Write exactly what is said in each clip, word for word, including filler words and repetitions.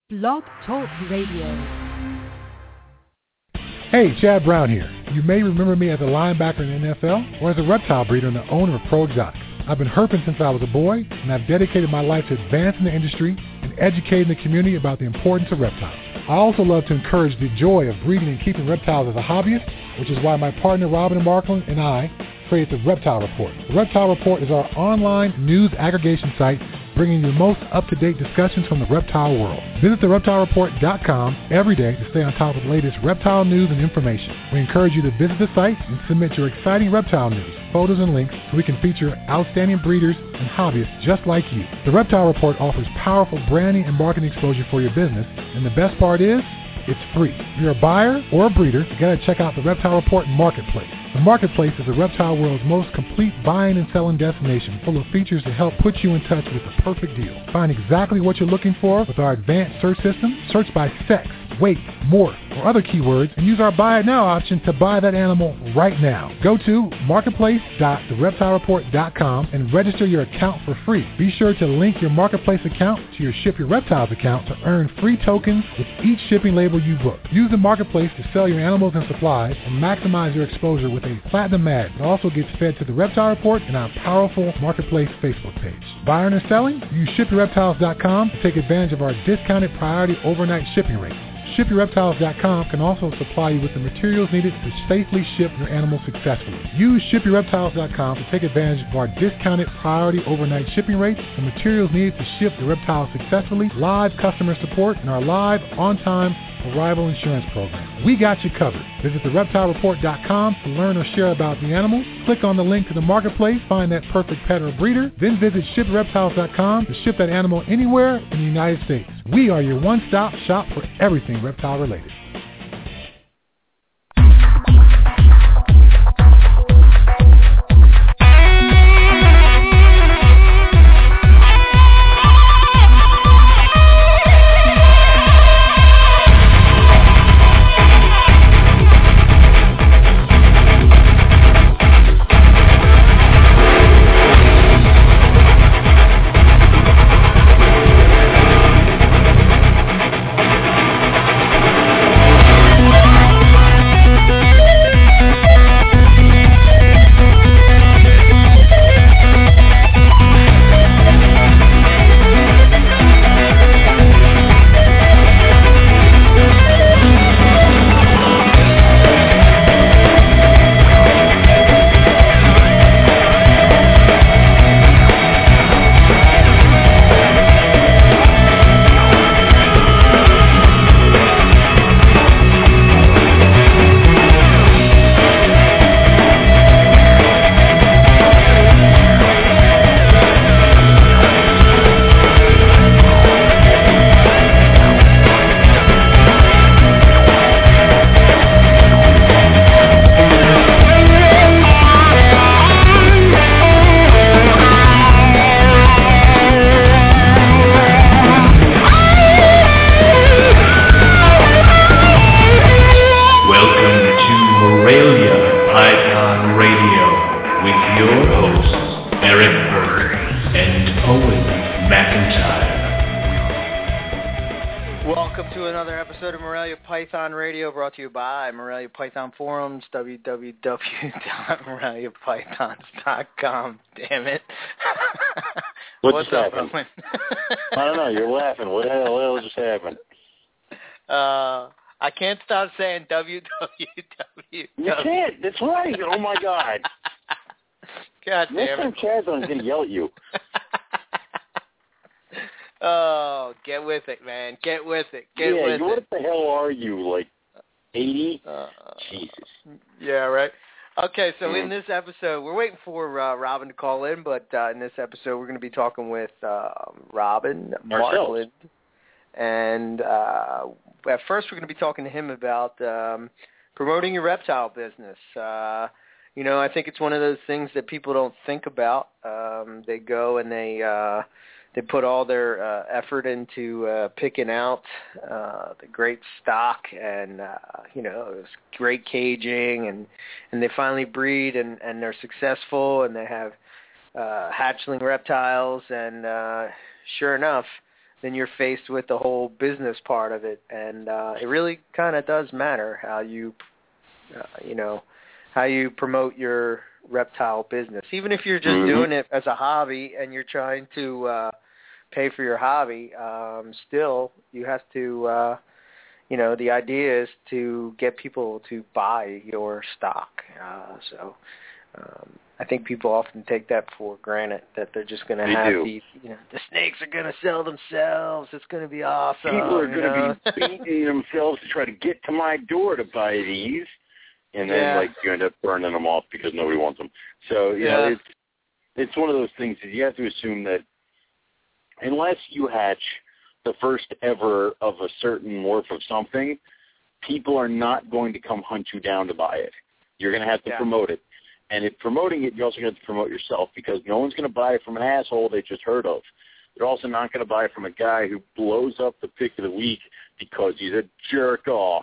Blog Talk Radio. Hey, Chad Brown here. You may remember me as a linebacker in the N F L or as a reptile breeder and the owner of Pro Exotics. I've been herping since I was a boy, and I've dedicated my life to advancing the industry and educating the community about the importance of reptiles. I also love to encourage the joy of breeding and keeping reptiles as a hobbyist, which is why my partner Robin Markland and I created the Reptile Report. The Reptile Report is our online news aggregation site bringing you the most up-to-date discussions from the reptile world. Visit the reptile report dot com every day to stay on top of the latest reptile news and information. We encourage you to visit the site and submit your exciting reptile news, photos, and links so we can feature outstanding breeders and hobbyists just like you. The Reptile Report offers powerful branding and marketing exposure for your business, and the best part is, it's free. If you're a buyer or a breeder, you gotta check out the Reptile Report Marketplace. The Marketplace is the reptile world's most complete buying and selling destination, full of features to help put you in touch with the perfect deal. Find exactly what you're looking for with our advanced search system. Search by sex, weight, morph, or other keywords, and use our Buy It Now option to buy that animal right now. Go to marketplace dot the reptile report dot com and register your account for free. Be sure to link your Marketplace account to your Ship Your Reptiles account to earn free tokens with each shipping label you book. Use the Marketplace to sell your animals and supplies and maximize your exposure with a platinum ad. It also gets fed to the Reptile Report and our powerful Marketplace Facebook page. Buying or selling? Use ship your reptiles dot com to take advantage of our discounted priority overnight shipping rates. ship your reptiles dot com can also supply you with the materials needed to safely ship your animals successfully. Use ship your reptiles dot com to take advantage of our discounted priority overnight shipping rates, the materials needed to ship the reptiles successfully, live customer support, and our live on-time arrival insurance program. We got you covered. Visit the reptile report dot com to learn or share about the animals. Click on the link to the Marketplace, find that perfect pet or breeder, then visit ship reptiles dot com to ship that animal anywhere in the United States. We are your one-stop shop for everything reptile related. Python forums, w w w dot morelia pythons dot com. Damn it. What What's just up, happened? Owen? I don't know. You're laughing. What the hell, what the hell just happened? Uh, I can't stop saying w w w. You can't. That's right. Oh, my God. God Next damn time it. Chad's on, he's going to yell at you. Oh, get with it, man. Get with it. Get yeah, with you, what it. the hell are you, like eighty? Uh, Jesus. Yeah, right. Okay, so in this episode, we're waiting for uh, Robin to call in, but uh, in this episode, we're going to be talking with uh, Robin Markland. And uh, at first, we're going to be talking to him about um, promoting your reptile business. Uh, you know, I think it's one of those things that people don't think about. Um, they go and they uh, they put all their uh, effort into uh, picking out uh, the great stock and, uh, you know, it was great caging, and, and they finally breed and, and they're successful, and they have uh, hatchling reptiles, and uh, sure enough, then you're faced with the whole business part of it, and uh, it really kind of does matter how you, uh, you know, how you promote your reptile business. Even if you're just mm-hmm. doing it as a hobby and you're trying to uh, pay for your hobby, um, still you have to, uh, you know, the idea is to get people to buy your stock. Uh, so um, I think people often take that for granted, that they're just going to have do. these, you know, the snakes are going to sell themselves. It's going to be awesome. People are going to be beating themselves to try to get to my door to buy these. And then, yeah. like, you end up burning them off because nobody wants them. So, you yeah. know, it's it's one of those things that you have to assume that unless you hatch the first ever of a certain morph of something, people are not going to come hunt you down to buy it. You're going to have to yeah. promote it. And if promoting it, you're also going to have to promote yourself, because no one's going to buy it from an asshole they just heard of. They're also not going to buy it from a guy who blows up the pick of the week because he's a jerk off.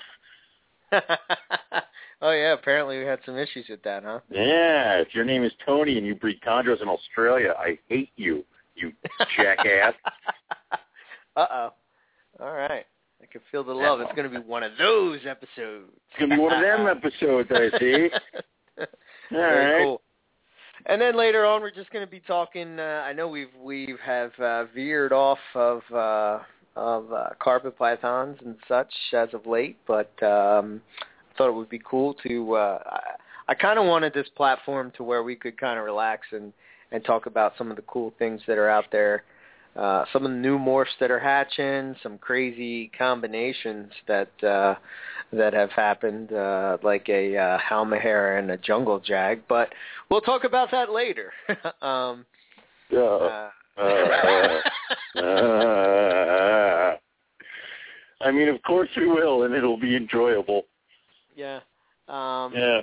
Oh, yeah, apparently we had some issues with that, huh? Yeah, if your name is Tony and you breed chondros in Australia, I hate you, you jackass. Uh-oh. All right. I can feel the love. It's going to be one of those episodes. It's going to be one of them episodes, I see. All Very right. cool. And then later on, we're just going to be talking. Uh, I know we've we have uh, veered off of uh, of uh, carpet pythons and such as of late, but um, I thought it would be cool to. Uh, I, I kind of wanted this platform to where we could kind of relax and and talk about some of the cool things that are out there. Uh, some of the new morphs that are hatching, some crazy combinations that uh, that have happened, uh, like a uh, Halmahera and a jungle jag. But we'll talk about that later. um, uh, uh, uh, uh, I mean, of course we will, and it'll be enjoyable. Yeah. Um, yeah.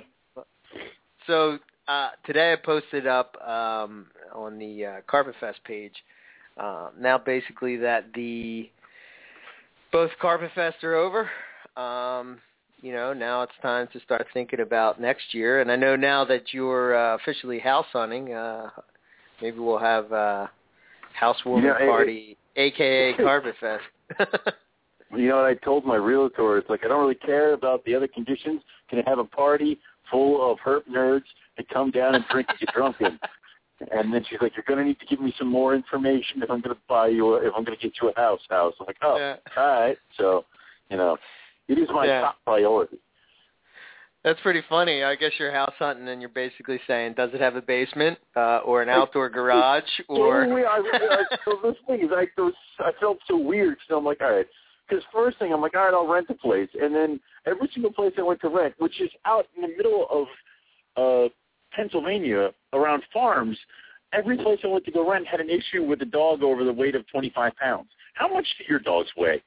So uh, today I posted up um, on the uh, Carpet Fest page. Uh, now, basically, that the both Carpet Fest are over. Um, you know, now it's time to start thinking about next year. And I know now that you're uh, officially house hunting, uh, maybe we'll have a housewarming you know, party, it, a k a. Carpet Fest. You know what I told my realtor? It's like, I don't really care about the other conditions. Can I have a party full of herp nerds that come down and drink and get drunken? And then she's like, you're going to need to give me some more information if I'm going to buy you, a, if I'm going to get you a house house. I'm like, oh, yeah. all right. So, you know, it is my yeah. top priority. That's pretty funny. I guess you're house hunting and you're basically saying, does it have a basement uh, or an outdoor garage? Or so, I, I, so this thing is, I, I felt so weird. So I'm like, all right. Because first thing, I'm like, all right, I'll rent a place. And then every single place I went to rent, which is out in the middle of uh, Pennsylvania, around farms, every place I went to go rent had an issue with a dog over the weight of twenty-five pounds. How much do your dogs weigh?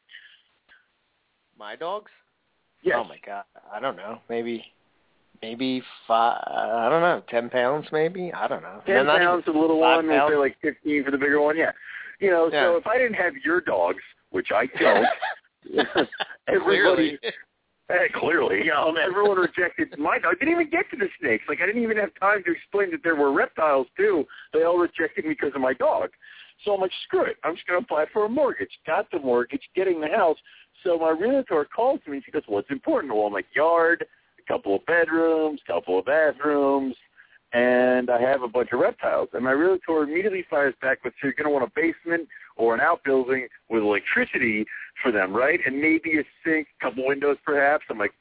My dogs? Yes. Oh, my God. I don't know. Maybe, maybe five, I don't know, ten pounds maybe? I don't know. ten pounds for the little one, we'll say like fifteen for the bigger one, yeah. You know, yeah. so if I didn't have your dogs, which I don't, everybody... Hey, clearly, um, everyone rejected my dog. I didn't even get to the snakes. Like, I didn't even have time to explain that there were reptiles, too. They all rejected me because of my dog. So I'm like, screw it. I'm just going to apply for a mortgage. Got the mortgage, getting the house. So my realtor calls me, and she goes, what's important? Well, I'm like, yard, a couple of bedrooms, a couple of bathrooms, and I have a bunch of reptiles. And my realtor immediately fires back with, so you're going to want a basement or an outbuilding with electricity for them, right? And maybe a sink, a couple windows perhaps. I'm like,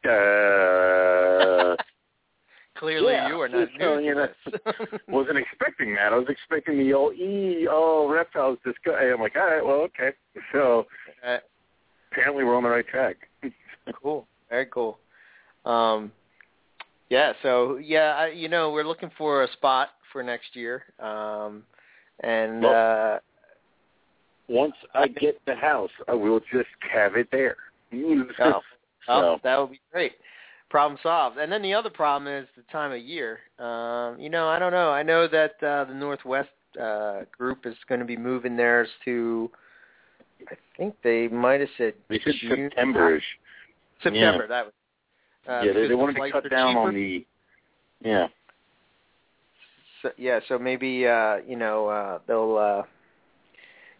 uh... Clearly yeah. you are not so, new you know, to this. Wasn't expecting that. I was expecting the old, e, oh, reptiles, this guy. I'm like, all right, well, okay. So uh, apparently we're on the right track. Cool. Very cool. Um, yeah, so, yeah, I, you know, we're looking for a spot for next year. Um, and... Well, uh once I get the house, I will just have it there. oh, so. oh, that would be great. Problem solved. And then the other problem is the time of year. Um, you know, I don't know. I know that uh, the Northwest uh, group is going to be moving theirs to, I think they might have said They said June. September-ish. September, yeah. that was. Uh, yeah, they, they the wanted to cut down cheaper. on the, yeah. So, yeah, so maybe, uh, you know, uh, they'll... Uh,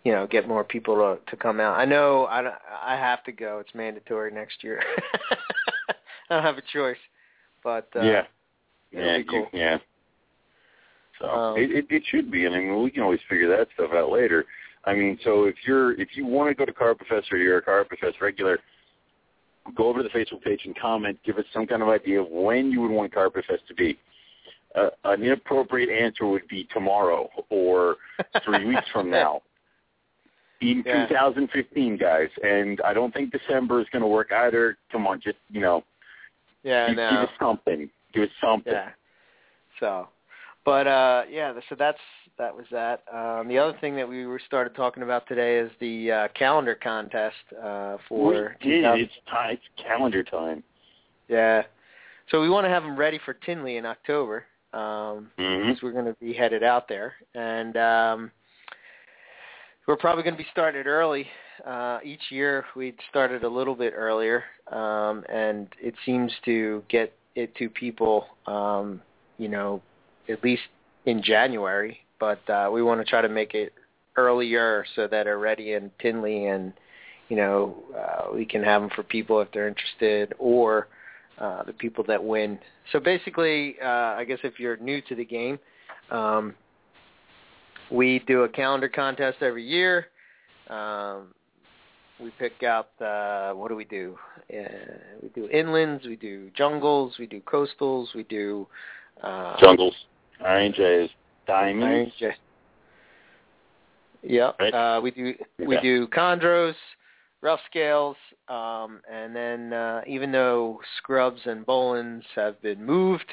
you know, get more people to to come out. I know I I have to go. It's mandatory next year. I don't have a choice, but uh, yeah, it'll yeah, be cool. You, yeah. So um, it, it it should be. I mean, we can always figure that stuff out later. I mean, so if you're if you want to go to CarpFest or you're a CarpFest regular, go over to the Facebook page and comment. Give us some kind of idea of when you would want CarpFest to be. Uh, an inappropriate answer would be tomorrow or three weeks from now. In yeah. two thousand fifteen, guys, and I don't think December is going to work either. Come on, just, you know, yeah, give, no. give us something. Give us something. Yeah. So, but, uh, yeah, so that's, that was that. Um, the other thing that we were started talking about today is the uh, calendar contest uh, for... We did. It's, time. It's calendar time. Yeah. So we want to have them ready for Tinley in October, um, mm-hmm. because we're going to be headed out there. And... Um, we're probably going to be starting early. Uh, each year we started a little bit earlier, um, and it seems to get it to people, um, you know, at least in January. But uh, we want to try to make it earlier so that they're ready in Tinley, and, you know, uh, we can have them for people if they're interested, or uh, the people that win. So basically, uh, I guess if you're new to the game, um, we do a calendar contest every year. Um, we pick out, uh, what do we do? Uh, we do inlands, we do jungles, we do coastals, we do... Uh, jungles, R N Js, diamonds. R N J. Yep. Right. Uh, we do we yeah. do chondros, rough scales, um, and then uh, even though scrubs and bolins have been moved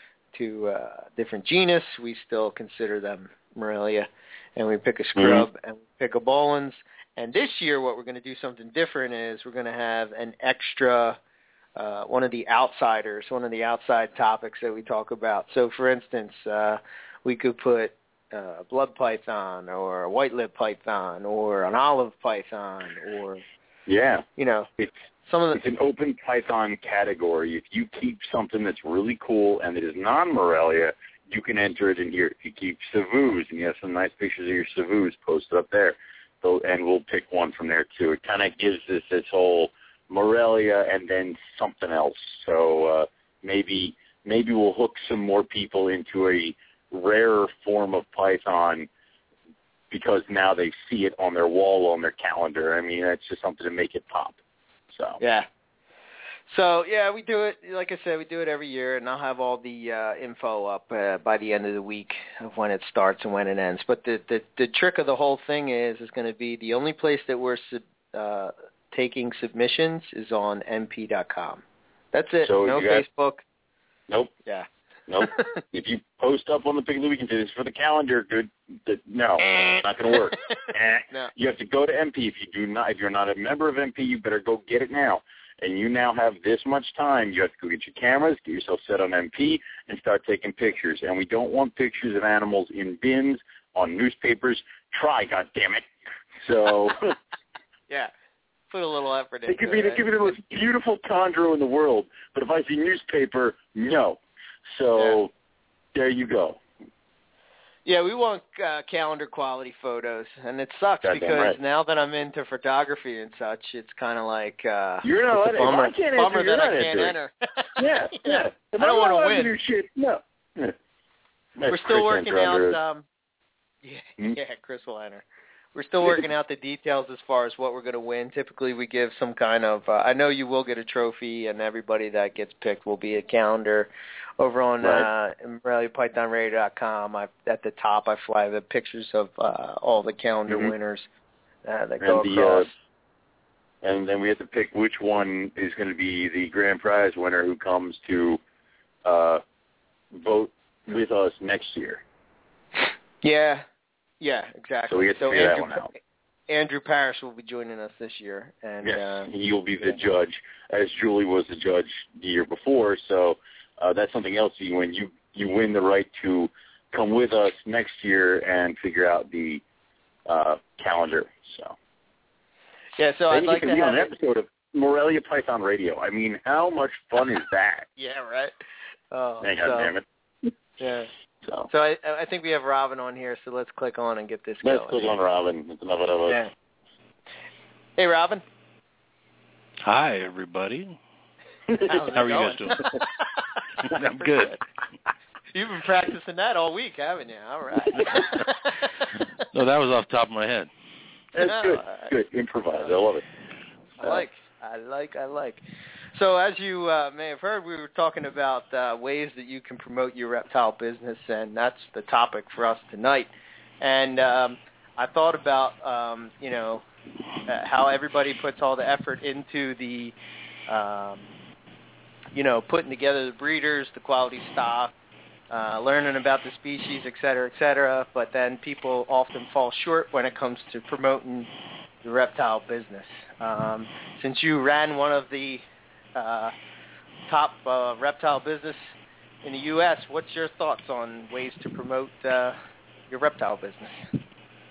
to uh, different genus, we still consider them Morelia, and we pick a scrub mm-hmm. and we pick a bolins. And this year what we're going to do something different is we're going to have an extra, uh, one of the outsiders, one of the outside topics that we talk about. So, for instance, uh, we could put uh, blood python or a white-lipped python or an olive python or, yeah, you know, it's, some of the... It's an open python category. If you keep something that's really cool and it is non-Morelia, you can enter it in here. If you keep Savus, and you have some nice pictures of your Savus posted up there, so, and we'll pick one from there too. It kind of gives us this whole Morelia and then something else. So uh, maybe maybe we'll hook some more people into a rarer form of python because now they see it on their wall, on their calendar. I mean, it's just something to make it pop. So yeah. So, yeah, we do it, like I said, we do it every year, and I'll have all the uh, info up uh, by the end of the week of when it starts and when it ends. But the, the, the trick of the whole thing is is going to be the only place that we're sub, uh, taking submissions is on M P dot com. That's it. So no you got, Facebook. Nope. Yeah. Nope. If you post up on the pick of the week and say this is for the calendar, good. The, no, it's not going to work. No. You have to go to M P. If you do not, if you're not a member of M P, you better go get it now. And you now have this much time. You have to go get your cameras, get yourself set on M P, and start taking pictures. And we don't want pictures of animals in bins, on newspapers. Try, goddammit. So yeah, put a little effort into it. Could be, it, it could be the most beautiful chondro in the world, but if I see newspaper, no. So yeah. There you go. Yeah, we want uh, calendar quality photos, and it sucks God because right. now that I'm into photography and such, it's kind of like uh, you're not it's a bummer, I can't bummer enter, that I not can't entering. enter. yeah, yeah. If I don't want to to win. Do shit, no. Yeah. We're still working out. Um, yeah, hmm? yeah, Chris will enter. We're still working out the details as far as what we're going to win. Typically, we give some kind of. Uh, I know you will get a trophy, and everybody that gets picked will be a calendar. Over on right. uh, Morelia Python Radio dot com, I, at the top, I fly the pictures of uh, all the calendar mm-hmm. winners uh, that and go the, across. Uh, and then we have to pick which one is going to be the grand prize winner who comes to uh, vote with us next year. Yeah, yeah, exactly. So we get to so figure Andrew, that one out. Andrew Parrish will be joining us this year. And, yes, uh, he'll be the judge, as Julie was the judge the year before. So uh, that's something else you win. You you win the right to come with us next year and figure out the uh, calendar. So yeah, so then I'd like to to be have on an it. episode of Morelia Python Radio. I mean, how much fun is that? Yeah, right. Oh, Hey, so, God damn it. Yeah. So, so I, I think we have Robin on here, so let's click on and get this let's going. click on Robin. It's enough of us. Yeah. Hey, Robin. Hi, everybody. How's How it are you going? guys doing? I'm good. You've been practicing that all week, haven't you? All right. No, that was off the top of my head. That's No, good. I- Good. Improvise. I love it. I like, I like, I like. So as you uh, may have heard, we were talking about uh, ways that you can promote your reptile business, and that's the topic for us tonight. And um, I thought about, um, you know, uh, how everybody puts all the effort into the, um, you know, putting together the breeders, the quality stock, uh, learning about the species, et cetera, et cetera, but then people often fall short when it comes to promoting the reptile business. Um, since you ran one of the uh, top uh, reptile business in the U S, what's your thoughts on ways to promote uh, your reptile business?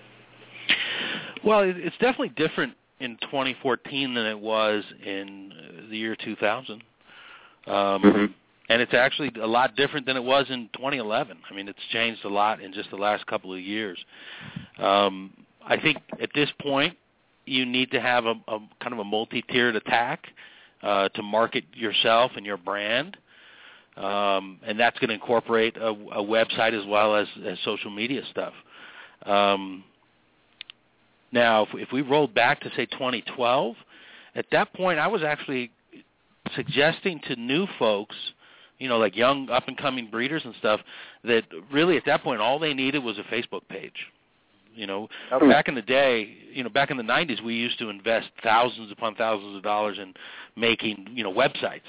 Well, it's definitely different in twenty fourteen than it was in the year two thousand. Um, mm-hmm. And it's actually a lot different than it was in twenty eleven. I mean, it's changed a lot in just the last couple of years. Um, I think at this point, you need to have a, a kind of a multi-tiered attack uh, to market yourself and your brand. Um, and that's going to incorporate a, a website as well as, as social media stuff. Um, now, if, if we rolled back to, say, twenty twelve, at that point I was actually suggesting to new folks, you know, like young up-and-coming breeders and stuff, that really at that point all they needed was a Facebook page. You know, Okay. back in the day, you know, back in the nineties, we used to invest thousands upon thousands of dollars in making, you know, websites.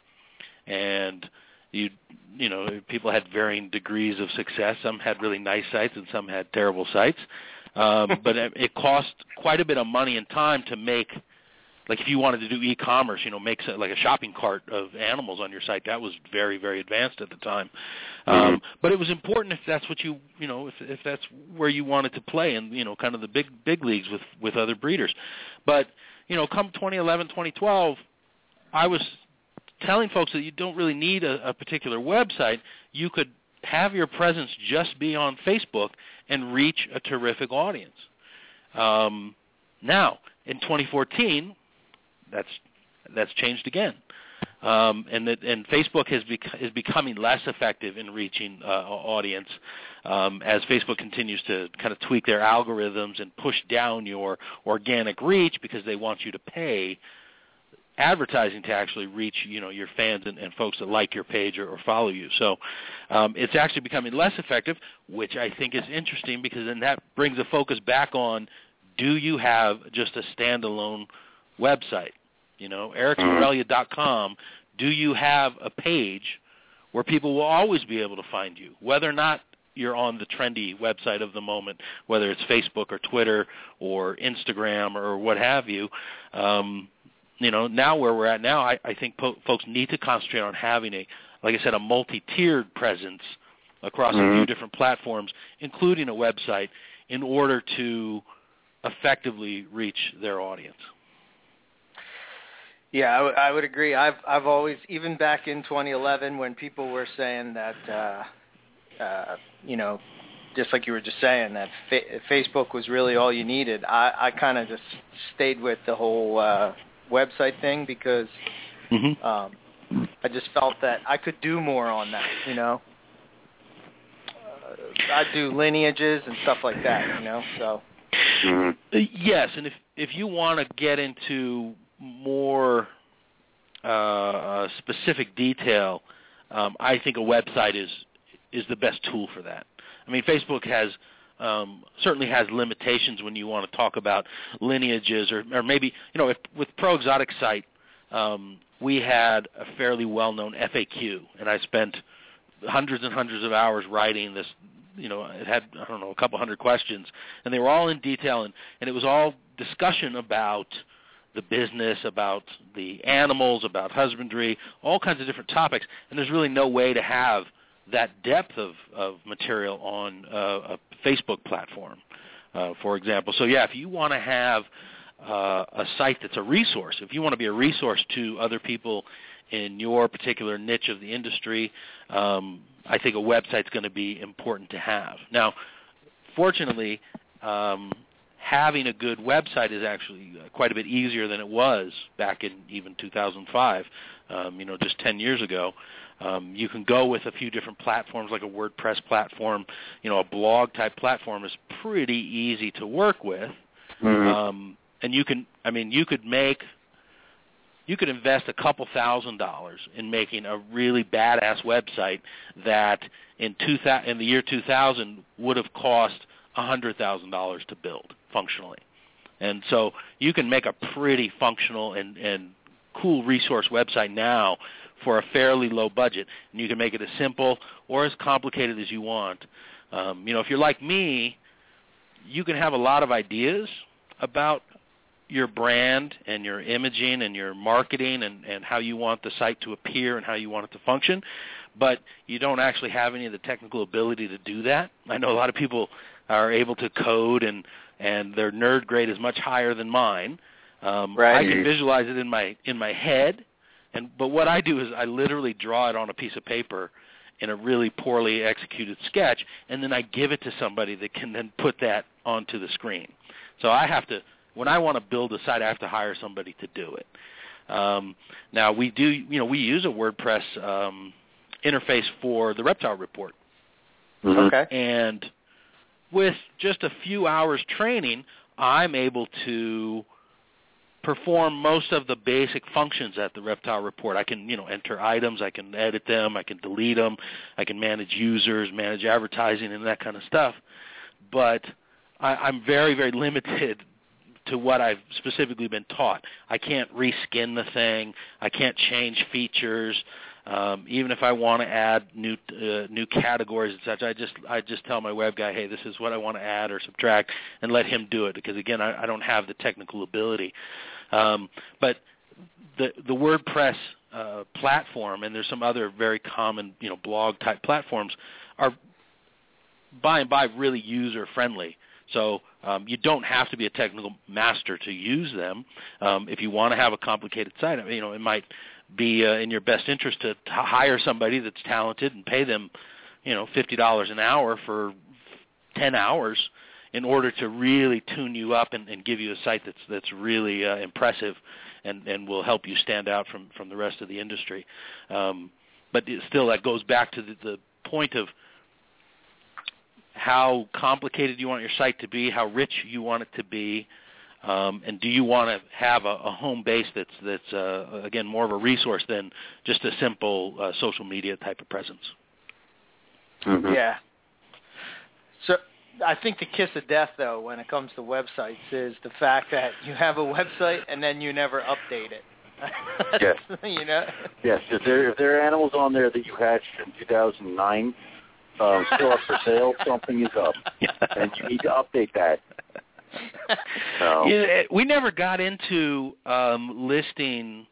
And, you you know, people had varying degrees of success. Some had really nice sites and some had terrible sites. Um, but it, it cost quite a bit of money and time to make, like if you wanted to do e-commerce, you know, make like a shopping cart of animals on your site, that was very, very advanced at the time. Um, mm-hmm. But it was important if that's what you, you know, if if that's where you wanted to play in, you know, kind of the big big leagues with, with other breeders. But, you know, come twenty eleven, twenty twelve, I was telling folks that you don't really need a, a particular website. You could have your presence just be on Facebook and reach a terrific audience. Um, now, in twenty fourteen, That's that's changed again, um, and that, and Facebook has bec- is becoming less effective in reaching uh, audience um, as Facebook continues to kind of tweak their algorithms and push down your organic reach because they want you to pay advertising to actually reach, you know, your fans and, and folks that like your page or, or follow you. So um, it's actually becoming less effective, which I think is interesting because then that brings the focus back on, do you have just a standalone website? You know, eric morelia dot com, do you have a page where people will always be able to find you, whether or not you're on the trendy website of the moment, whether it's Facebook or Twitter or Instagram or what have you. Um, you know, now where we're at now, I, I think po- folks need to concentrate on having a, like I said, a multi-tiered presence across mm-hmm. a few different platforms, including a website, in order to effectively reach their audience. Yeah, I, w- I would agree. I've I've always, even back in twenty eleven, when people were saying that, uh, uh, you know, just like you were just saying, that fa- Facebook was really all you needed, I, I kind of just stayed with the whole uh, website thing because mm-hmm. um, I just felt that I could do more on that, you know. Uh, I do lineages and stuff like that, you know, so. Mm-hmm. Yes, and if if you want to get into more uh, specific detail, um, I think a website is is the best tool for that. I mean, Facebook has um, certainly has limitations when you want to talk about lineages, or, or maybe, you know, if, with Pro Exotic site, um, we had a fairly well-known F A Q, and I spent hundreds and hundreds of hours writing this. You know, it had, I don't know, a couple hundred questions, and they were all in detail, and, and it was all discussion about the business, about the animals, about husbandry, all kinds of different topics, and there's really no way to have that depth of, of material on uh, a Facebook platform, uh, for example. So, yeah, if you want to have uh, a site that's a resource. If you want to be a resource to other people in your particular niche of the industry, um, I think a website's going to be important to have. Now, fortunately, um, having a good website is actually quite a bit easier than it was back in even two thousand five, um, you know, just ten years ago. Um, you can go with a few different platforms like a WordPress platform. You know, a blog-type platform is pretty easy to work with. Mm-hmm. Um, and you can, I mean, you could make, you could invest a couple thousand dollars in making a really badass website that in, two, in the year two thousand would have cost one hundred thousand dollars to build functionally. And so you can make a pretty functional and, and cool resource website now for a fairly low budget. And you can make it as simple or as complicated as you want. Um, you know, if you're like me, you can have a lot of ideas about your brand and your imaging and your marketing and, and how you want the site to appear and how you want it to function, but you don't actually have any of the technical ability to do that. I know a lot of people are able to code, and, and their nerd grade is much higher than mine. Um, right. I can visualize it in my in my head, and but what I do is I literally draw it on a piece of paper in a really poorly executed sketch, and then I give it to somebody that can then put that onto the screen. So I have to, when I want to build a site, I have to hire somebody to do it. Um, now we do, you know, we use a WordPress um, interface for the Reptile Report. Mm-hmm. Okay. And with just a few hours training, I'm able to perform most of the basic functions at the Reptile Report. I can, you know, enter items, I can edit them, I can delete them, I can manage users, manage advertising, and that kind of stuff. But I, I'm very, very limited to what I've specifically been taught. I can't reskin the thing. I can't change features. Um, even if I want to add new uh, new categories and such, I just I just tell my web guy, hey, this is what I want to add or subtract, and let him do it, because again, I, I don't have the technical ability. Um, but the the WordPress uh, platform, and there's some other very common, you know, blog type platforms, are by and by really user friendly. So um, you don't have to be a technical master to use them. Um, if you want to have a complicated site, you know, it might be uh, in your best interest to, to hire somebody that's talented and pay them, you know, fifty dollars an hour for ten hours in order to really tune you up and, and give you a site that's that's really uh, impressive and, and will help you stand out from, from the rest of the industry. Um, but it, still, that goes back to the, the point of how complicated you want your site to be, how rich you want it to be, um, and do you want to have a, a home base that's, that's uh, again, more of a resource than just a simple uh, social media type of presence. Mm-hmm. Yeah. So I think the kiss of death, though, when it comes to websites is the fact that you have a website and then you never update it. Yes. You know? Yes. If there, if there are animals on there that you hatched in two thousand nine, um, still up for sale, something is up, and you need to update that. So. Yeah, we never got into um, listing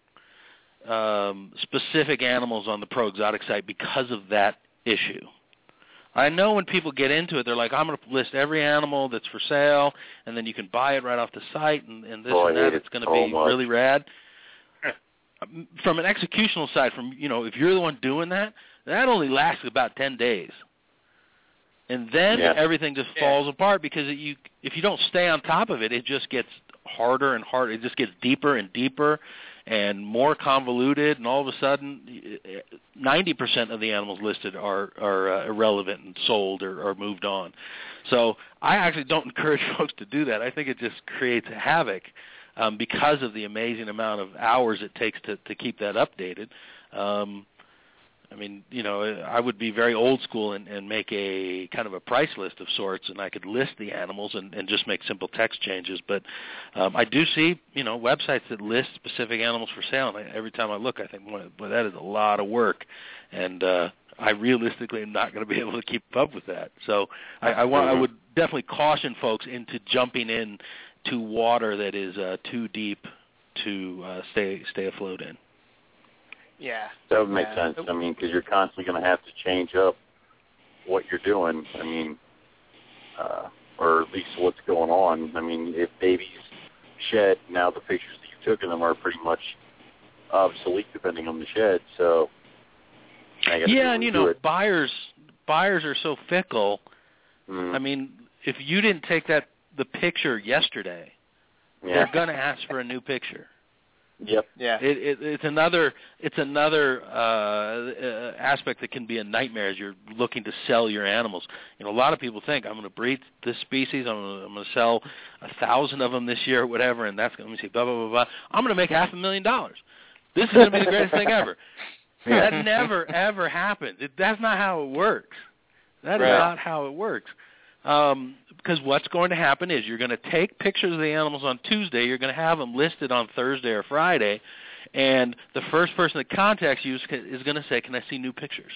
um, specific animals on the Pro Exotic site because of that issue. I know when people get into it, they're like, I'm going to list every animal that's for sale, and then you can buy it right off the site, and, and this oh, and I that. hate It's it going to so be much. really rad. From an executional side, from you know, if you're the one doing that, that only lasts about ten days. And then yeah. everything just Yeah. falls apart because it, you, if you don't stay on top of it, it just gets harder and harder. It just gets deeper and deeper and more convoluted, and all of a sudden, ninety percent of the animals listed are, are uh, irrelevant and sold or, or moved on. So I actually don't encourage folks to do that. I think it just creates havoc um, because of the amazing amount of hours it takes to, to keep that updated. Um, I mean, you know, I would be very old school and, and make a kind of a price list of sorts, and I could list the animals and, and just make simple text changes. But um, I do see, you know, websites that list specific animals for sale, and I, every time I look, I think, boy, that is a lot of work, and uh, I realistically am not going to be able to keep up with that. So I, I, want, I would definitely caution folks into jumping in to water that is uh, too deep to uh, stay stay afloat in. Yeah. That would make yeah. sense. I mean, because you're constantly going to have to change up what you're doing. I mean, uh, or at least what's going on. I mean, if babies shed. Now the pictures that you took of them are pretty much obsolete depending on the shed. So I gotta yeah, and you know, it. buyers buyers are so fickle. Mm. I mean, if you didn't take that the picture yesterday, yeah. they're going to ask for a new picture. Yep. Yeah. It, it, it's another it's another uh, uh, aspect that can be a nightmare as you're looking to sell your animals. You know, a lot of people think I'm going to breed this species. I'm going to, I'm going to sell a thousand of them this year, or whatever, and that's going to let me see blah blah blah blah. I'm going to make half a million dollars. This is going to be the greatest thing ever. That never ever happens. It, that's not how it works. That right. is not how it works. Um, because what's going to happen is you're going to take pictures of the animals on Tuesday, you're going to have them listed on Thursday or Friday, and the first person that contacts you is, is going to say, can I see new pictures?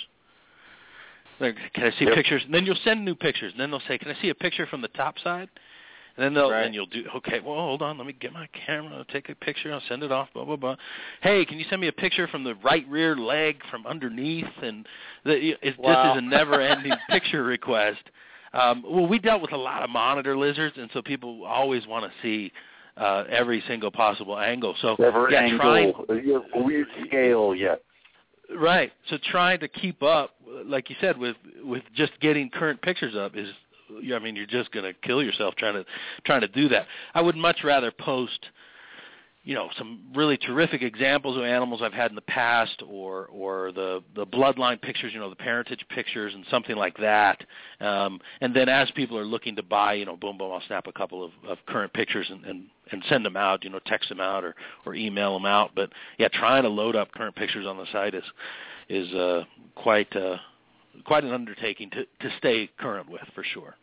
Like, can I see yep. pictures? And then you'll send new pictures, and then they'll say, can I see a picture from the top side? And then they'll, right. and you'll do, okay, well, hold on, let me get my camera, I'll take a picture, I'll send it off, blah, blah, blah. Hey, can you send me a picture from the right rear leg from underneath? And the, it wow. just is a never-ending picture request. Um, well, we dealt with a lot of monitor lizards, and so people always want to see uh, every single possible angle. So Every yeah, angle, trying, a weird scale, yeah. Right. So trying to keep up, like you said, with with just getting current pictures up is, I mean, you're just going to kill yourself trying to trying to do that. I would much rather post, you know, some really terrific examples of animals I've had in the past, or or the the bloodline pictures, you know, the parentage pictures and something like that. Um, and then as people are looking to buy, you know, boom, boom, I'll snap a couple of, of current pictures and, and, and send them out, you know, text them out or, or email them out. But, yeah, trying to load up current pictures on the site is is uh, quite uh, quite an undertaking to, to stay current with, for sure.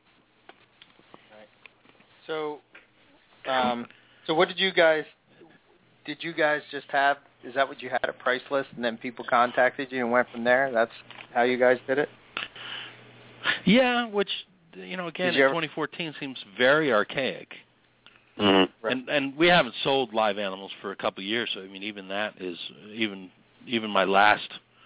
Right. So, um, so what did you guys... Did you guys just have, is that what you had, a price list, and then people contacted you and went from there? That's how you guys did it? Yeah, which, you know, again, in ever... twenty fourteen seems very archaic. Mm-hmm. Right. And and we haven't sold live animals for a couple of years, so, I mean, even that is, even even my last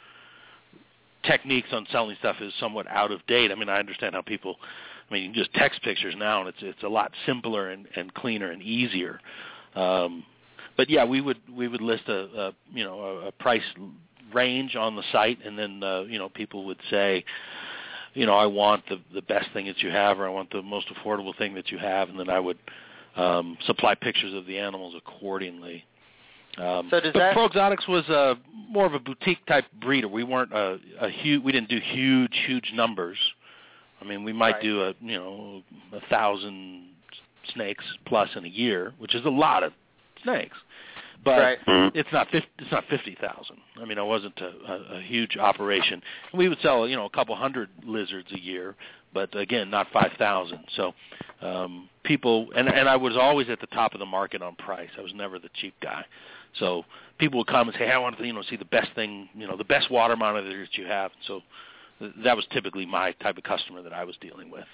techniques on selling stuff is somewhat out of date. I mean, I understand how people, I mean, you can just text pictures now, and it's it's a lot simpler and, and cleaner and easier. Um But yeah, we would we would list a, a you know a, a price range on the site, and then uh, you know people would say, you know, I want the the best thing that you have, or I want the most affordable thing that you have, and then I would um, supply pictures of the animals accordingly. Um, so does but that... Pro Exotics was a more of a boutique type breeder. We weren't a, a huge. We didn't do huge huge numbers. I mean, we might right. do a you know a thousand snakes plus in a year, which is a lot of snakes, but right. it's not fifty, it's not fifty thousand. I mean, it wasn't a, a, a huge operation. We would sell, you know, a couple hundred lizards a year, but again, not five thousand. So um, people, and and I was always at the top of the market on price. I was never the cheap guy. So people would come and say, hey, I want to, you know, see the best thing, you know, the best water monitor that you have. So that was typically my type of customer that I was dealing with.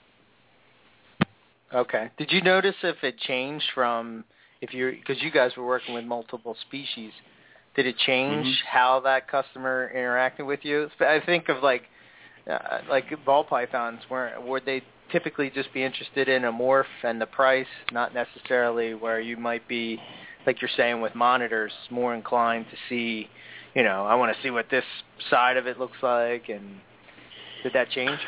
Okay. Did you notice if it changed from, if you're, because you guys were working with multiple species, did it change mm-hmm. how that customer interacted with you? I think of like, uh, like ball pythons, where would they typically just be interested in a morph and the price, not necessarily where you might be, like you're saying with monitors, more inclined to see, you know, I want to see what this side of it looks like, and did that change?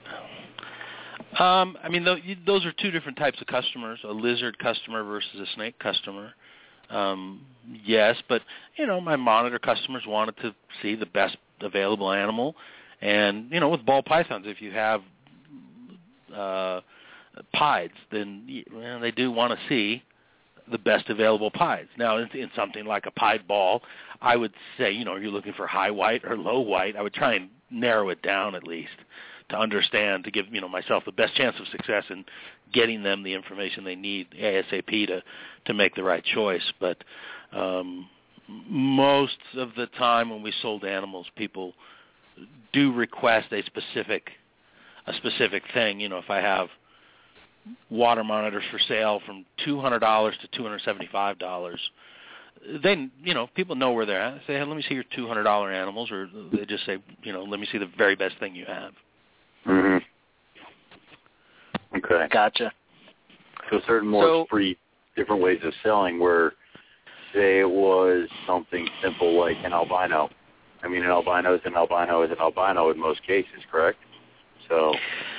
Um, I mean, those are two different types of customers, a lizard customer versus a snake customer. Um, yes, but, you know, my monitor customers wanted to see the best available animal. And, you know, with ball pythons, if you have uh, pieds, then you know, they do want to see the best available pieds. Now, in, in something like a pied ball, I would say, you know, you're looking for high white or low white. I would try and narrow it down at least to understand, to give, you know, myself the best chance of success in getting them the information they need ASAP to, to make the right choice. But um, most of the time when we sold animals, people do request a specific a specific thing. You know, if I have water monitors for sale from two hundred dollars to two hundred seventy-five dollars, then, you know, people know where they're at. They say, hey, let me see your two hundred dollars animals, or they just say, you know, let me see the very best thing you have. Mm-hmm. Okay. Gotcha. So certain more so, free different ways of selling where, say, it was something simple like an albino. I mean, an albino is an albino is an albino in most cases, correct? So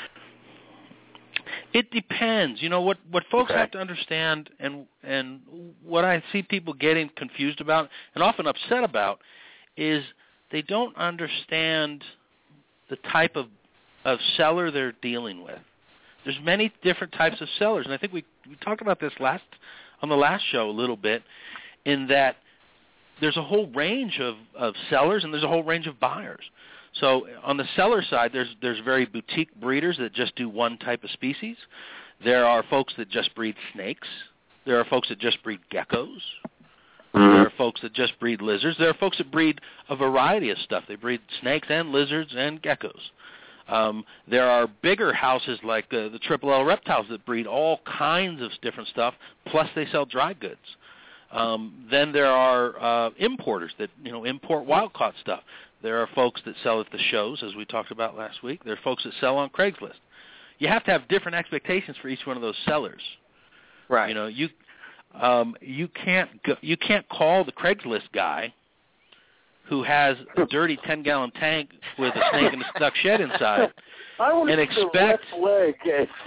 it depends. You know, what, what folks okay. have to understand, and and what I see people getting confused about and often upset about, is they don't understand the type of, of seller they're dealing with. There's many different types of sellers, and I think we, we talked about this last on the last show a little bit, in that there's a whole range of, of sellers and there's a whole range of buyers. So on the seller side, there's there's very boutique breeders that just do one type of species. There are folks that just breed snakes. There are folks that just breed geckos. There are folks that just breed lizards. There are folks that breed a variety of stuff. They breed snakes and lizards and geckos. Um, there are bigger houses like uh, the Triple L Reptiles that breed all kinds of different stuff, plus they sell dry goods. Um, then there are uh, importers that, you know, import wild-caught stuff. There are folks that sell at the shows, as we talked about last week. There are folks that sell on Craigslist. You have to have different expectations for each one of those sellers. Right. You know, you um, you can't go, you can't call the Craigslist guy who has a dirty ten-gallon tank with a snake in a stuck shed inside I and expect leg.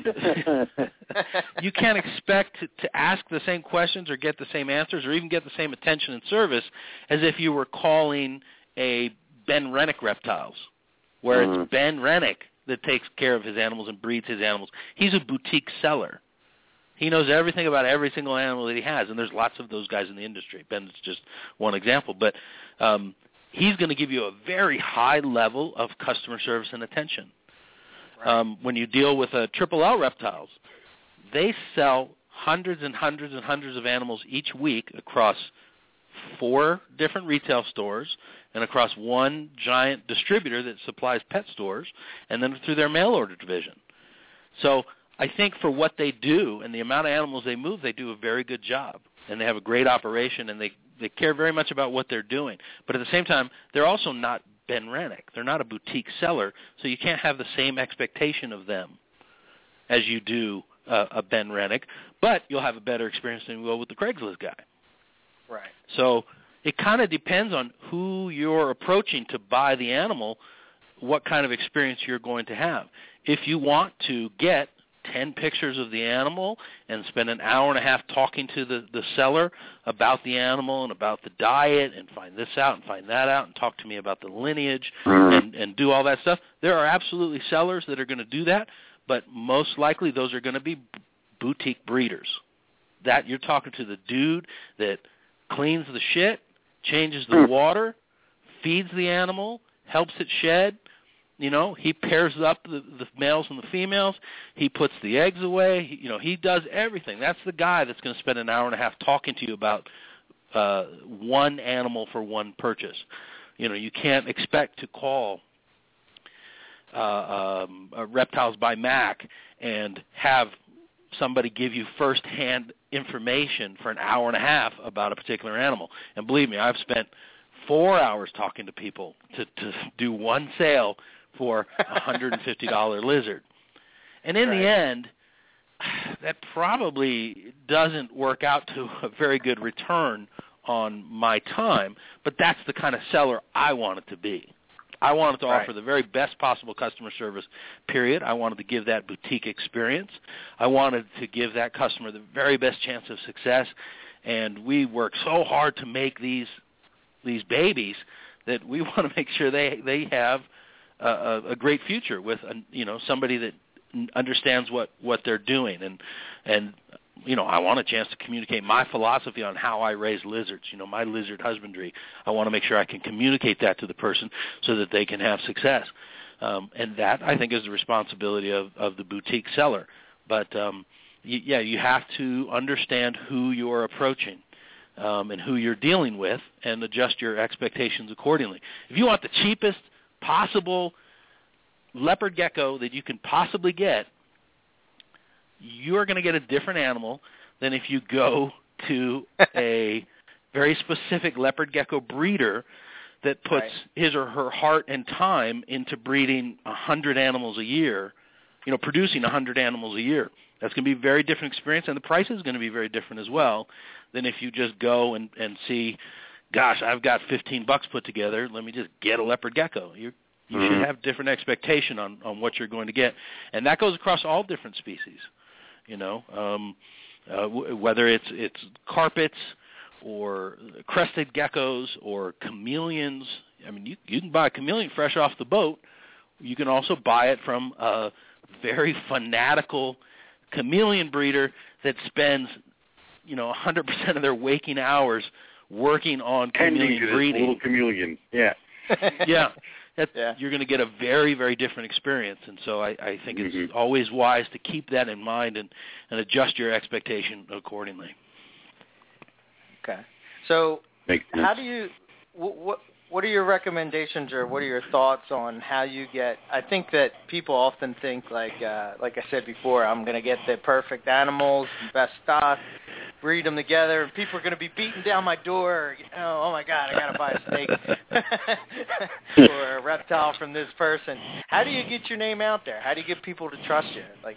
you can't expect to, to ask the same questions or get the same answers or even get the same attention and service as if you were calling a Ben Rennick Reptiles, where mm. it's Ben Rennick that takes care of his animals and breeds his animals. He's a boutique seller. He knows everything about every single animal that he has, and there's lots of those guys in the industry. Ben's just one example. But um, he's going to give you a very high level of customer service and attention. Right. Um, when you deal with uh, Triple L Reptiles, they sell hundreds and hundreds and hundreds of animals each week across four different retail stores and across one giant distributor that supplies pet stores, and then through their mail order division. So I think for what they do and the amount of animals they move, they do a very good job. And they have a great operation, and they, they care very much about what they're doing. But at the same time, they're also not Ben Rennick. They're not a boutique seller, so you can't have the same expectation of them as you do uh, a Ben Rennick. But you'll have a better experience than you will with the Craigslist guy. Right. So it kind of depends on who you're approaching to buy the animal, what kind of experience you're going to have. If you want to get ten pictures of the animal and spend an hour and a half talking to the, the seller about the animal and about the diet and find this out and find that out and talk to me about the lineage and, and do all that stuff, there are absolutely sellers that are going to do that, but most likely those are going to be boutique breeders. That you're talking to the dude that cleans the shit, changes the water, feeds the animal, helps it shed. You know, he pairs up the, the males and the females. He puts the eggs away. He, you know, he does everything. That's the guy that's going to spend an hour and a half talking to you about uh, one animal for one purchase. You know, you can't expect to call uh, um, uh, Reptiles by Mac and have somebody give you first-hand information for an hour and a half about a particular animal. And believe me, I've spent four hours talking to people to, to do one sale for a one hundred fifty dollars lizard. And in right. the end, that probably doesn't work out to a very good return on my time, but that's the kind of seller I want it to be. I wanted to right. offer the very best possible customer service, period. I wanted to give that boutique experience. I wanted to give that customer the very best chance of success, and we work so hard to make these these babies that we want to make sure they they have a, a great future with a, you know somebody that understands what, what they're doing, and and you know I want a chance to communicate my philosophy on how I raise lizards. You know my lizard husbandry. I want to make sure I can communicate that to the person so that they can have success, um, and that I think is the responsibility of, of the boutique seller. But um, y- yeah, you have to understand who you're approaching. Um, and who you're dealing with, and adjust your expectations accordingly. If you want the cheapest possible leopard gecko that you can possibly get, you're going to get a different animal than if you go to a very specific leopard gecko breeder that puts right. his or her heart and time into breeding one hundred animals a year you know, producing one hundred animals a year. That's going to be a very different experience, and the price is going to be very different as well than if you just go and, and see, gosh, I've got fifteen bucks put together. Let me just get a leopard gecko. You you mm-hmm. should have different expectation on, on what you're going to get, and that goes across all different species. You know, um, uh, w- whether it's it's carpets or crested geckos or chameleons. I mean, you you can buy a chameleon fresh off the boat. You can also buy it from a very fanatical chameleon breeder that spends, you know, one hundred percent of their waking hours working on chameleon Tending to breeding. This little chameleon, yeah. yeah. That's, yeah. You're going to get a very, very different experience. And so I, I think it's mm-hmm. always wise to keep that in mind and, and adjust your expectation accordingly. Okay. So Makes sense. how do you what, what what are your recommendations or what are your thoughts on how you get – I think that people often think like uh, like I said before, I'm going to get the perfect animals, best stock, breed them together, and people are going to be beating down my door. Oh, oh my God, I got to buy a snake or a reptile from this person. How do you get your name out there? How do you get people to trust you? Like,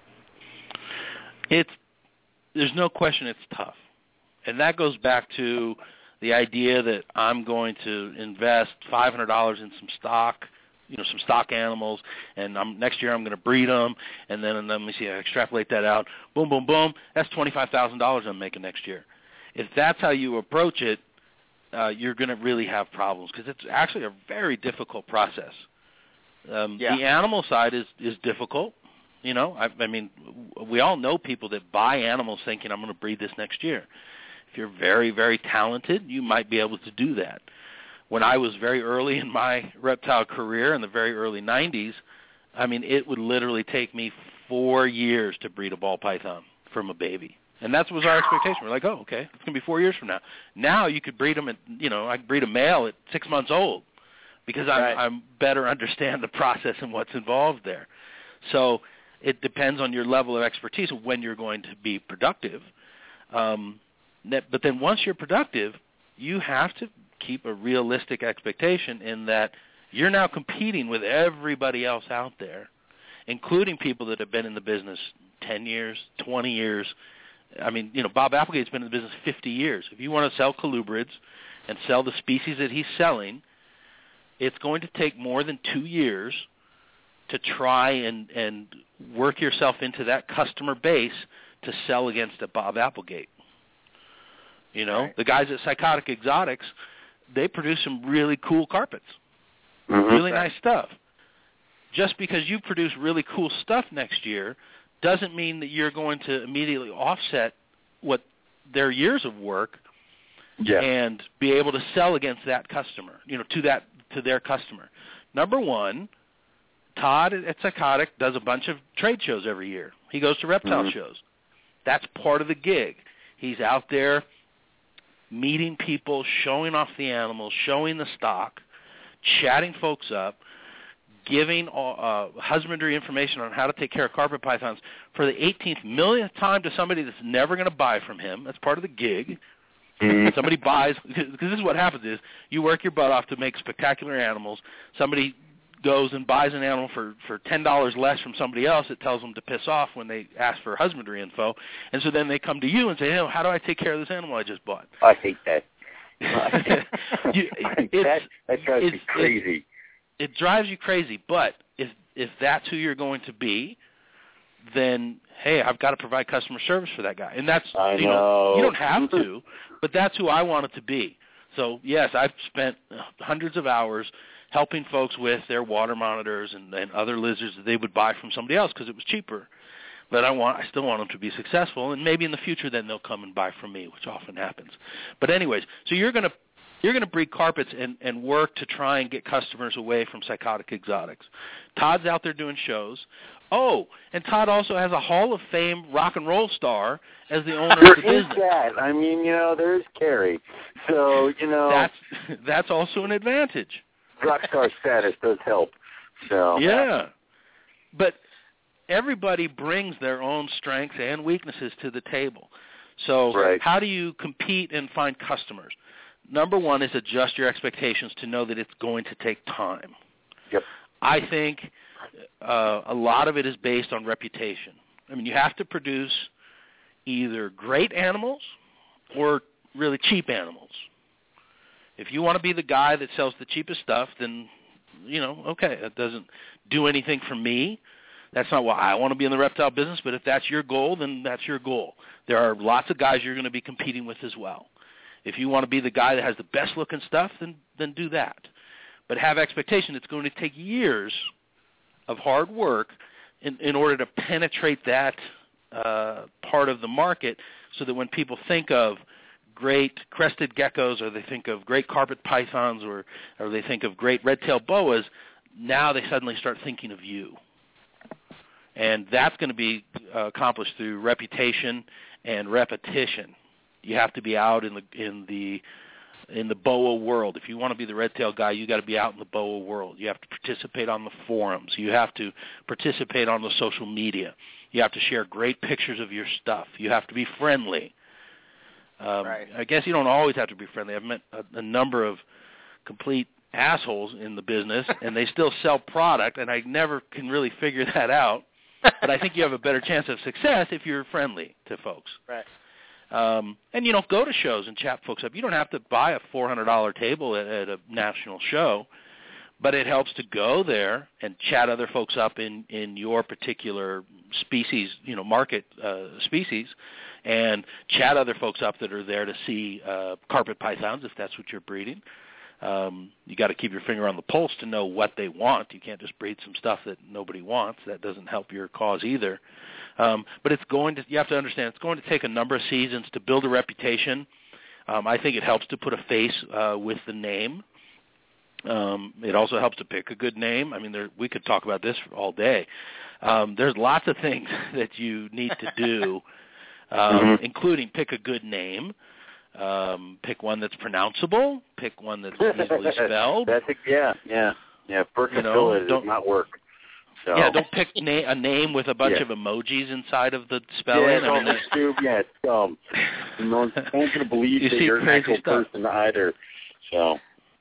it's there's no question it's tough, and that goes back to the idea that I'm going to invest five hundred dollars in some stock, you know, some stock animals, and I'm, next year I'm going to breed them, and then and let me see, I extrapolate that out, boom, boom, boom, that's twenty-five thousand dollars I'm making next year. If that's how you approach it, uh, you're going to really have problems because it's actually a very difficult process. Um, yeah. The animal side is, is difficult. You know, I, I mean, we all know people that buy animals thinking I'm going to breed this next year. If you're very, very talented, you might be able to do that. When I was very early in my reptile career in the very early nineties, I mean, it would literally take me four years to breed a ball python from a baby. And that was our expectation. We're like, oh, okay, it's going to be four years from now. Now you could breed them at, you know, I could breed a male at six months old because I'm, right. I'm better understand the process and what's involved there. So it depends on your level of expertise of when you're going to be productive. Um, but then once you're productive, you have to keep a realistic expectation in that you're now competing with everybody else out there, including people that have been in the business ten years, twenty years. I mean, you know, Bob Applegate's been in the business fifty years. If you want to sell colubrids and sell the species that he's selling, it's going to take more than two years to try and, and work yourself into that customer base to sell against a Bob Applegate. You know, right. The guys at Psychotic Exotics, they produce some really cool carpets, mm-hmm. really nice stuff. Just because you produce really cool stuff next year doesn't mean that you're going to immediately offset what their years of work yeah. and be able to sell against that customer, you know, to that to their customer. Number one, Todd at Psychotic does a bunch of trade shows every year. He goes to reptile mm-hmm. shows. That's part of the gig. He's out there meeting people, showing off the animals, showing the stock, chatting folks up, giving uh, husbandry information on how to take care of carpet pythons for the eighteenth millionth time to somebody that's never going to buy from him. That's part of the gig. Mm-hmm. Somebody buys, because this is what happens is you work your butt off to make spectacular animals. Somebody goes and buys an animal for, for ten dollars less from somebody else. It tells them to piss off when they ask for husbandry info. And so then they come to you and say, hey, how do I take care of this animal I just bought? I hate that. you, that, that drives it's, me crazy. It, it drives you crazy, but if if that's who you're going to be, then, hey, I've got to provide customer service for that guy. And that's, I you know. know, you don't have to, but that's who I want it to be. So, yes, I've spent hundreds of hours helping folks with their water monitors and, and other lizards that they would buy from somebody else because it was cheaper. But I want, I still want them to be successful, and maybe in the future then they'll come and buy from me, which often happens. But anyways, so you're going to you're going to breed carpets and, and work to try and get customers away from Psychotic Exotics. Todd's out there doing shows. Oh, and Todd also has a Hall of Fame rock and roll star as the owner there of the business. There is that. I mean, you know, there's Carrie. So, you know. That's that's also an advantage. Rock star status does help. So yeah, but everybody brings their own strengths and weaknesses to the table. So right. how do you compete and find customers? Number one is adjust your expectations to know that it's going to take time. Yep. I think uh, a lot of it is based on reputation. I mean, you have to produce either great animals or really cheap animals. If you want to be the guy that sells the cheapest stuff, then, you know, okay, that doesn't do anything for me. That's not why I want to be in the reptile business, but if that's your goal, then that's your goal. There are lots of guys you're going to be competing with as well. If you want to be the guy that has the best-looking stuff, then then do that. But have expectation. It's going to take years of hard work in, in order to penetrate that uh, part of the market so that when people think of great crested geckos or they think of great carpet pythons or, or they think of great red-tailed boas, now they suddenly start thinking of you. And that's going to be uh, accomplished through reputation and repetition. You have to be out in the in the in the boa world. If you want to be the red-tailed guy, you got to be out in the boa world. You have to participate on the forums. You have to participate on the social media. You have to share great pictures of your stuff. You have to be friendly. Um, right. I guess you don't always have to be friendly. I've met a, a number of complete assholes in the business, and they still sell product, and I never can really figure that out. But I think you have a better chance of success if you're friendly to folks. Right. Um, and, you know, go to shows and chat folks up. You don't have to buy a four hundred dollars table at, at a national show, but it helps to go there and chat other folks up in, in your particular species, you know, market uh, species, and chat other folks up that are there to see uh, carpet pythons if that's what you're breeding. Um, you got to keep your finger on the pulse to know what they want. You can't just breed some stuff that nobody wants. That doesn't help your cause either. Um, but it's going to, you have to understand, it's going to take a number of seasons to build a reputation. Um, I think it helps to put a face uh, with the name. Um, it also helps to pick a good name. I mean, there, we could talk about this all day. Um, there's lots of things that you need to do, um, mm-hmm. including pick a good name. Um, pick one that's pronounceable. Pick one that's easily spelled. That's a, yeah, yeah, yeah. Percapilla you know, does not work. So. Yeah, don't pick na- a name with a bunch yeah. of emojis inside of the spelling. Yeah, I mean, that's stupid. Yeah, it's dumb. No one's going to believe you that you're an actual stuff. person either. So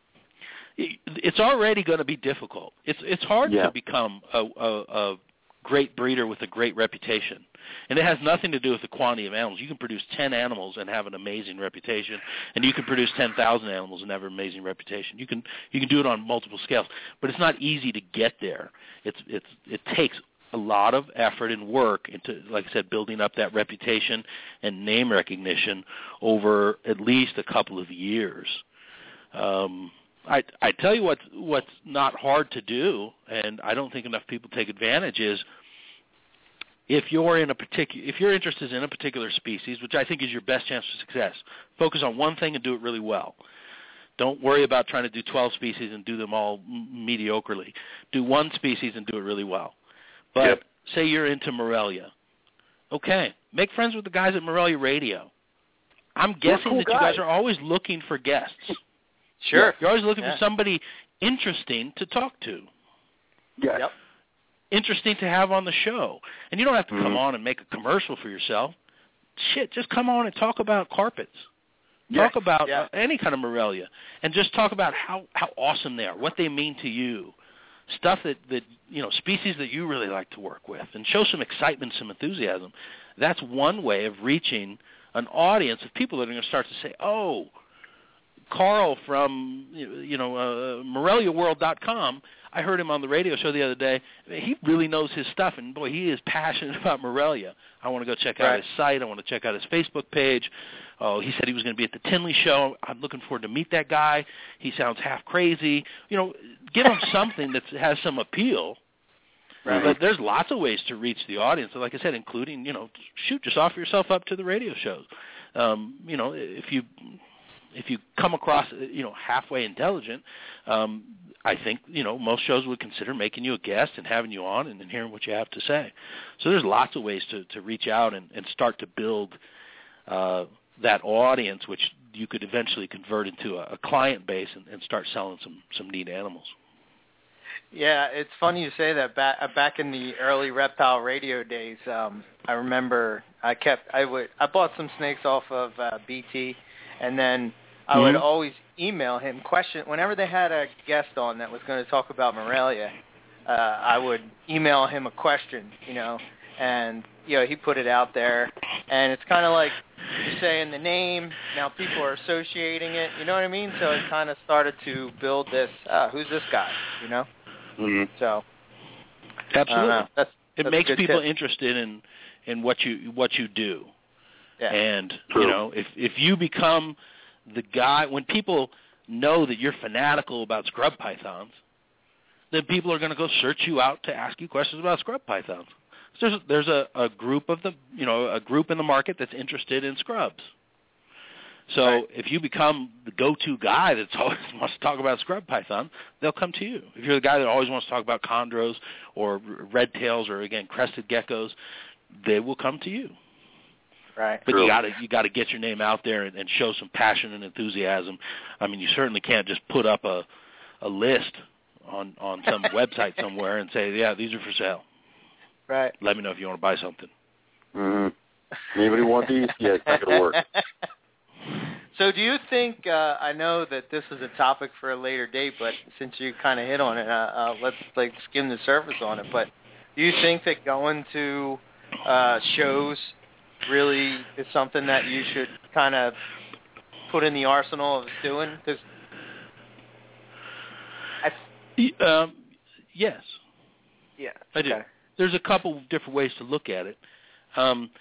it's already going to be difficult. It's it's hard yeah. to become a, a, a great breeder with a great reputation. And it has nothing to do with the quantity of animals. You can produce ten animals and have an amazing reputation, and you can produce ten thousand animals and have an amazing reputation. You can you can do it on multiple scales, but it's not easy to get there. It's it's it takes a lot of effort and work into, like I said, building up that reputation and name recognition over at least a couple of years. Um, I I tell you what's what's not hard to do, and I don't think enough people take advantage is. If you're in a particular, if you're interested in a particular species, which I think is your best chance for success, focus on one thing and do it really well. Don't worry about trying to do twelve species and do them all mediocrely. Do one species and do it really well. But yep. say you're into Morelia. Okay, make friends with the guys at Morelia Radio. I'm guessing cool that guys. you guys are always looking for guests. Sure. You're always looking yeah. for somebody interesting to talk to. Yes. Yep. Interesting to have on the show. And you don't have to mm-hmm. come on and make a commercial for yourself. Shit, just come on and talk about carpets. Yes. Talk about yeah. uh, any kind of Morelia. And just talk about how, how awesome they are, what they mean to you. Stuff that, that, you know, species that you really like to work with. And show some excitement, some enthusiasm. That's one way of reaching an audience of people that are going to start to say, oh, Carl from, you know, uh, Morelia World dot com, I heard him on the radio show the other day. He really knows his stuff, and, boy, he is passionate about Morelia. I want to go check out right. his site. I want to check out his Facebook page. Oh, he said he was going to be at the Tinley show. I'm looking forward to meet that guy. He sounds half crazy. You know, give him something that has some appeal. Right. But there's lots of ways to reach the audience. Like I said, including, you know, shoot, just offer yourself up to the radio shows. Um, you know, if you if you come across, you know, halfway intelligent, um, I think, you know, most shows would consider making you a guest and having you on and, and hearing what you have to say. So there's lots of ways to, to reach out and, and start to build uh, that audience, which you could eventually convert into a, a client base and, and start selling some, some neat animals. Yeah, it's funny you say that. Back, back in the early reptile radio days, um, I remember I kept I would I bought some snakes off of uh, B T, and then I mm-hmm. would always email him question whenever they had a guest on that was going to talk about Morelia. uh, I would email him a question, you know, and, you know, he put it out there. And it's kind of like you're saying the name, now people are associating it, you know what I mean? So it kind of started to build this, uh, who's this guy, you know? Mm-hmm. So, absolutely. That's, that's it makes people tip. interested in, in what you what you do. Yeah. And, True. you know, if if you become the guy, when people know that you're fanatical about scrub pythons, then people are going to go search you out to ask you questions about scrub pythons. So there's there's a, a group of the you know a group in the market that's interested in scrubs. So right. if you become the go-to guy that always wants to talk about scrub python, they'll come to you. If you're the guy that always wants to talk about chondros or red tails or again crested geckos, they will come to you. Right. But True. you got to you got to get your name out there and, and show some passion and enthusiasm. I mean, you certainly can't just put up a a list on on some website somewhere and say, yeah, these are for sale. Right. Let me know if you want to buy something. Mm-hmm. Anybody want these? Yeah, it's not going to work. So do you think, uh, I know that this is a topic for a later date, but since you kind of hit on it, uh, uh, let's like skim the surface on it. But do you think that going to uh, shows really is something that you should kind of put in the arsenal of doing? Cause I, um, yes. Yeah. I do. Okay. There's a couple of different ways to look at it. Um,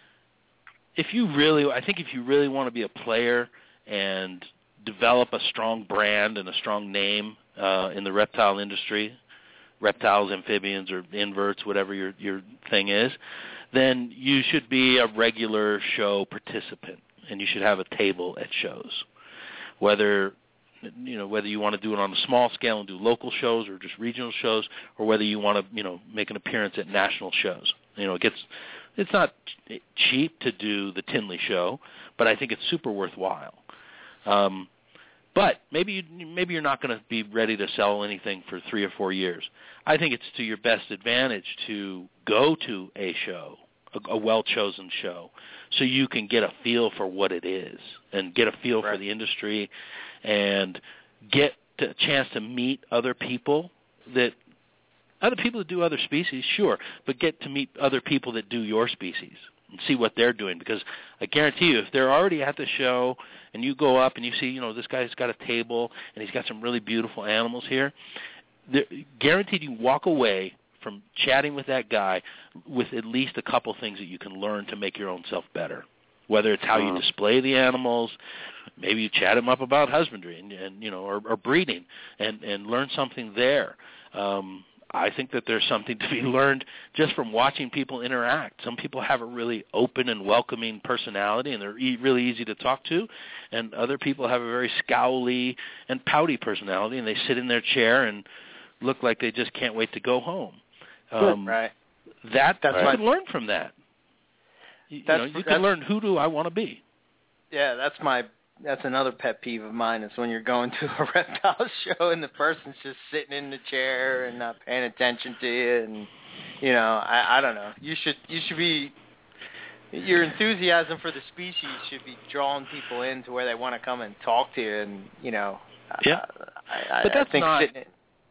if you really, I think if you really want to be a player and develop a strong brand and a strong name uh, in the reptile industry, reptiles, amphibians, or inverts, whatever your your thing is, then you should be a regular show participant, and you should have a table at shows. Whether you know whether you want to do it on a small scale and do local shows or just regional shows, or whether you want to you know make an appearance at national shows. You know, it gets it's not cheap to do the Tinley show, but I think it's super worthwhile. Um, but maybe you, maybe you're not going to be ready to sell anything for three or four years. I think it's to your best advantage to go to a show, a, a well-chosen show, so you can get a feel for what it is and get a feel right. for the industry and get a chance to meet other people that other people that do other species, sure, but get to meet other people that do your species and see what they're doing. Because I guarantee you, if they're already at the show and you go up and you see, you know, this guy's got a table and he's got some really beautiful animals here, guaranteed you walk away from chatting with that guy with at least a couple things that you can learn to make your own self better. Whether it's how you display the animals, maybe you chat them up about husbandry and, and you know, or, or breeding, and, and learn something there. Um, I think that there's something to be learned just from watching people interact. Some people have a really open and welcoming personality, and they're e- really easy to talk to, and other people have a very scowly and pouty personality, and they sit in their chair and look like they just can't wait to go home. Um, right. That That's you my, can learn from that. You, that's, know, you that's, can learn who do I want to be. Yeah, that's my that's another pet peeve of mine is when you're going to a reptile show and the person's just sitting in the chair and not paying attention to you, and you know, I, I don't know. You should you should be your enthusiasm for the species should be drawing people in to where they want to come and talk to you, and you know, yeah. Uh, I, but that's I think not sitting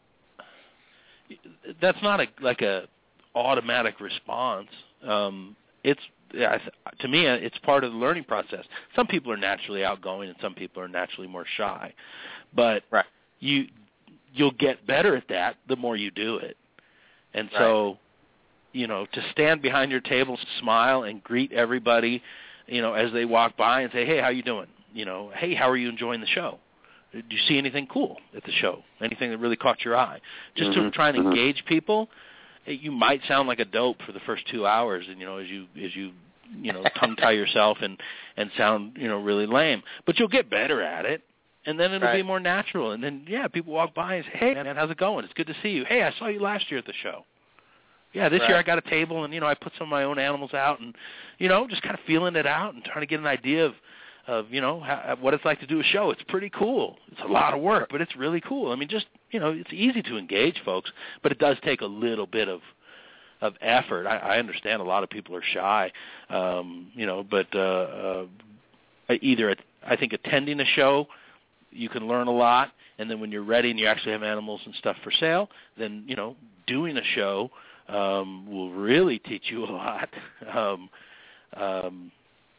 that's not a like a automatic response. Um, it's Yeah, to me, it's part of the learning process. Some people are naturally outgoing, and some people are naturally more shy. But right. you, you'll get better at that the more you do it. And so, right. you know, to stand behind your table, smile, and greet everybody, you know, as they walk by and say, "Hey, how you doing?" You know, "Hey, how are you enjoying the show? Did you see anything cool at the show? Anything that really caught your eye?" Just mm-hmm. to try and mm-hmm. engage people. You might sound like a dope for the first two hours, and you know, as you as you you know tongue tie yourself and and sound you know really lame, but you'll get better at it, and then it'll right. be more natural. And then yeah, people walk by and say, "Hey, man, how's it going? It's good to see you. Hey, I saw you last year at the show. Yeah, this right. year I got a table, and you know I put some of my own animals out, and you know just kind of feeling it out and trying to get an idea of." of, you know, how, what it's like to do a show. It's pretty cool. It's a lot of work, but it's really cool. I mean, just, you know, it's easy to engage folks, but it does take a little bit of of effort. I, I understand a lot of people are shy, um, you know, but uh, uh, either, I think, attending a show, you can learn a lot, and then when you're ready and you actually have animals and stuff for sale, then, you know, doing a show um, will really teach you a lot. Um, um,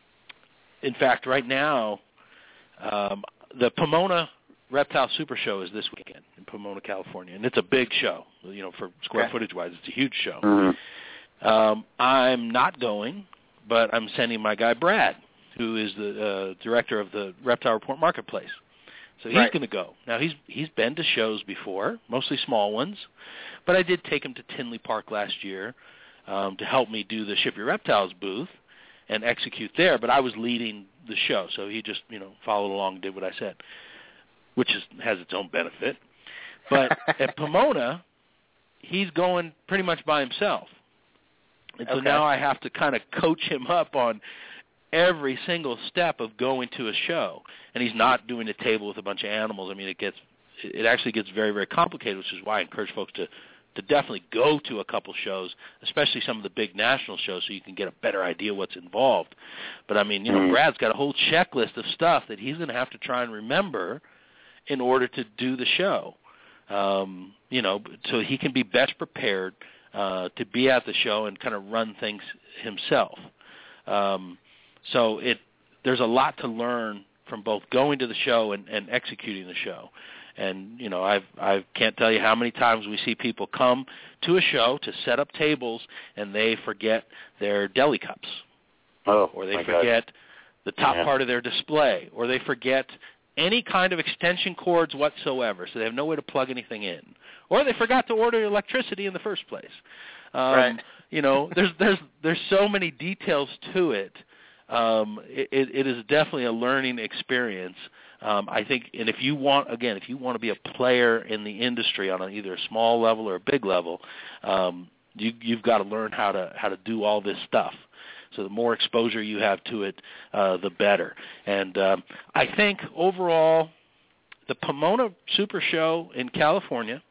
in fact, right now, um, the Pomona Reptile Super Show is this weekend in Pomona, California, and it's a big show. You know, for square okay. footage-wise, it's a huge show. Mm-hmm. Um, I'm not going, but I'm sending my guy Brad, who is the uh, director of the Reptile Report Marketplace. So he's right. going to go. Now, he's he's been to shows before, mostly small ones, but I did take him to Tinley Park last year um, to help me do the Ship Your Reptiles booth and execute there, but I was leading the show, so he just, you know, followed along and did what I said, which is, has its own benefit. But at Pomona, he's going pretty much by himself. And so okay. now I have to kind of coach him up on every single step of going to a show. And he's not doing a table with a bunch of animals. I mean, it gets, it actually gets very, very complicated, which is why I encourage folks to, to definitely go to a couple shows, especially some of the big national shows, so you can get a better idea what's involved. But, I mean, you know, Brad's got a whole checklist of stuff that he's going to have to try and remember in order to do the show, um, you know, so he can be best prepared uh, to be at the show and kind of run things himself. Um, so it there's a lot to learn from both going to the show and, and executing the show. And, you know, I've, I can't tell you how many times we see people come to a show to set up tables and they forget their deli cups. Oh, or they my forget God. the top yeah. part of their display, or they forget any kind of extension cords whatsoever, so they have no way to plug anything in. Or they forgot to order electricity in the first place. Um, right. You know, there's there's there's so many details to it. Um, it, it is definitely a learning experience. Um, I think, and if you want, again, if you want to be a player in the industry on a, either a small level or a big level, um, you, you've got to learn how to how to do all this stuff. So the more exposure you have to it, uh, the better. And um, I think overall, the Pomona Super Show in California,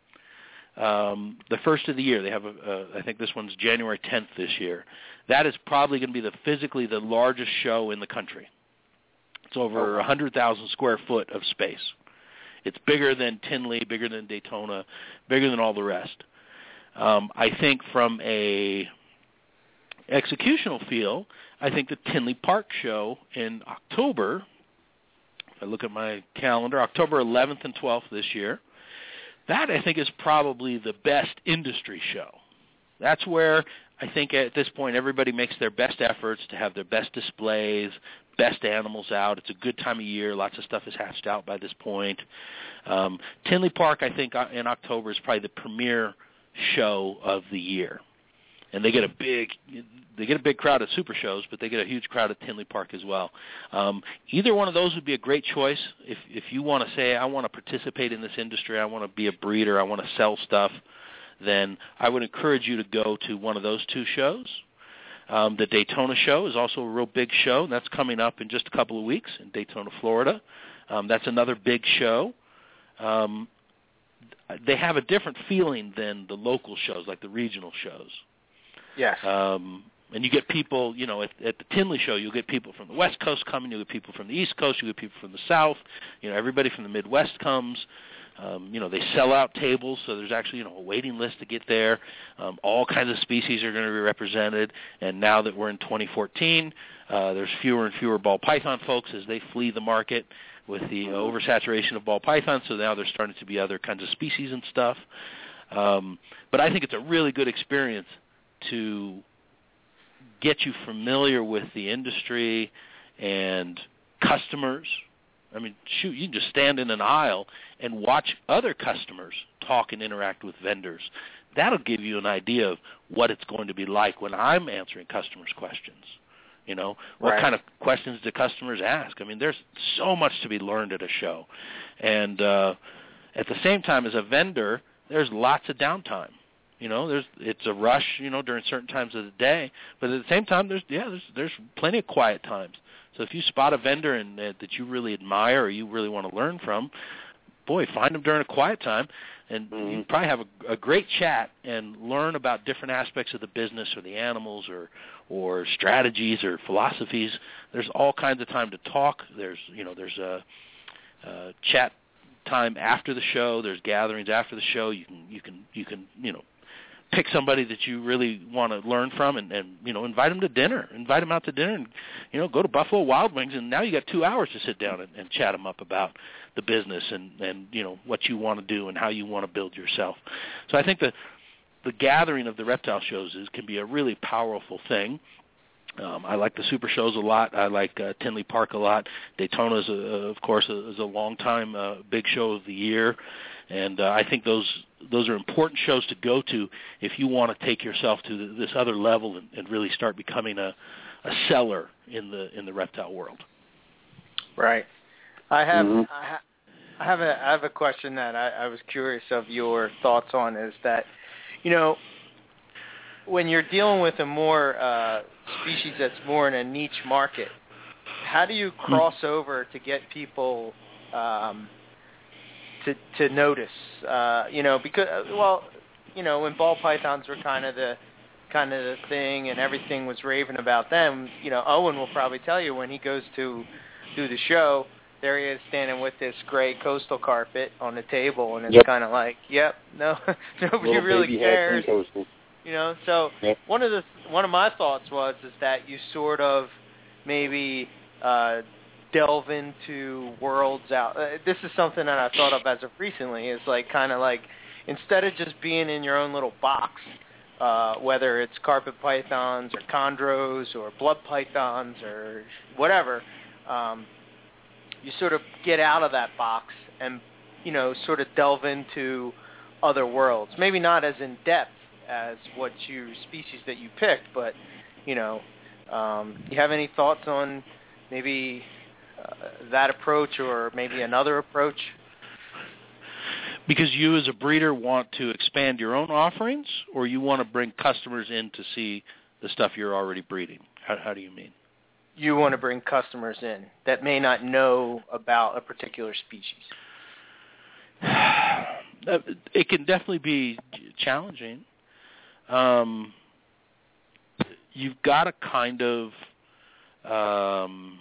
um, the first of the year, they have, a, a, I think this one's January tenth this year. That is probably going to be the physically the largest show in the country. It's over one hundred thousand square foot of space. It's bigger than Tinley, bigger than Daytona, bigger than all the rest. Um, I think from a executional feel, I think the Tinley Park show in October, if I look at my calendar, October eleventh and twelfth this year, that I think is probably the best industry show. That's where I think at this point everybody makes their best efforts to have their best displays, best animals out. It's a good time of year. Lots of stuff is hatched out by this point. Um, Tinley Park, I think, in October is probably the premier show of the year. And they get a big, they get a big crowd at super shows, but they get a huge crowd at Tinley Park as well. Um, either one of those would be a great choice if if you want to say, I want to participate in this industry, I want to be a breeder, I want to sell stuff. Then I would encourage you to go to one of those two shows. Um, the Daytona show is also a real big show, and that's coming up in just a couple of weeks in Daytona, Florida. Um, that's another big show. Um, they have a different feeling than the local shows, like the regional shows. Yes. Um, and you get people, you know, at, at the Tinley show, you'll get people from the West Coast coming, you'll get people from the East Coast, you'll get people from the South. You know, everybody from the Midwest comes. Um, you know, they sell out tables, so there's actually, you know, a waiting list to get there. Um, all kinds of species are going to be represented. And now that we're in twenty fourteen, uh, there's fewer and fewer ball python folks as they flee the market with the oversaturation of ball python. So now there's starting to be other kinds of species and stuff. Um, but I think it's a really good experience to get you familiar with the industry and customers. I mean, shoot, you can just stand in an aisle and watch other customers talk and interact with vendors. That'll give you an idea of what it's going to be like when I'm answering customers' questions. You know, what right. kind of questions do customers ask? I mean, there's so much to be learned at a show. And uh, at the same time, as a vendor, there's lots of downtime. You know, there's it's a rush, you know, during certain times of the day. But at the same time, there's yeah, there's there's plenty of quiet times. So if you spot a vendor and uh, that you really admire or you really want to learn from, boy, find them during a quiet time, and mm-hmm. you probably have a, a great chat and learn about different aspects of the business or the animals or or strategies or philosophies. There's all kinds of time to talk. There's you know there's a, a chat time after the show. There's gatherings after the show. You can you can you can you know pick somebody that you really want to learn from, and, and you know invite them to dinner. Invite them out to dinner, and you know go to Buffalo Wild Wings, and now you got two hours to sit down and, and chat them up about the business and and you know what you want to do and how you want to build yourself. So I think the the gathering of the reptile shows is can be a really powerful thing. Um, I like the super shows a lot. I like uh, Tinley Park a lot. Daytona is, a, of course, a, is a long time uh, big show of the year, and uh, I think those those are important shows to go to if you want to take yourself to the, this other level and, and really start becoming a, a seller in the in the reptile world. Right. I have Mm-hmm. I, ha- I have a I have a question that I, I was curious of your thoughts on. Is that you know when you're dealing with a more uh, species that's more in a niche market, how do you cross over to get people um, to to notice? Uh, you know, because well, you know, when ball pythons were kind of the kind of the thing, and everything was raving about them. You know, Owen will probably tell you when he goes to do the show, there he is standing with this gray coastal carpet on the table, and it's Yep. kind of like, yep, no, nobody Little really baby cares. hat and coastal. You know, so Yep. one of the one of my thoughts was is that you sort of maybe uh, delve into worlds out. Uh, this is something that I thought of as of recently. Is like kind of like instead of just being in your own little box, uh, whether it's carpet pythons or chondros or blood pythons or whatever, um, you sort of get out of that box and you know sort of delve into other worlds. Maybe not as in depth as what your species that you picked, but, you know, um, you have any thoughts on maybe uh, that approach or maybe another approach? Because you as a breeder want to expand your own offerings, or you want to bring customers in to see the stuff you're already breeding? How, how do you mean? You want to bring customers in that may not know about a particular species. It can definitely be challenging. Um, you've got to kind of um,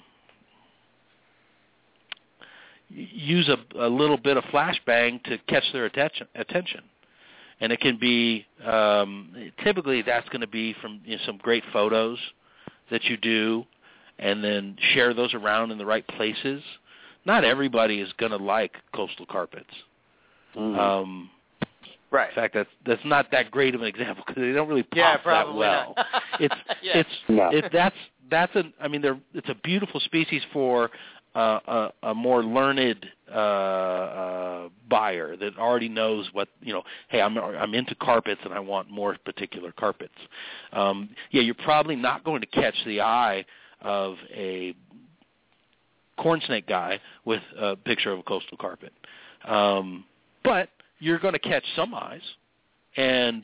use a, a little bit of flashbang to catch their attention. attention. And it can be, um, typically that's going to be from you know, some great photos that you do, and then share those around in the right places. Not everybody is going to like coastal carpets. Mm-hmm. Um, right. In fact, that's that's not that great of an example because they don't really pop yeah, that well. Not. it's yeah. it's No. it, that's that's a I mean they're it's a beautiful species for uh, a, a more learned uh, uh, buyer that already knows what you know. Hey, I'm I'm into carpets and I want more particular carpets. Um, yeah, you're probably not going to catch the eye of a corn snake guy with a picture of a coastal carpet. Um, but you're going to catch some eyes. And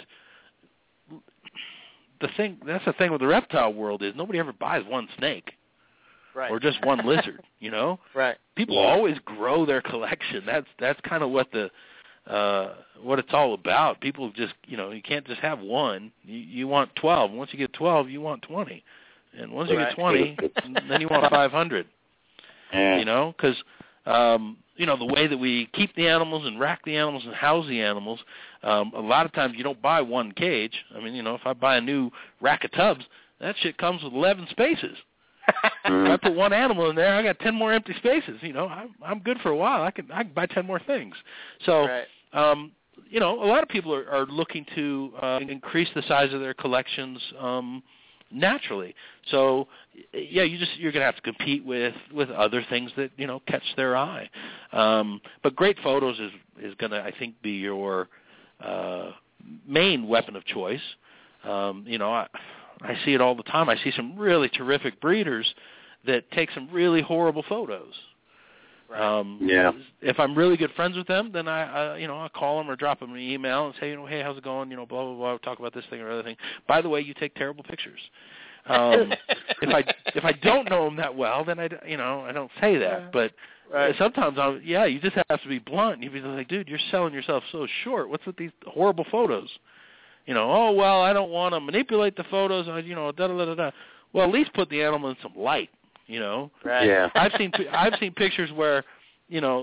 the thing that's the thing with the reptile world is nobody ever buys one snake right. or just one lizard, you know? Right. People Yeah. always grow their collection. That's that's kind of what the uh, what it's all about. People just, you know, you can't just have one. You, you want twelve. Once you get twelve, you want twenty. And once you Right. get twenty, then you want five hundred. Yeah. You know, because um, you know the way that we keep the animals and rack the animals and house the animals. Um, a lot of times you don't buy one cage. I mean, you know, if I buy a new rack of tubs, that shit comes with eleven spaces. If I put one animal in there, I got ten more empty spaces. You know, I'm I'm good for a while. I can I can buy ten more things. So, Right. um, you know, a lot of people are, are looking to uh, increase the size of their collections. Um, naturally. So yeah, you just you're going to have to compete with, with other things that, you know, catch their eye. Um, but great photos is is going to, I think, be your uh, main weapon of choice. Um, you know, I, I see it all the time. I see some really terrific breeders that take some really horrible photos. Right. Um, Yeah. If I'm really good friends with them, then I, I, you know, I call them or drop them an email and say, you know, hey, how's it going? You know, blah blah blah. We'll talk about this thing or other thing. By the way, you take terrible pictures. Um, if I if I don't know them that well, then I, you know, I don't say that. But Right. sometimes, I'll, yeah, you just have to be blunt. You'd be like, dude, you're selling yourself so short. What's with these horrible photos? You know, oh well, I don't want to manipulate the photos. I, you know, da da da da. Well, at least put the animal in some light. You know, Right. Yeah. I've seen I've seen pictures where, you know, the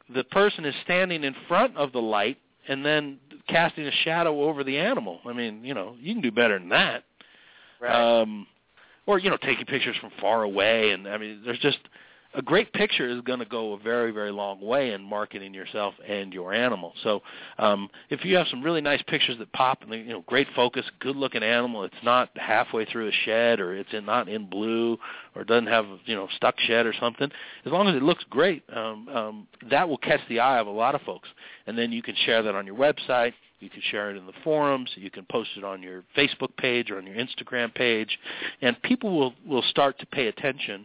the person is standing in front of the light and then casting a shadow over the animal. I mean, you know, you can do better than that. Right. Um, or, you know, taking pictures from far away. And, I mean, there's just a great picture is going to go a very, very long way in marketing yourself and your animal. So um, if you have some really nice pictures that pop and, you know, great focus, good-looking animal, it's not halfway through a shed or it's in, not in blue or doesn't have, you know, stuck shed or something, as long as it looks great, um, um, that will catch the eye of a lot of folks. And then you can share that on your website. You can share it in the forums. You can post it on your Facebook page or on your Instagram page. And people will, will start to pay attention.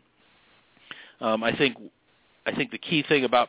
Um, I think I think the key thing about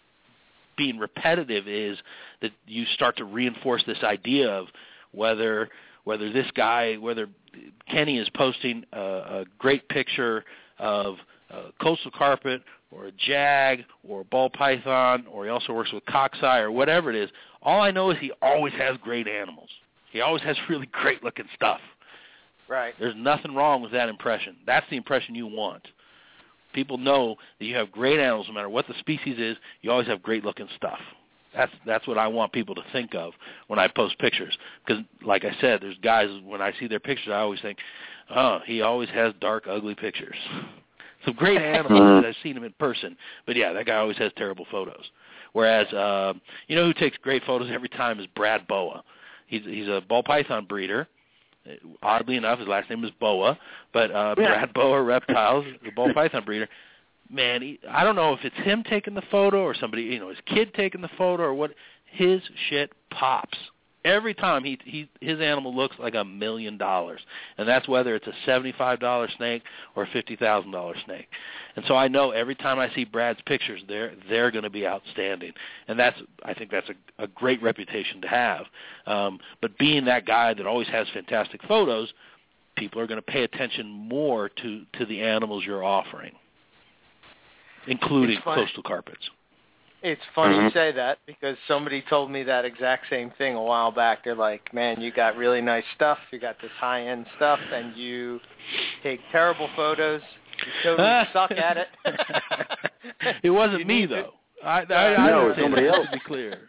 being repetitive is that you start to reinforce this idea of whether whether this guy, whether Kenny is posting a, a great picture of a coastal carpet or a jag or a ball python, or he also works with cockeye or whatever it is. All I know is he always has great animals. He always has really great-looking stuff. Right. There's nothing wrong with that impression. That's the impression you want. People know that you have great animals, no matter what the species is. You always have great-looking stuff. That's that's what I want people to think of when I post pictures. Because, like I said, there's guys, when I see their pictures, I always think, oh, he always has dark, ugly pictures. Some great animals, I've seen him in person. But, yeah, that guy always has terrible photos. Whereas, uh, you know who takes great photos every time is Brad Boa. He's, he's a ball python breeder. Oddly enough, his last name is Boa, but uh, yeah. Brad Boa Reptiles, the ball python breeder. Man, he, I don't know if it's him taking the photo or somebody, you know, his kid taking the photo or what. His shit pops every time. He he his animal looks like a million dollars, and that's whether it's a seventy-five dollar snake or a fifty thousand dollar snake. And so I know every time I see Brad's pictures, they're they're going to be outstanding, and that's I think that's a, a great reputation to have. Um, but being that guy that always has fantastic photos, people are going to pay attention more to to the animals you're offering, including coastal carpets. It's funny Mm-hmm. you say that because somebody told me that exact same thing a while back. They're like, man, you got really nice stuff. You got this high-end stuff, and you take terrible photos. You totally suck at it. It wasn't You me, need to- though. I, I, I No, didn't it's say somebody that, else. to be clear.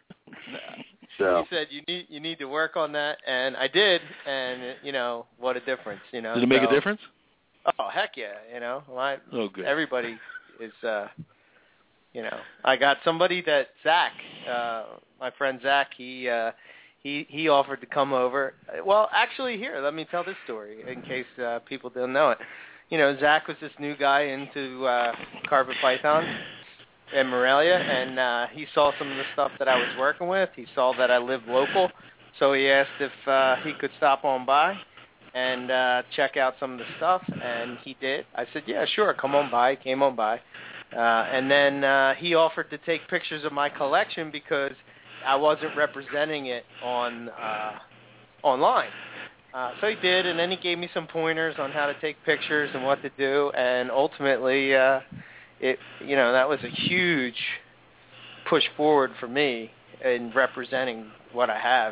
So. He said you need you need to work on that, and I did, and you know what a difference, you know. Did it make so, a difference? Oh heck yeah, you know. Well, I, Oh, good. Everybody is, uh, you know. I got somebody that Zach, uh, my friend Zach, he uh, he he offered to come over. Well, actually, here, let me tell this story in case uh, people don't know it. You know, Zach was this new guy into uh, carpet python in Morelia, and uh, he saw some of the stuff that I was working with. He saw that I lived local, so he asked if uh, he could stop on by and uh, check out some of the stuff, and he did. I said, yeah, sure, come on by. He came on by. Uh, and then uh, he offered to take pictures of my collection because I wasn't representing it on uh, online. Uh, so he did, and then he gave me some pointers on how to take pictures and what to do, and ultimately, uh, it you know that was a huge push forward for me in representing what I have,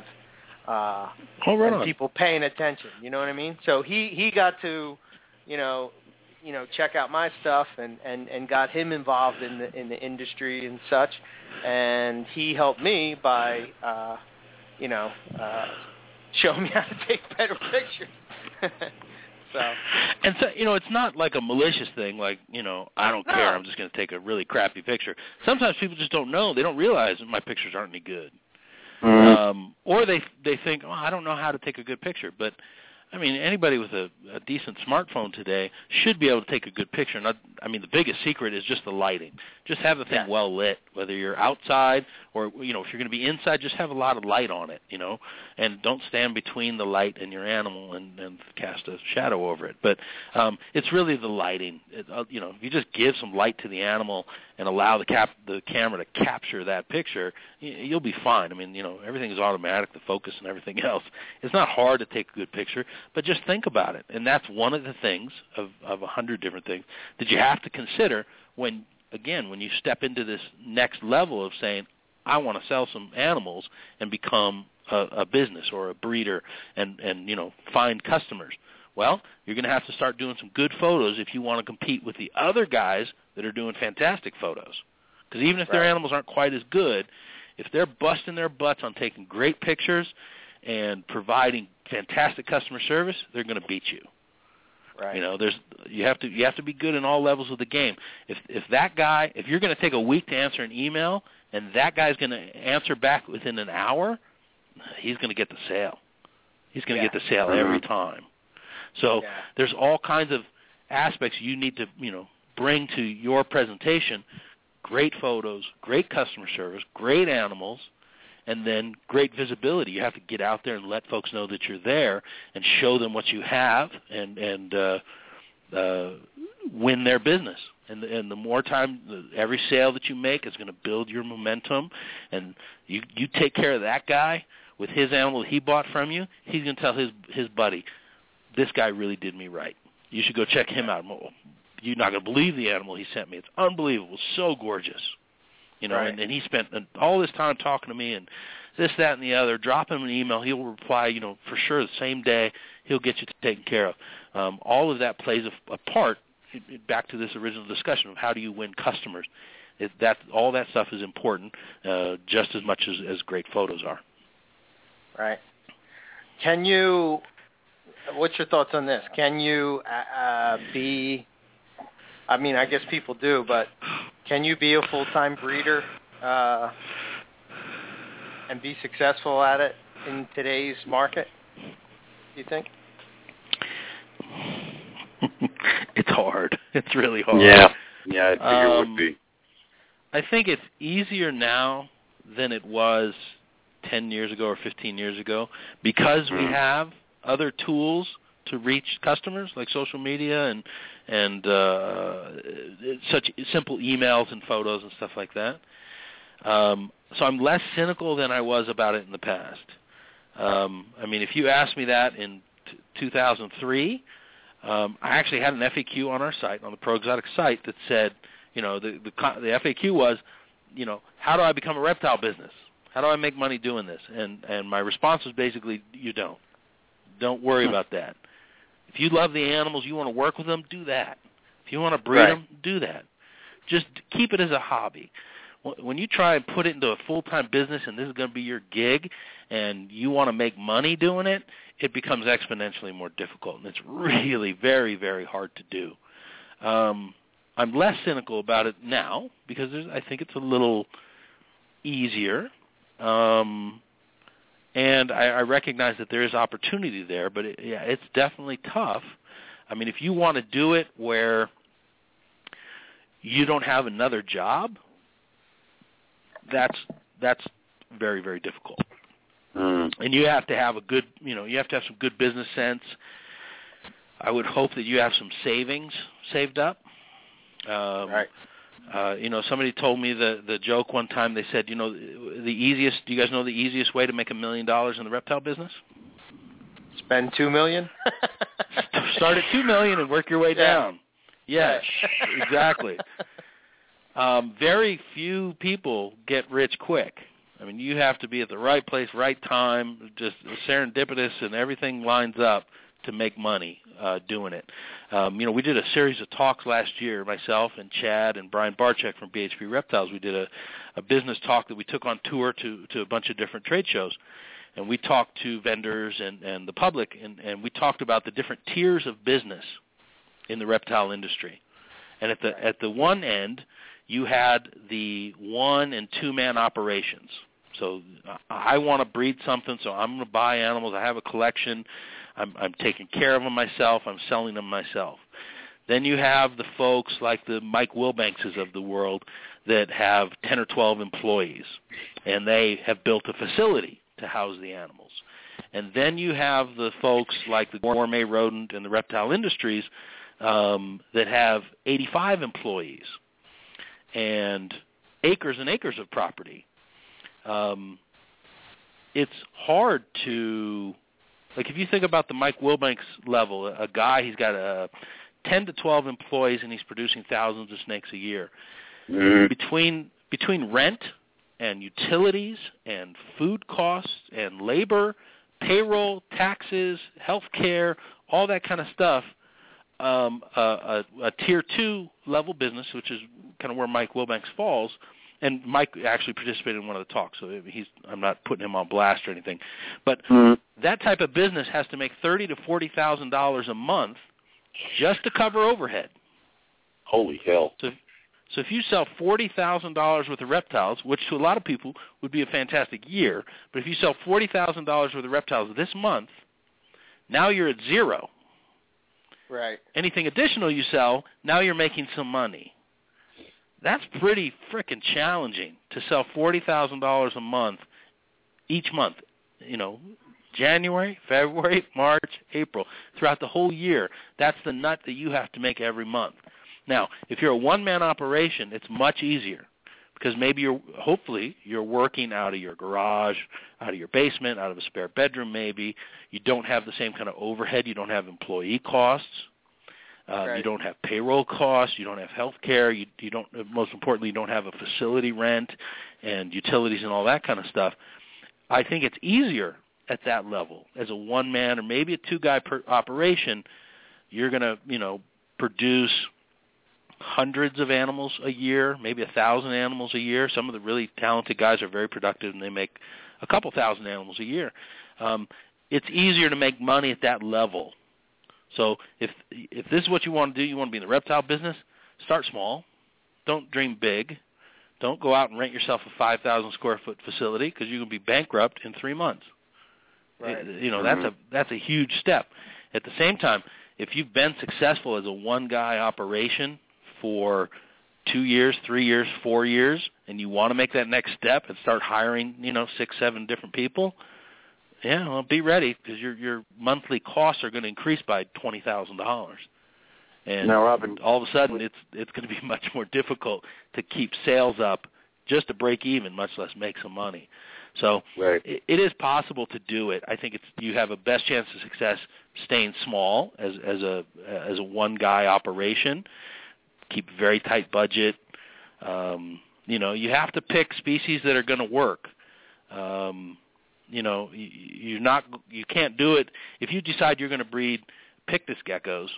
uh, Oh, right and on. people paying attention. You know what I mean? So he, he got to, you know, you know, check out my stuff and, and, and got him involved in the in the industry and such, and he helped me by, uh, you know. Uh, show me how to take better pictures. so, And so, you know, it's not like a malicious thing, like, you know, I don't No. care, I'm just going to take a really crappy picture. Sometimes people just don't know. They don't realize that my pictures aren't any good. Mm-hmm. Um, or they they think, oh, I don't know how to take a good picture. But, I mean, anybody with a, a decent smartphone today should be able to take a good picture. Not, I mean, the biggest secret is just the lighting. Just have the thing Yeah. well lit, whether you're outside or, you know, if you're going to be inside, just have a lot of light on it, you know, and don't stand between the light and your animal and, and cast a shadow over it. But um, it's really the lighting. It, uh, you know, if you just give some light to the animal and allow the cap the camera to capture that picture, you, you'll be fine. I mean, you know, everything is automatic, the focus and everything else. It's not hard to take a good picture, but just think about it. And that's one of the things of of a hundred different things that you have to consider when, again, when you step into this next level of saying, I want to sell some animals and become a, a business or a breeder and, and, you know, find customers. Well, you're going to have to start doing some good photos if you want to compete with the other guys that are doing fantastic photos. Because even if right. their animals aren't quite as good, if they're busting their butts on taking great pictures and providing fantastic customer service, they're going to beat you. Right. You know, there's you have to you have to be good in all levels of the game. If if that guy, if you're going to take a week to answer an email and that guy's going to answer back within an hour, he's going to get the sale. He's going to yeah. get the sale every time. So yeah. there's all kinds of aspects you need to, you know, bring to your presentation. Great photos, great customer service, great animals, and then great visibility. You have to get out there and let folks know that you're there and show them what you have and and uh, uh, win their business. And the, and the more time, every sale that you make is going to build your momentum. And you you take care of that guy with his animal that he bought from you, he's going to tell his his buddy, this guy really did me right. You should go check him out. You're not going to believe the animal he sent me. It's unbelievable. So gorgeous. You know, right. and, and he spent all this time talking to me and this, that, and the other. Drop him an email. He'll reply, you know, for sure the same day. He'll get you taken care of. Um, all of that plays a, a part, back to this original discussion of how do you win customers. It, that all that stuff is important uh, just as much as, as great photos are. Right. Can you, what's your thoughts on this? Can you uh, be, I mean, I guess people do, but can you be a full-time breeder uh, and be successful at it in today's market, do you think? It's hard. It's really hard. Yeah, yeah, I think um, it would be. I think it's easier now than it was ten years ago or fifteen years ago because we have other tools to reach customers like social media and and uh, such simple emails and photos and stuff like that. Um, so I'm less cynical than I was about it in the past. Um, I mean, if you asked me that in t- two thousand three, um, I actually had an F A Q on our site, on the Pro Exotic site, that said, you know, the, the the F A Q was, you know, how do I become a reptile business? How do I make money doing this? And and my response was basically, you don't. Don't worry hmm. about that. If you love the animals, you want to work with them, do that. If you want to breed right. them, do that. Just keep it as a hobby. When you try and put it into a full-time business and this is going to be your gig and you want to make money doing it, it becomes exponentially more difficult, and it's really very, very hard to do. Um, I'm less cynical about it now because there's, I think it's a little easier. Um, and I, I recognize that there is opportunity there, but it, yeah, it's definitely tough. I mean, if you want to do it where you don't have another job, that's that's very, very difficult. Mm. And you have to have a good, you know, you have to have some good business sense. I would hope that you have some savings saved up. Um, right. Uh, you know, somebody told me the the joke one time. They said, you know, the easiest. Do you guys know the easiest way to make a million dollars in the reptile business? Spend two million. Start at two million and work your way yeah. down. Yes, exactly. Um, very few people get rich quick. I mean, you have to be at the right place, right time, just serendipitous, and everything lines up to make money uh, doing it. Um, you know, we did a series of talks last year, myself and Chad and Brian Barczyk from B H P Reptiles. We did a, a business talk that we took on tour to, to a bunch of different trade shows. And we talked to vendors and, and the public, and, and we talked about the different tiers of business in the reptile industry. And at the at the one end, you had the one- and two-man operations. So I want to breed something, so I'm going to buy animals. I have a collection. I'm, I'm taking care of them myself. I'm selling them myself. Then you have the folks like the Mike Wilbankses of the world that have ten or twelve employees, and they have built a facility to house the animals. And then you have the folks like the Gourmet Rodent and the Reptile Industries um, that have eighty-five employees and acres and acres of property. Um, it's hard to, like if you think about the Mike Wilbanks level, a guy, he's got a ten to twelve employees and he's producing thousands of snakes a year. Mm-hmm. Between between rent and utilities and food costs and labor, payroll, taxes, health care, all that kind of stuff, um, a, a, a tier two level business, which is kind of where Mike Wilbanks falls, and Mike actually participated in one of the talks, so he's I'm not putting him on blast or anything. But mm-hmm. that type of business has to make thirty to forty thousand dollars a month just to cover overhead. Holy hell! So, so if you sell forty thousand dollars worth of reptiles, which to a lot of people would be a fantastic year, but if you sell forty thousand dollars worth of reptiles this month, now you're at zero. Right. Anything additional you sell, now you're making some money. That's pretty frickin' challenging to sell forty thousand dollars a month each month. You know, January, February, March, April, throughout the whole year. That's the nut that you have to make every month. Now, if you're a one-man operation, it's much easier because maybe you're, hopefully, you're working out of your garage, out of your basement, out of a spare bedroom maybe. You don't have the same kind of overhead. You don't have employee costs. Uh, right. You don't have payroll costs. You don't have health care. You, you don't, most importantly, you don't have a facility rent and utilities and all that kind of stuff. I think it's easier at that level as a one-man or maybe a two-guy per operation. You're going to, you know, produce hundreds of animals a year, maybe a thousand animals a year. Some of the really talented guys are very productive, and they make a couple thousand animals a year. Um, it's easier to make money at that level. So if if this is what you want to do, you want to be in the reptile business, start small. Don't dream big. Don't go out and rent yourself a five thousand square foot facility because you're going to be bankrupt in three months. Right. You know, that's a that's a huge step. At the same time, if you've been successful as a one-guy operation for two years, three years, four years, and you want to make that next step and start hiring, you know, six, seven different people, yeah, well, be ready because your your monthly costs are going to increase by twenty thousand dollars. And now, Robin, all of a sudden, it's it's going to be much more difficult to keep sales up just to break even, much less make some money. So right. it, it is possible to do it. I think it's you have a best chance of success staying small as as a as a one guy operation. Keep a very tight budget. Um, you know, you have to pick species that are going to work. Um, you know, you, you're not you can't do it if you decide you're going to breed Pictus geckos.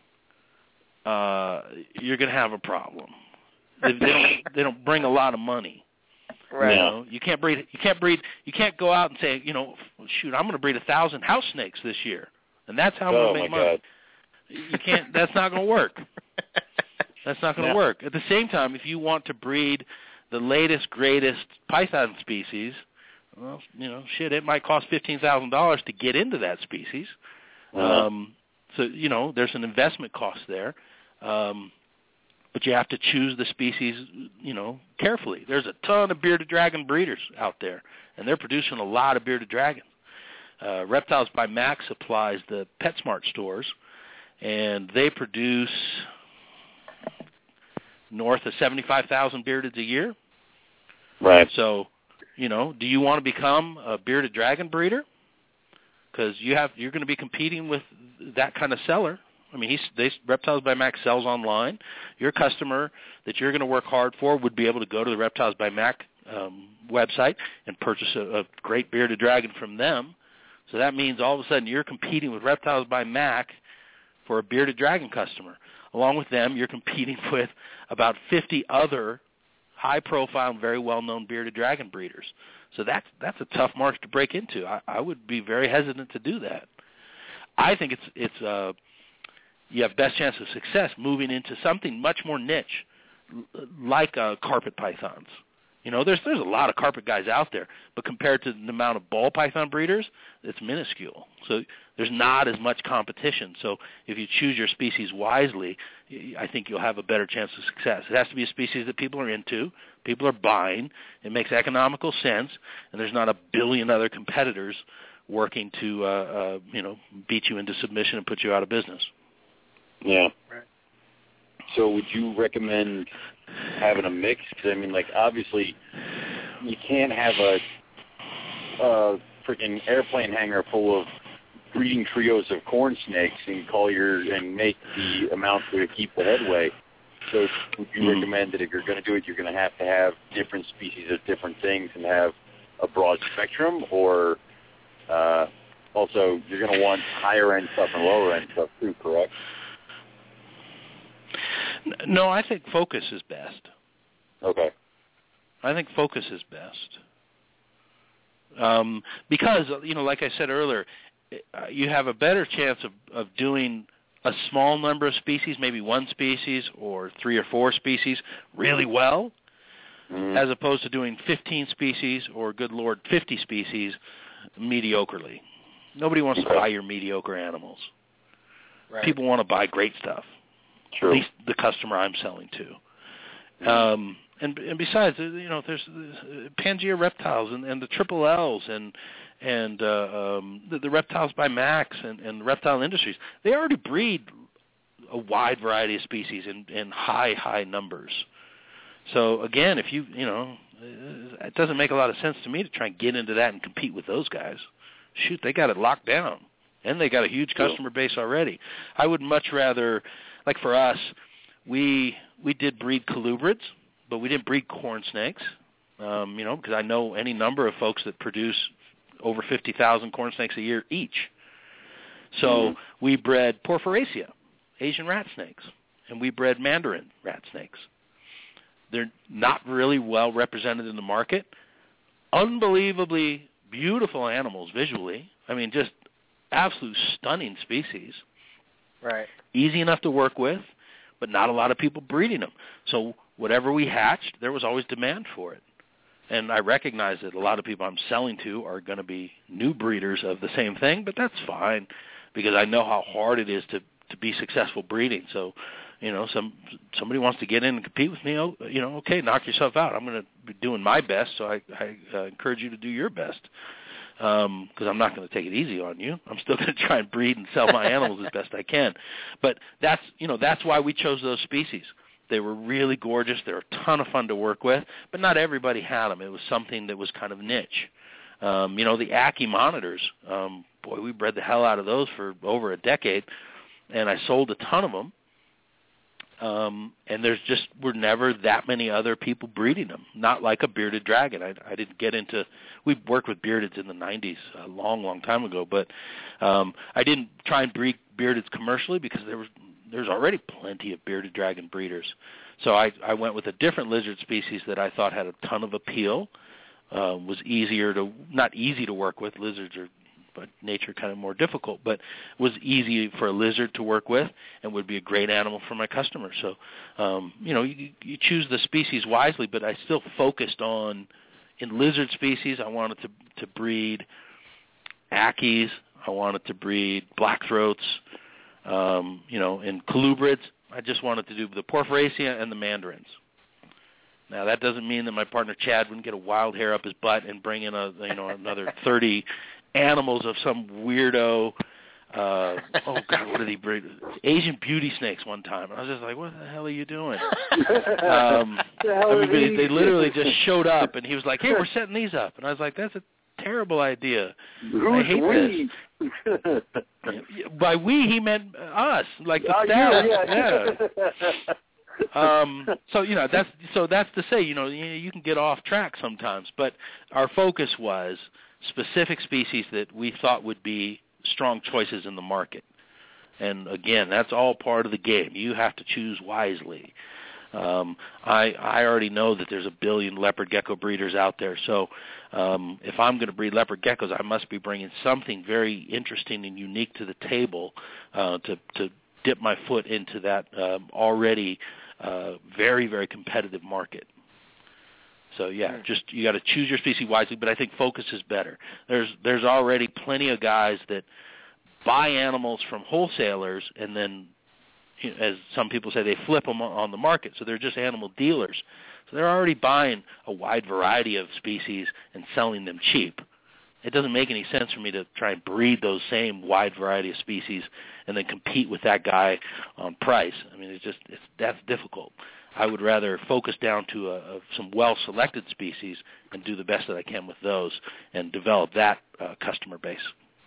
Uh, you're going to have a problem. They, they don't they don't bring a lot of money. Right. You know, you can't breed. You can't breed. You can't go out and say, you know, shoot, I'm going to breed a thousand house snakes this year, and that's how I'm oh going to make my money. God. You can't. That's not going to work. That's not going to yeah. work. At the same time, if you want to breed the latest, greatest python species, well, you know, shit, it might cost fifteen thousand dollars to get into that species. Uh-huh. Um, so you know, there's an investment cost there. Um, But you have to choose the species, you know, carefully. There's a ton of bearded dragon breeders out there, and they're producing a lot of bearded dragons. Uh, Reptiles by Mac supplies the PetSmart stores, and they produce north of seventy-five thousand beardeds a year. Right. So, you know, do you want to become a bearded dragon breeder? Because you have you're going to be competing with that kind of seller. I mean, he's, they, Reptiles by Mac sells online. Your customer that you're going to work hard for would be able to go to the Reptiles by Mac um, website and purchase a, a great bearded dragon from them. So that means all of a sudden you're competing with Reptiles by Mac for a bearded dragon customer. Along with them, you're competing with about fifty other high-profile and very well-known bearded dragon breeders. So that's that's a tough market to break into. I, I would be very hesitant to do that. I think it's it's uh, you have best chance of success moving into something much more niche, like uh, carpet pythons. You know, there's there's a lot of carpet guys out there, but compared to the amount of ball python breeders, it's minuscule. So there's not as much competition. So if you choose your species wisely, I think you'll have a better chance of success. It has to be a species that people are into, people are buying, it makes economical sense, and there's not a billion other competitors working to, uh, uh, you know, beat you into submission and put you out of business. Yeah. Right. So would you recommend having a mix? Because, I mean, like, obviously you can't have a, a freaking airplane hangar full of breeding trios of corn snakes and call your and make the amount to keep the headway. So would you mm-hmm. recommend that if you're going to do it, you're going to have to have different species of different things and have a broad spectrum, or uh, also you're going to want higher-end stuff and lower-end stuff too, correct? No, I think focus is best. Okay. I think focus is best. Um, because, you know, like I said earlier, you have a better chance of, of doing a small number of species, maybe one species or three or four species, really well, mm-hmm. as opposed to doing fifteen species or, good Lord, fifty species mediocrely. Nobody wants to buy your mediocre animals. Right. People want to buy great stuff. True. At least the customer I'm selling to. Mm-hmm. Um, and, and besides, you know, there's, there's Pangea reptiles and, and the Triple L's and and uh, um, the, the reptiles by Max and, and Reptile Industries. They already breed a wide variety of species in, in high, high numbers. So again, if you, you know, it doesn't make a lot of sense to me to try and get into that and compete with those guys. Shoot, they got it locked down, and they got a huge customer base already. I would much rather, like for us, we we did breed colubrids, but we didn't breed corn snakes, um, you know, because I know any number of folks that produce over fifty thousand corn snakes a year each. So mm-hmm. we bred Porphyracea, Asian rat snakes, and we bred Mandarin rat snakes. They're not really well represented in the market. Unbelievably beautiful animals visually. I mean, just absolute stunning species. Right. Easy enough to work with, but not a lot of people breeding them. So whatever we hatched, there was always demand for it. And I recognize that a lot of people I'm selling to are going to be new breeders of the same thing, but that's fine because I know how hard it is to, to be successful breeding. So, you know, some somebody wants to get in and compete with me, oh, you know, okay, knock yourself out. I'm going to be doing my best, so I, I uh, encourage you to do your best because um, I'm not going to take it easy on you. I'm still going to try and breed and sell my animals as best I can. But that's, you know, that's why we chose those species. They were really gorgeous. They were a ton of fun to work with, but not everybody had them. It was something that was kind of niche. Um, you know, the Ackie monitors, um, boy, we bred the hell out of those for over a decade, and I sold a ton of them. Um, and there's just were never that many other people breeding them, not like a bearded dragon. I, I didn't get into – we worked with beardeds in the nineties a long, long time ago, but um, I didn't try and breed beardeds commercially because there was there's already plenty of bearded dragon breeders. So I, I went with a different lizard species that I thought had a ton of appeal, uh, was easier to – not easy to work with. Lizards are – but nature kind of more difficult, but was easy for a lizard to work with and would be a great animal for my customer. So, um, you know, you, you choose the species wisely, but I still focused on, in lizard species, I wanted to, to breed Ackies, I wanted to breed blackthroats, um, you know, in colubrids, I just wanted to do the Porphyracea and the Mandarins. Now, that doesn't mean that my partner Chad wouldn't get a wild hair up his butt and bring in a, you know, another thirty animals of some weirdo, uh, oh God, what did he breed? Asian beauty snakes one time. And I was just like, what the hell are you doing? um, I mean, they, they literally just showed up, and he was like, hey, we're setting these up. And I was like, that's a terrible idea. Who's I hate we? this. By we, he meant us, like the oh, staff. Yeah. yeah. um, so you know that's so that's to say you know you, you can get off track sometimes, but our focus was specific species that we thought would be strong choices in the market. And again, that's all part of the game. You have to choose wisely. Um, I I already know that there's a billion leopard gecko breeders out there, so um, if I'm going to breed leopard geckos, I must be bringing something very interesting and unique to the table uh, to to dip my foot into that um, already uh, very very competitive market. So yeah, just you got to choose your species wisely, but I think focus is better. There's there's already plenty of guys that buy animals from wholesalers and then, you know, as some people say, they flip them on the market. So they're just animal dealers. So they're already buying a wide variety of species and selling them cheap. It doesn't make any sense for me to try and breed those same wide variety of species and then compete with that guy on price. I mean, it's just it's, that's difficult. I would rather focus down to a, a, some well-selected species and do the best that I can with those and develop that uh, customer base.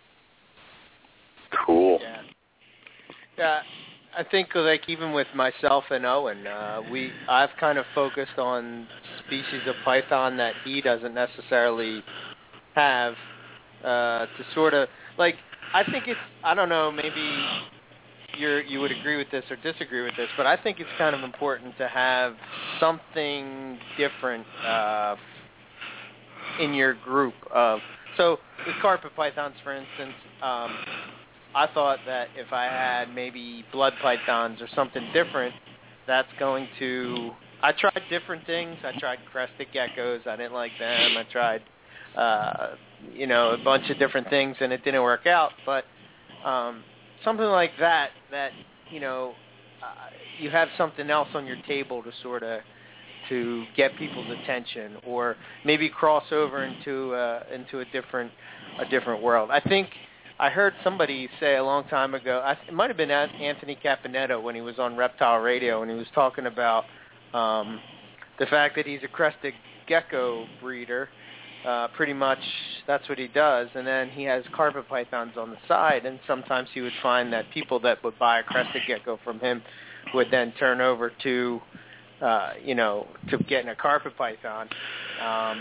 Cool. Yeah. Yeah, I think like even with myself and Owen, uh, we I've kind of focused on species of python that he doesn't necessarily have uh, to sort of like I think it's I don't know maybe you're, you would agree with this or disagree with this, but I think it's kind of important to have something different uh, in your group. Of so with carpet pythons, for instance, um, I thought that if I had maybe blood pythons or something different, that's going to. I tried different things. I tried crested geckos. I didn't like them. I tried, uh, you know, a bunch of different things, and it didn't work out. But um, something like that, that you know, uh, you have something else on your table to sort of to get people's attention, or maybe cross over into uh, into a different a different world. I think I heard somebody say a long time ago. I, it might have been Anthony Caponetto when he was on Reptile Radio, and he was talking about um, the fact that he's a crested gecko breeder. Uh, pretty much that's what he does, and then he has carpet pythons on the side, and sometimes he would find that people that would buy a crested gecko from him would then turn over to, uh, you know, to getting a carpet python. Um,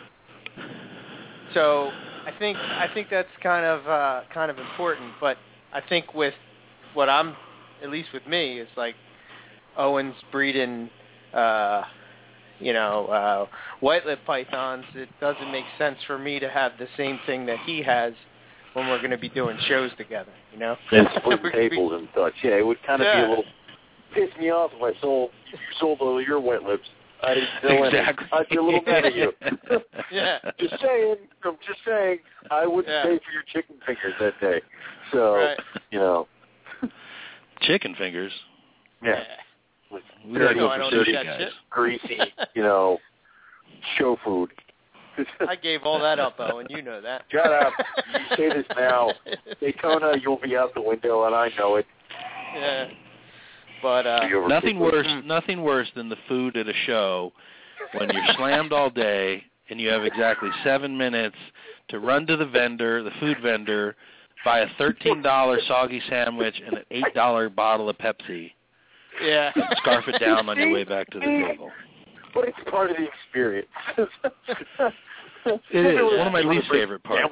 so I think I think that's kind of uh, kind of important, but I think with what I'm, at least with me, it's like Owen's breeding. Uh, you know, uh, white-lip pythons, it doesn't make sense for me to have the same thing that he has when we're going to be doing shows together, you know? And split tables be, and such. Yeah, it would kind of yeah. be a little, piss me off if I sold, if you sold all your white lips. I didn't know exactly. I'd be a little mad at you. yeah. Just saying, I'm just saying, I wouldn't yeah. pay for your chicken fingers that day. So, right. you know. Chicken fingers? Yeah. We gotta go no, for sushi, guys. Shit. Greasy, you know, show food. I gave all that up, Owen. You know that. Shut up. You say this now. Daytona, you'll be out the window, and I know it. Yeah. But uh, nothing worse, nothing worse than the food at a show when you're slammed all day and you have exactly seven minutes to run to the vendor, the food vendor, buy a thirteen dollar soggy sandwich and an eight dollar bottle of Pepsi. Yeah. Scarf it down on your way back to the table. But it's part of the experience. It is one of my least favorite parts.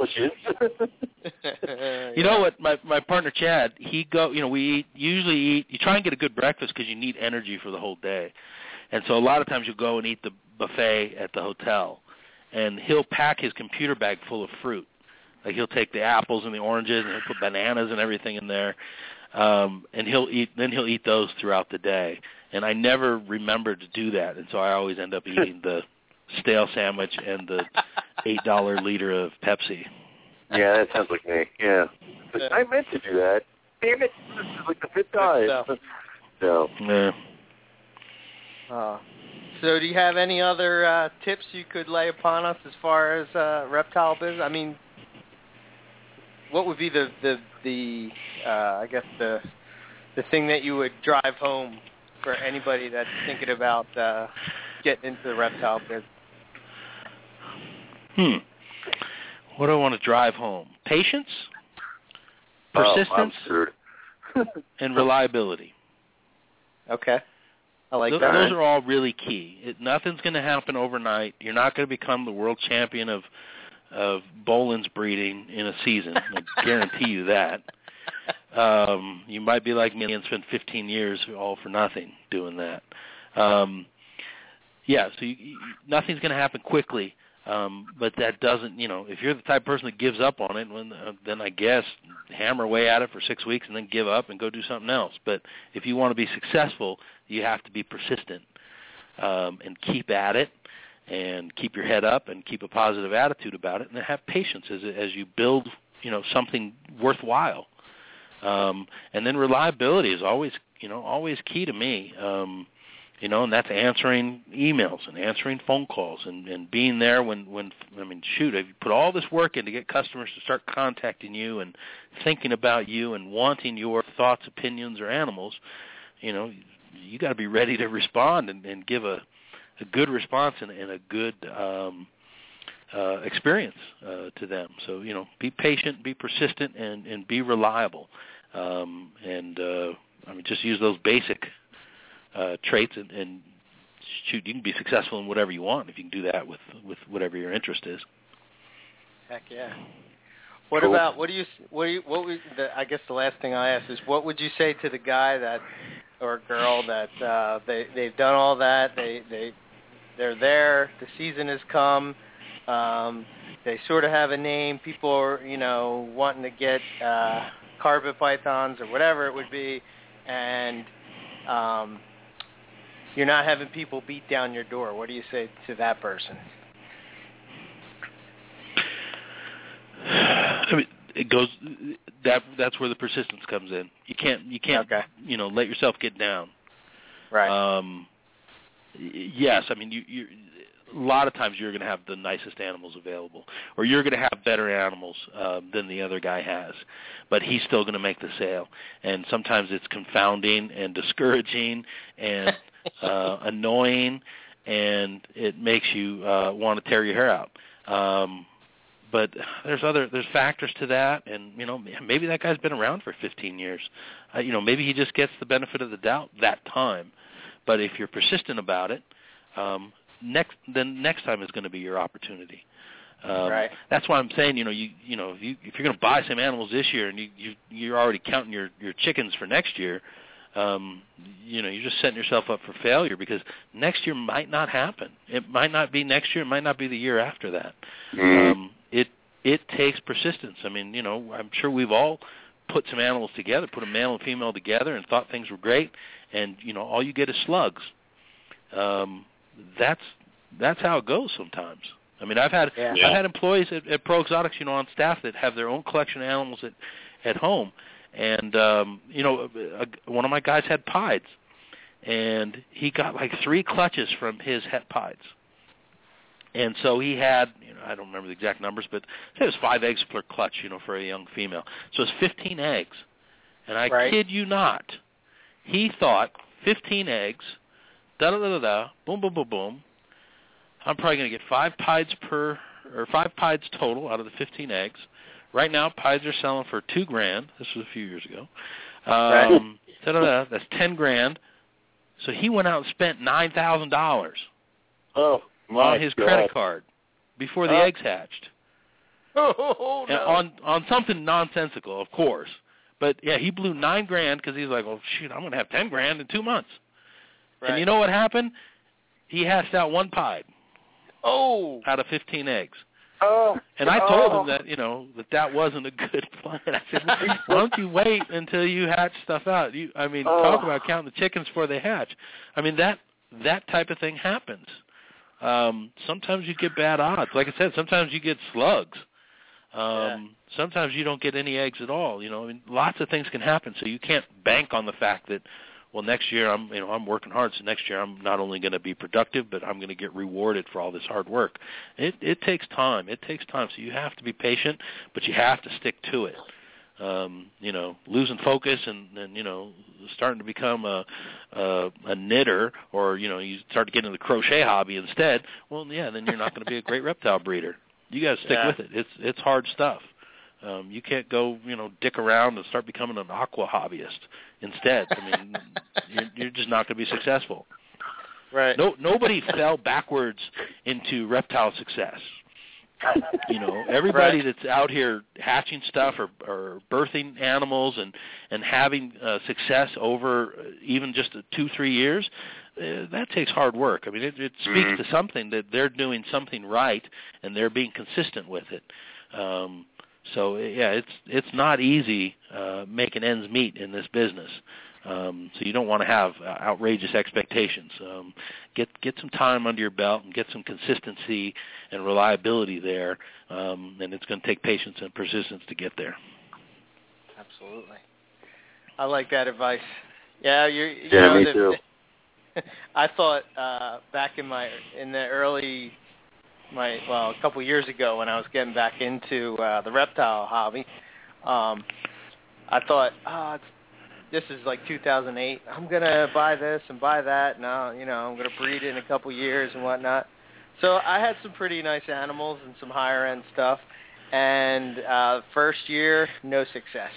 You know what? My my partner Chad, he go. You know, we eat, usually eat. You try and get a good breakfast because you need energy for the whole day, and so a lot of times you go and eat the buffet at the hotel, and he'll pack his computer bag full of fruit. Like he'll take the apples and the oranges and he'll put bananas and everything in there. Um, and he'll eat. Then he'll eat those throughout the day. And I never remember to do that, and so I always end up eating the stale sandwich and the eight dollar liter of Pepsi. Yeah, that sounds like me. Yeah, but I meant to do that. Damn it! This is like the fifth time. So. Yeah. Uh, so, do you have any other uh, tips you could lay upon us as far as uh, reptile business? I mean, what would be the the the uh, I guess the the thing that you would drive home for anybody that's thinking about uh, getting into the reptile business? Hmm. What do I want to drive home? Patience, persistence, oh, and reliability. Okay. I like those, that. Those are all really key. It, nothing's going to happen overnight. You're not going to become the world champion of of Bolin's breeding in a season. I guarantee you that. Um, you might be like me and spend fifteen years all for nothing doing that. Um, yeah, so you, you, nothing's going to happen quickly, um, but that doesn't, you know, if you're the type of person that gives up on it, when, uh, then I guess hammer away at it for six weeks and then give up and go do something else. But if you want to be successful, you have to be persistent um, and keep at it. And keep your head up and keep a positive attitude about it, and have patience as as you build, you know, something worthwhile. Um, and then reliability is always, you know, always key to me. Um, you know, and that's answering emails and answering phone calls and, and being there when, when I mean, shoot, if you put all this work in to get customers to start contacting you and thinking about you and wanting your thoughts, opinions, or animals, you know, you got to be ready to respond and, and give a a good response and, and a good um, uh, experience uh, to them. So, you know, be patient, be persistent, and, and be reliable. Um, and, uh, I mean, just use those basic uh, traits and, and, shoot, you can be successful in whatever you want if you can do that with, with whatever your interest is. Heck yeah. What cool. about what do you what do you what would the, I guess the last thing I ask is what would you say to the guy that or girl that uh, they they've done all that they they they're there, the season has come, um, they sort of have a name, people are you know wanting to get uh, carpet pythons or whatever it would be, and um, you're not having people beat down your door. What do you say to that person? I mean, it goes that that's where the persistence comes in. You can't you can't okay. you know let yourself get down. Right. Um, yes, I mean you you a lot of times you're going to have the nicest animals available, or you're going to have better animals uh, than the other guy has, but he's still going to make the sale. And sometimes it's confounding and discouraging and uh, annoying, and it makes you uh, want to tear your hair out. Um, But there's other there's factors to that, and you know maybe that guy's been around for fifteen years. Uh, you know maybe he just gets the benefit of the doubt that time. But if you're persistent about it, um, next then next time is going to be your opportunity. Um, right. That's why I'm saying you know you you know if, you, if you're going to buy some animals this year and you, you you're already counting your, your chickens for next year, um, you know you're just setting yourself up for failure because next year might not happen. It might not be next year. It might not be the year after that. Mm-hmm. Um, It it takes persistence. I mean, you know, I'm sure we've all put some animals together, put a male and female together, and thought things were great, and you know, all you get is slugs. Um, that's that's how it goes sometimes. I mean, I've had yeah. I've had employees at, at Pro Exotics, you know, on staff that have their own collection of animals at at home, and um, you know, a, one of my guys had pieds, and he got like three clutches from his het pieds. And so he had, you know, I don't remember the exact numbers, but it was five eggs per clutch, you know, for a young female. So it's fifteen eggs. And I right. kid you not, he thought fifteen eggs, da-da-da-da-da, boom, boom, boom, boom. I'm probably going to get five pieds per, or five pieds total out of the fifteen eggs. Right now, pieds are selling for two grand. This was a few years ago. Um, right. da-da-da, that's ten grand. So he went out and spent nine thousand dollars. Oh. My on his God. credit card before the oh. eggs hatched. Oh, no. On on something nonsensical, of course. But yeah, he blew nine grand because he's like, "Oh shoot, I'm going to have ten grand in two months." Right. And you know what happened? He hatched out one pied. Oh. Out of fifteen eggs. Oh. And I told oh. him that you know that that wasn't a good plan. I said, well, "Why don't you wait until you hatch stuff out?" You, I mean, oh. talk about counting the chickens before they hatch. I mean that that type of thing happens. Um, sometimes you get bad odds. Like I said, sometimes you get slugs. Um, yeah. Sometimes you don't get any eggs at all. You know, I mean, lots of things can happen. So you can't bank on the fact that, well, next year I'm, you know, I'm working hard. So next year I'm not only going to be productive, but I'm going to get rewarded for all this hard work. It, it takes time. It takes time. So you have to be patient, but you have to stick to it. Um, you know, losing focus and, and you know, starting to become a, a a knitter, or you know, you start to get into the crochet hobby instead. Well, yeah, then you're not going to be a great reptile breeder. You got to stick yeah. with it. It's it's hard stuff. Um, you can't go, you know, dick around and start becoming an aqua hobbyist instead. I mean, you're, you're just not going to be successful. Right. No, nobody fell backwards into reptile success. You know, everybody right. that's out here hatching stuff or, or birthing animals and and having uh, success over even just a two three years, uh, that takes hard work. I mean, it, it speaks mm-hmm. to something that they're doing something right and they're being consistent with it. Um, so yeah, it's it's not easy uh, making ends meet in this business. Um, so you don't want to have uh, outrageous expectations. Um, get get some time under your belt and get some consistency and reliability there, um, and it's going to take patience and persistence to get there. Absolutely. I like that advice. Yeah, you're, you yeah, know, me the, too. I thought uh, back in my in the early my well a couple years ago when I was getting back into uh, the reptile hobby, um, I thought, oh, it's this is like two thousand eight. I'm gonna buy this and buy that, and I'll, you know, I'm gonna breed it in a couple years and whatnot. So I had some pretty nice animals and some higher end stuff. And uh, first year, no success.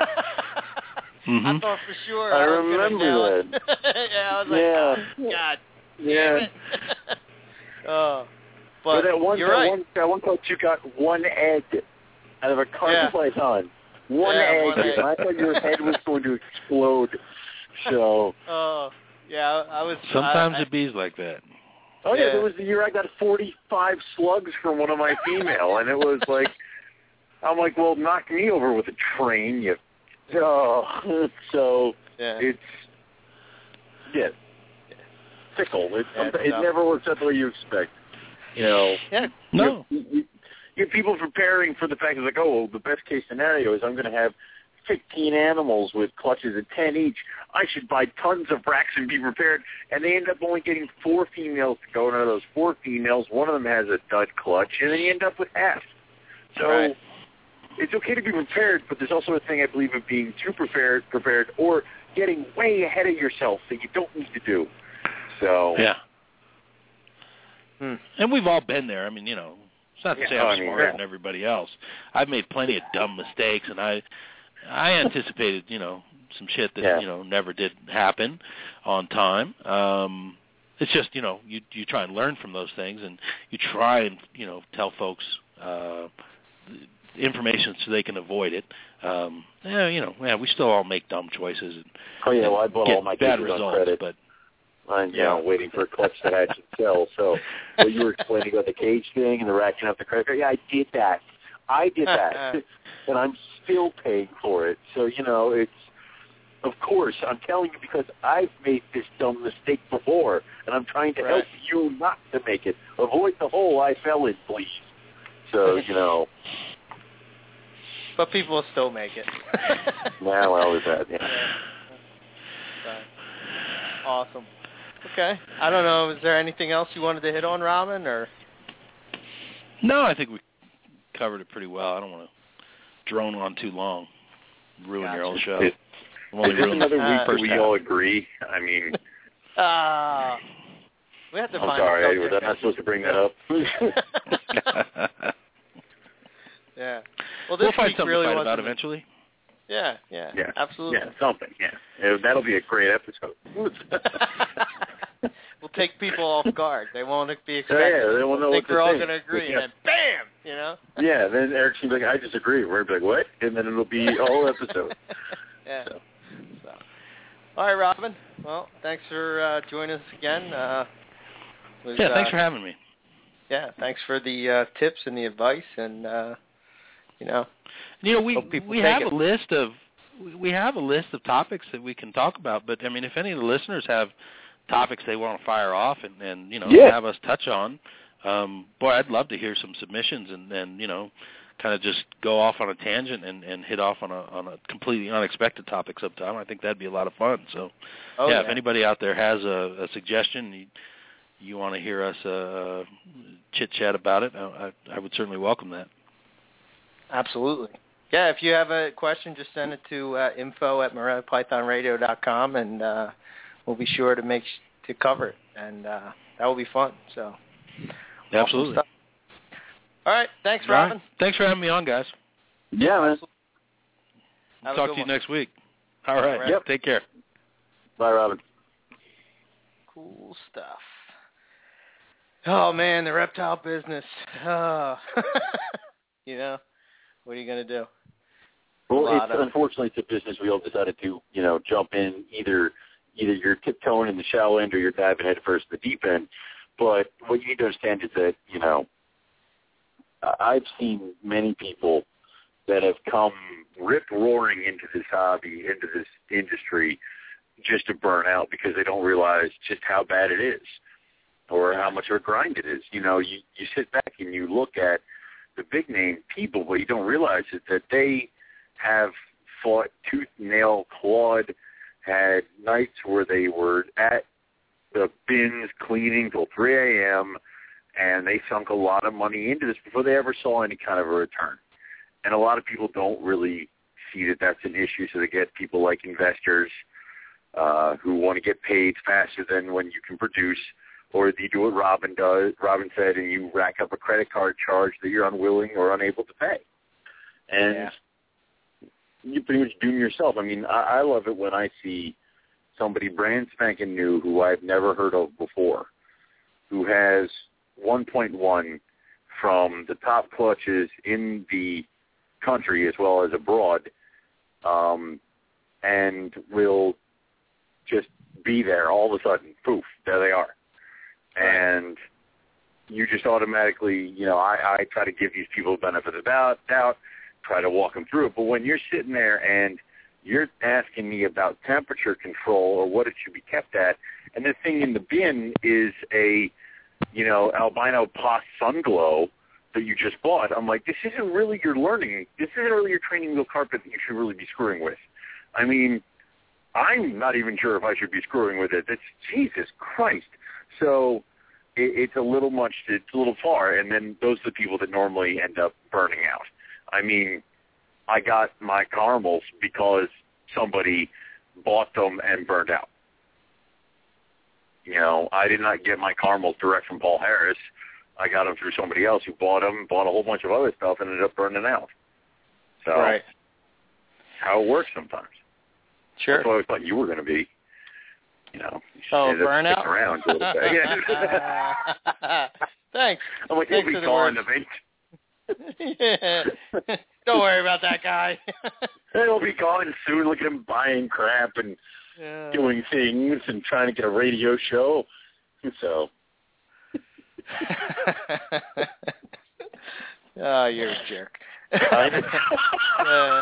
mm-hmm. I thought for sure I, I was remember gonna that. yeah, I was like, yeah. oh, God. Yeah. oh, but but that one, you're that right. one, that one coach, you got one egg. out of a carpet yeah. python. One yeah, egg, one egg. and I thought your head was going to explode. So. Oh, yeah, I was. Sometimes I, it bees like that. Oh yeah, yeah, there was the year I got forty-five slugs from one of my female, and it was like, I'm like, well, knock me over with a train, you. Oh, so yeah. it's yeah, fickle. It Yeah, it never works out the way you expect. You know. Yeah. No. You, you, you have people preparing for the fact that like, oh, well, the best case scenario is I'm going to have fifteen animals with clutches at ten each. I should buy tons of racks and be prepared. And they end up only getting four females to go. And out of those four females, one of them has a dud clutch, and then you end up with half. So right. It's okay to be prepared, but there's also a thing I believe of being too prepared, prepared, or getting way ahead of yourself that you don't need to do. So yeah. Hmm. And we've all been there. I mean, you know, it's not to Yeah, say I'm I mean, smarter yeah. than everybody else. I've made plenty of dumb mistakes, and I, I anticipated, you know, some shit that yeah. you know never did happen on time. Um, it's just, you know, you you try and learn from those things, and you try and you know tell folks uh, information so they can avoid it. Um, yeah, you know, yeah, we still all make dumb choices and oh yeah, well I bought get all my bad cases on results, credit. but. I'm you Yeah. know, waiting for a clutch to hatch and sell. So what you were explaining about the cage thing and the racking up the credit card, yeah, I did that. I did that. And I'm still paying for it. So, you know, it's, of course, I'm telling you because I've made this dumb mistake before, and I'm trying to right. help you not to make it. Avoid the hole I fell in, please. So, you know. But people will still make it. Nah, well, there's that, yeah. yeah. Awesome. Okay. I don't know. Is there anything else you wanted to hit on, Robin, or? No, I think we covered it pretty well. I don't want to drone on too long, ruin Gotcha. your whole show. Is, Only is this ruined another the week that first we half. all agree? I mean, Uh, we have to I'm find sorry, a was I not supposed to bring that up? Yeah. Well, this we'll find week something really to fight wasn't. about eventually. Yeah, yeah, Yeah, absolutely. Yeah, something. Yeah, yeah that'll be a great episode. We'll take people off guard. They won't be Yeah, expecting. yeah, they won't know think what to we're all think. going to agree, Yeah. and then bam, you know. Yeah, then Eric's gonna be like, I disagree. We're gonna be like, what? And then it'll be a whole episode. yeah. So. So. All right, Robin. Well, thanks for uh, joining us again. Uh, was, Yeah, thanks uh, for having me. Yeah, thanks for the uh, tips and the advice, and uh, you know. You know, we Hope people we take have it. a list of we have a list of topics that we can talk about. But I mean, if any of the listeners have topics they want to fire off and, and you know Yeah. have us touch on, um, boy, I'd love to hear some submissions and, and you know, kind of just go off on a tangent and, and hit off on a on a completely unexpected topic sometime. I think that'd be a lot of fun. So, Oh, yeah, yeah, if anybody out there has a, a suggestion, you, you want to hear us uh, chit chat about it, I, I would certainly welcome that. Absolutely. Yeah, if you have a question, just send it to uh, info at morelia python radio dot com, and uh, we'll be sure to make sh- to cover it, and uh, that will be fun. So, Absolutely. awesome stuff. All right, thanks, All Robin. right. Thanks for having me on, guys. Yeah, man. Have a Talk good to you one. next week. All right. All right. Yep. Take care. Bye, Robin. Cool stuff. Oh man, the reptile business. Oh. You know, what are you gonna do? Well, A lot it's, of- unfortunately, it's a business we all decided to, you know, jump in. Either either you're tiptoeing in the shallow end or you're diving headfirst in the deep end. But what you need to understand is that, you know, I've seen many people that have come rip-roaring into this hobby, into this industry, just to burn out because they don't realize just how bad it is or how much of a grind it is. You know, you, you sit back and you look at the big-name people, what you don't realize is that they have fought tooth, nail, clawed, had nights where they were at the bins cleaning till three a.m., and they sunk a lot of money into this before they ever saw any kind of a return. And a lot of people don't really see that that's an issue, so they get people like investors uh, who want to get paid faster than when you can produce, or you do what Robin does, Robin said, and you rack up a credit card charge that you're unwilling or unable to pay. And Yeah. you pretty much doom yourself. I mean, I, I love it when I see somebody brand spanking new who I've never heard of before, who has one point one from the top clutches in the country as well as abroad, um, and will just be there all of a sudden. Poof, there they are. And you just automatically, you know, I, I try to give these people the benefit of the doubt, doubt, try to walk them through it. But when you're sitting there and you're asking me about temperature control or what it should be kept at, and the thing in the bin is a, you know, albino Pos Sun Glow that you just bought, I'm like, this isn't really your learning. This isn't really your training wheel carpet that you should really be screwing with. I mean, I'm not even sure if I should be screwing with it. It's Jesus Christ. So it, it's a little much, it's a little far, and then those are the people that normally end up burning out. I mean, I got my caramels because somebody bought them and burned out. You know, I did not get my caramels direct from Paul Harris. I got them through somebody else who bought them, bought a whole bunch of other stuff, and ended up burning out. So right. How it works sometimes. Sure. That's what I always thought you were going to be. You know, you oh, burnout? Stick around a little bit. Yeah. Thanks. I'm like, Thanks he'll be gone eventually. Yeah. Don't worry about that guy. He'll be gone soon. Look at him buying crap and yeah. doing things and trying to get a radio show. So. Oh, you're a jerk. uh,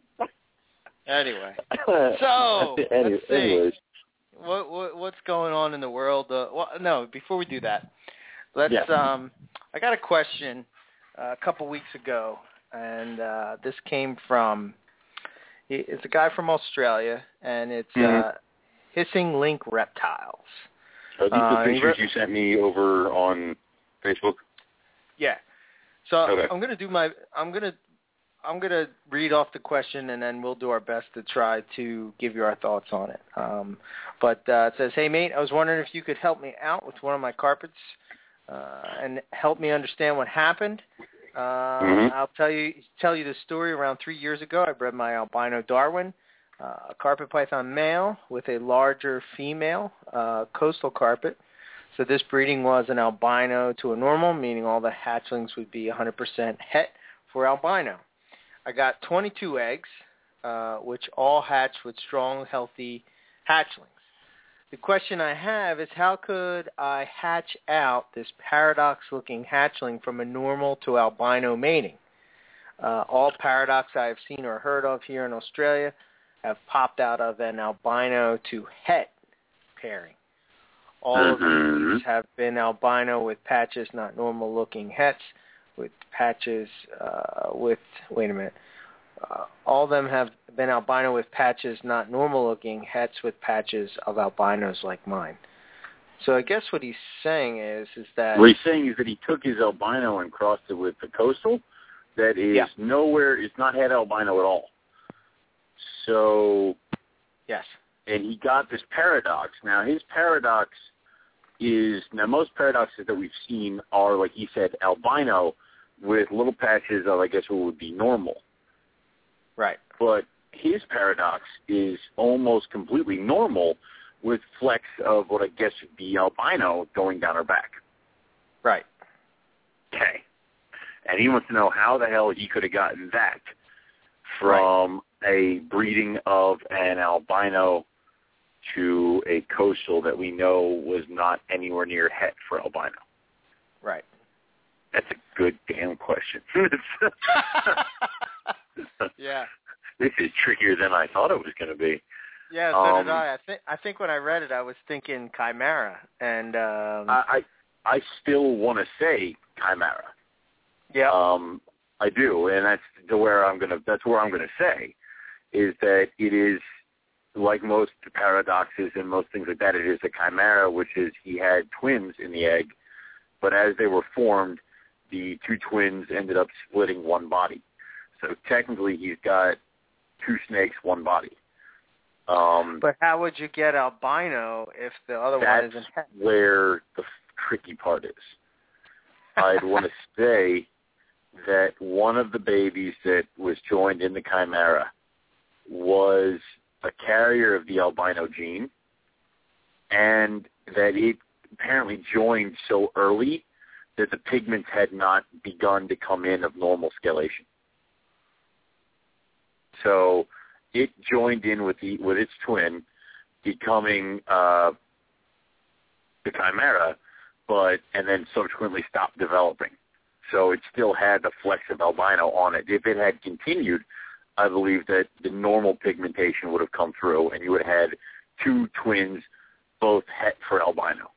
anyway, so Any, let's see. anyways. What, what what's going on in the world? Uh, well, no, before we do that, let's. Yeah. Um, I got a question uh, a couple weeks ago, and uh, this came from. It's a guy from Australia, and it's mm-hmm. uh, Hissing Link Reptiles. Are these uh, the pictures you sent me over on Facebook? Yeah. So okay. I'm gonna do my. I'm gonna. I'm gonna read off the question, and then we'll do our best to try to give you our thoughts on it. Um, but uh, it says, "Hey mate, I was wondering if you could help me out with one of my carpets uh, and help me understand what happened. Uh, mm-hmm. I'll tell you tell you the story. Around three years ago, I bred my albino Darwin, uh, a carpet python male with a larger female uh, coastal carpet. So this breeding was an albino to a normal, meaning all the hatchlings would be one hundred percent het for albino. I got twenty-two eggs, uh, which all hatched with strong, healthy hatchlings. The question I have is how could I hatch out this paradox-looking hatchling from a normal to albino mating? Uh, all paradox I have seen or heard of here in Australia have popped out of an albino to het pairing. All mm-hmm. of these have been albino with patches, not normal-looking hets, with patches uh, with, wait a minute, uh, all of them have been albino with patches, not normal-looking hets with patches of albinos like mine. So I guess what he's saying is is that... What he's saying is that he took his albino and crossed it with the coastal that is yeah. nowhere, it's not het albino at all. So... Yes. And he got this paradox. Now, his paradox is, now most paradoxes that we've seen are, like he said, albino with little patches of, I guess, what would be normal. Right. But his paradox is almost completely normal with flecks of what I guess would be albino going down her back. Right. Okay. And he wants to know how the hell he could have gotten that from right. a breeding of an albino to a coastal that we know was not anywhere near het for albino. Right. That's a good damn question. Yeah. This is trickier than I thought it was going to be. Yeah, so um, did I. I think I think when I read it, I was thinking chimera, and um, I, I I still want to say chimera. Yeah. Um, I do, and that's the where I'm gonna. That's where I'm gonna say is that it is like most paradoxes and most things like that. It is a chimera, which is he had twins in the egg, but as they were formed, the two twins ended up splitting one body. So technically, he's got two snakes, one body. Um, but how would you get albino if the other one isn't? That's where the tricky part is. I'd want to say that one of the babies that was joined in the chimera was a carrier of the albino gene, and that it apparently joined so early that the pigments had not begun to come in of normal scalation. So it joined in with the with its twin, becoming uh, the Chimera, but and then subsequently stopped developing. So it still had the flecks of albino on it. If it had continued, I believe that the normal pigmentation would have come through, and you would have had two twins, both het for albino.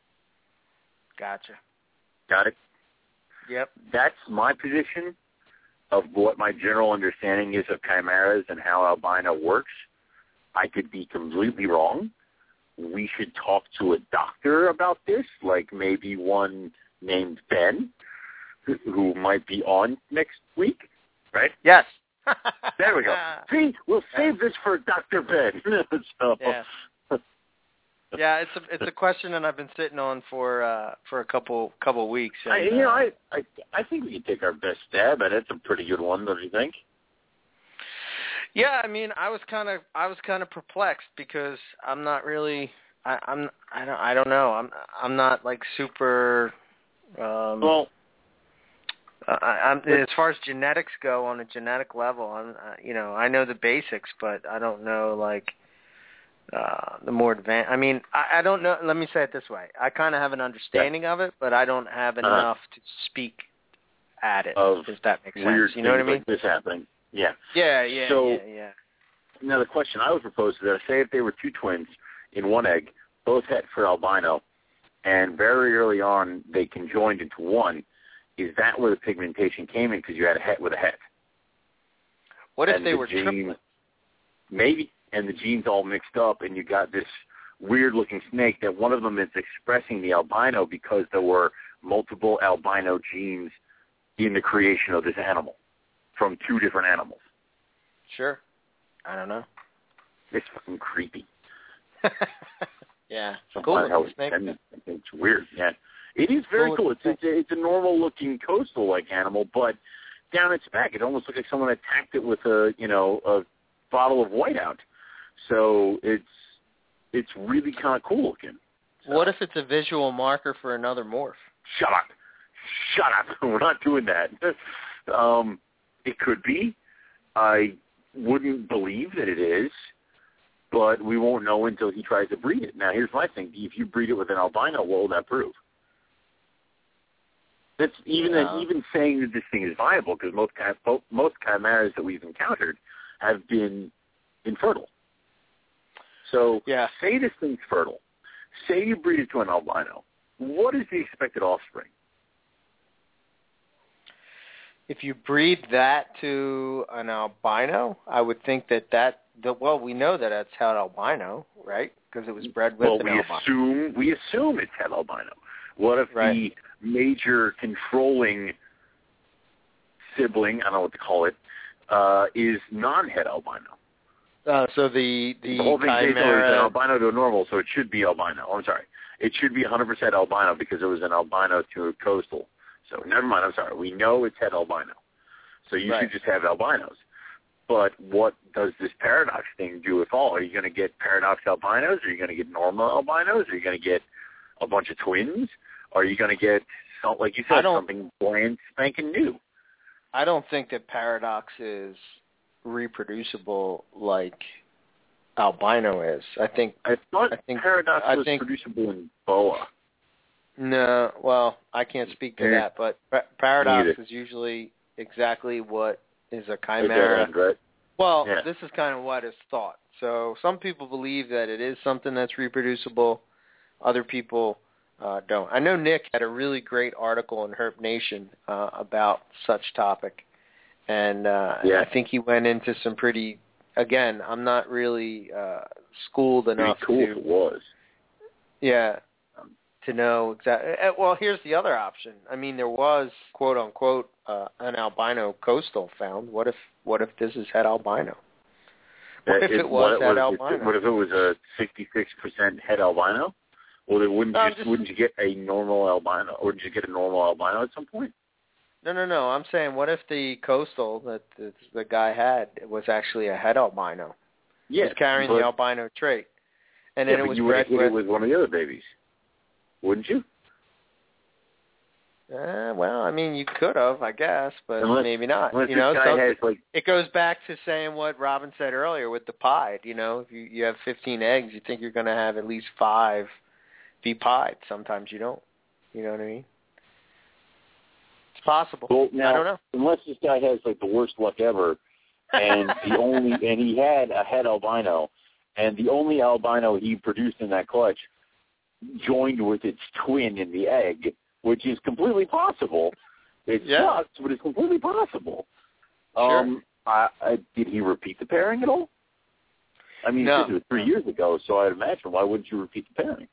Gotcha. Got it? Yep. That's my position of what my general understanding is of chimeras and how albino works. I could be completely wrong. We should talk to a doctor about this, like maybe one named Ben, who might be on next week, right? Yes. There we go. See, we'll save this for Doctor Ben. so, yeah. Yeah, it's a it's a question that I've been sitting on for uh, for a couple couple weeks. And, I, you know, uh, I, I I think we can take our best stab at it. It's a pretty good one, don't you think? Yeah, I mean, I was kind of I was kind of perplexed because I'm not really I, I'm I don't I don't know I'm I'm not like super. Um, well, I, I'm as far as genetics go on a genetic level. I'm uh, you know I know the basics, but I don't know like. Uh, the more advanced, I mean, I, I don't know, let me say it this way. I kind of have an understanding yeah. of it, but I don't have enough uh, to speak at it, of if that makes weird sense. You know what I mean? Like this happening. Yeah. Yeah, yeah, so, yeah, yeah. Now the question I would propose is that, say if they were two twins in one egg, both het for albino, and very early on they conjoined into one, is that where the pigmentation came in because you had a het with a het? What if and they the were gene, triplets? Maybe. And the genes all mixed up, and you got this weird-looking snake that one of them is expressing the albino because there were multiple albino genes in the creation of this animal from two different animals. Sure. I don't know. It's fucking creepy. yeah. Some cool how snake. It's weird, yeah. It is very cool. It's, it's, a, it's a normal-looking coastal-like animal, but down its back, it almost looks like someone attacked it with a, you know, a bottle of whiteout. So it's it's really kind of cool looking. So. What if it's a visual marker for another morph? Shut up. Shut up. We're not doing that. Um, it could be. I wouldn't believe that it is, but we won't know until he tries to breed it. Now, here's my thing. If you breed it with an albino, what will that prove? That's even yeah. even saying that this thing is viable, because most most chimeras that we've encountered have been infertile. So yeah. say this thing's fertile. Say you breed it to an albino. What is the expected offspring? If you breed that to an albino, I would think that that, the, well, we know that it's het albino, right? Because it was bred with well, an we albino. Assume, we assume it's het albino. What if right. the major controlling sibling, I don't know what to call it, uh, is non-het albino? Uh, so the the, the whole thing is chimera... an albino to a normal, so it should be albino. Oh, I'm sorry. It should be one hundred percent albino because it was an albino to a coastal. So never mind, I'm sorry. We know it's het albino. So you right. should just have albinos. But what does this paradox thing do at all? Are you going to get paradox albinos? Are you going to get normal albinos? Are you going to get a bunch of twins? Are you going to get, like you said, something brand spanking new? I don't think that paradox is reproducible like albino is. I think I thought I think, paradox I was think, producible in boa. No, well, I can't speak to yeah. that, but pa- paradox Neither. is usually exactly what is a chimera. End, right? Well, yeah. this is kind of what is thought. So some people believe that it is something that's reproducible. Other people uh, don't. I know Nick had a really great article in Herp Nation uh, about such topic. And uh, yeah. I think he went into some pretty, again, I'm not really uh, schooled enough pretty cool to, if it was. yeah, to know exactly. Well, here's the other option. I mean, there was, quote unquote, uh, an albino coastal found. What if, what if this is het albino? What if it, it was het albino? What if it was a sixty-six percent het albino? Well, then wouldn't no, you, just, wouldn't you get a normal albino? Or did you get a normal albino at some point? No, no, no. I'm saying, what if the coastal that the, the guy had was actually a het albino? Yeah, he was carrying but, the albino trait, and yeah, then it but was you bred would have hit with it with one of the other babies, wouldn't you? Uh, well, I mean, you could have, I guess, but unless, maybe not. Unless you know, this guy so has, like, it goes back to saying what Robin said earlier with the pied. You know, if you, you have fifteen eggs, you think you're going to have at least five be pied. Sometimes you don't. You know what I mean? It's possible. Well, now, I don't know. Unless this guy has, like, the worst luck ever, and the only and he had a het albino, and the only albino he produced in that clutch joined with its twin in the egg, which is completely possible. It yeah. sucks, but it's completely possible. Sure. Um, I, I, did he repeat the pairing at all? I mean, no. this was three years ago, so I'd imagine, why wouldn't you repeat the pairing?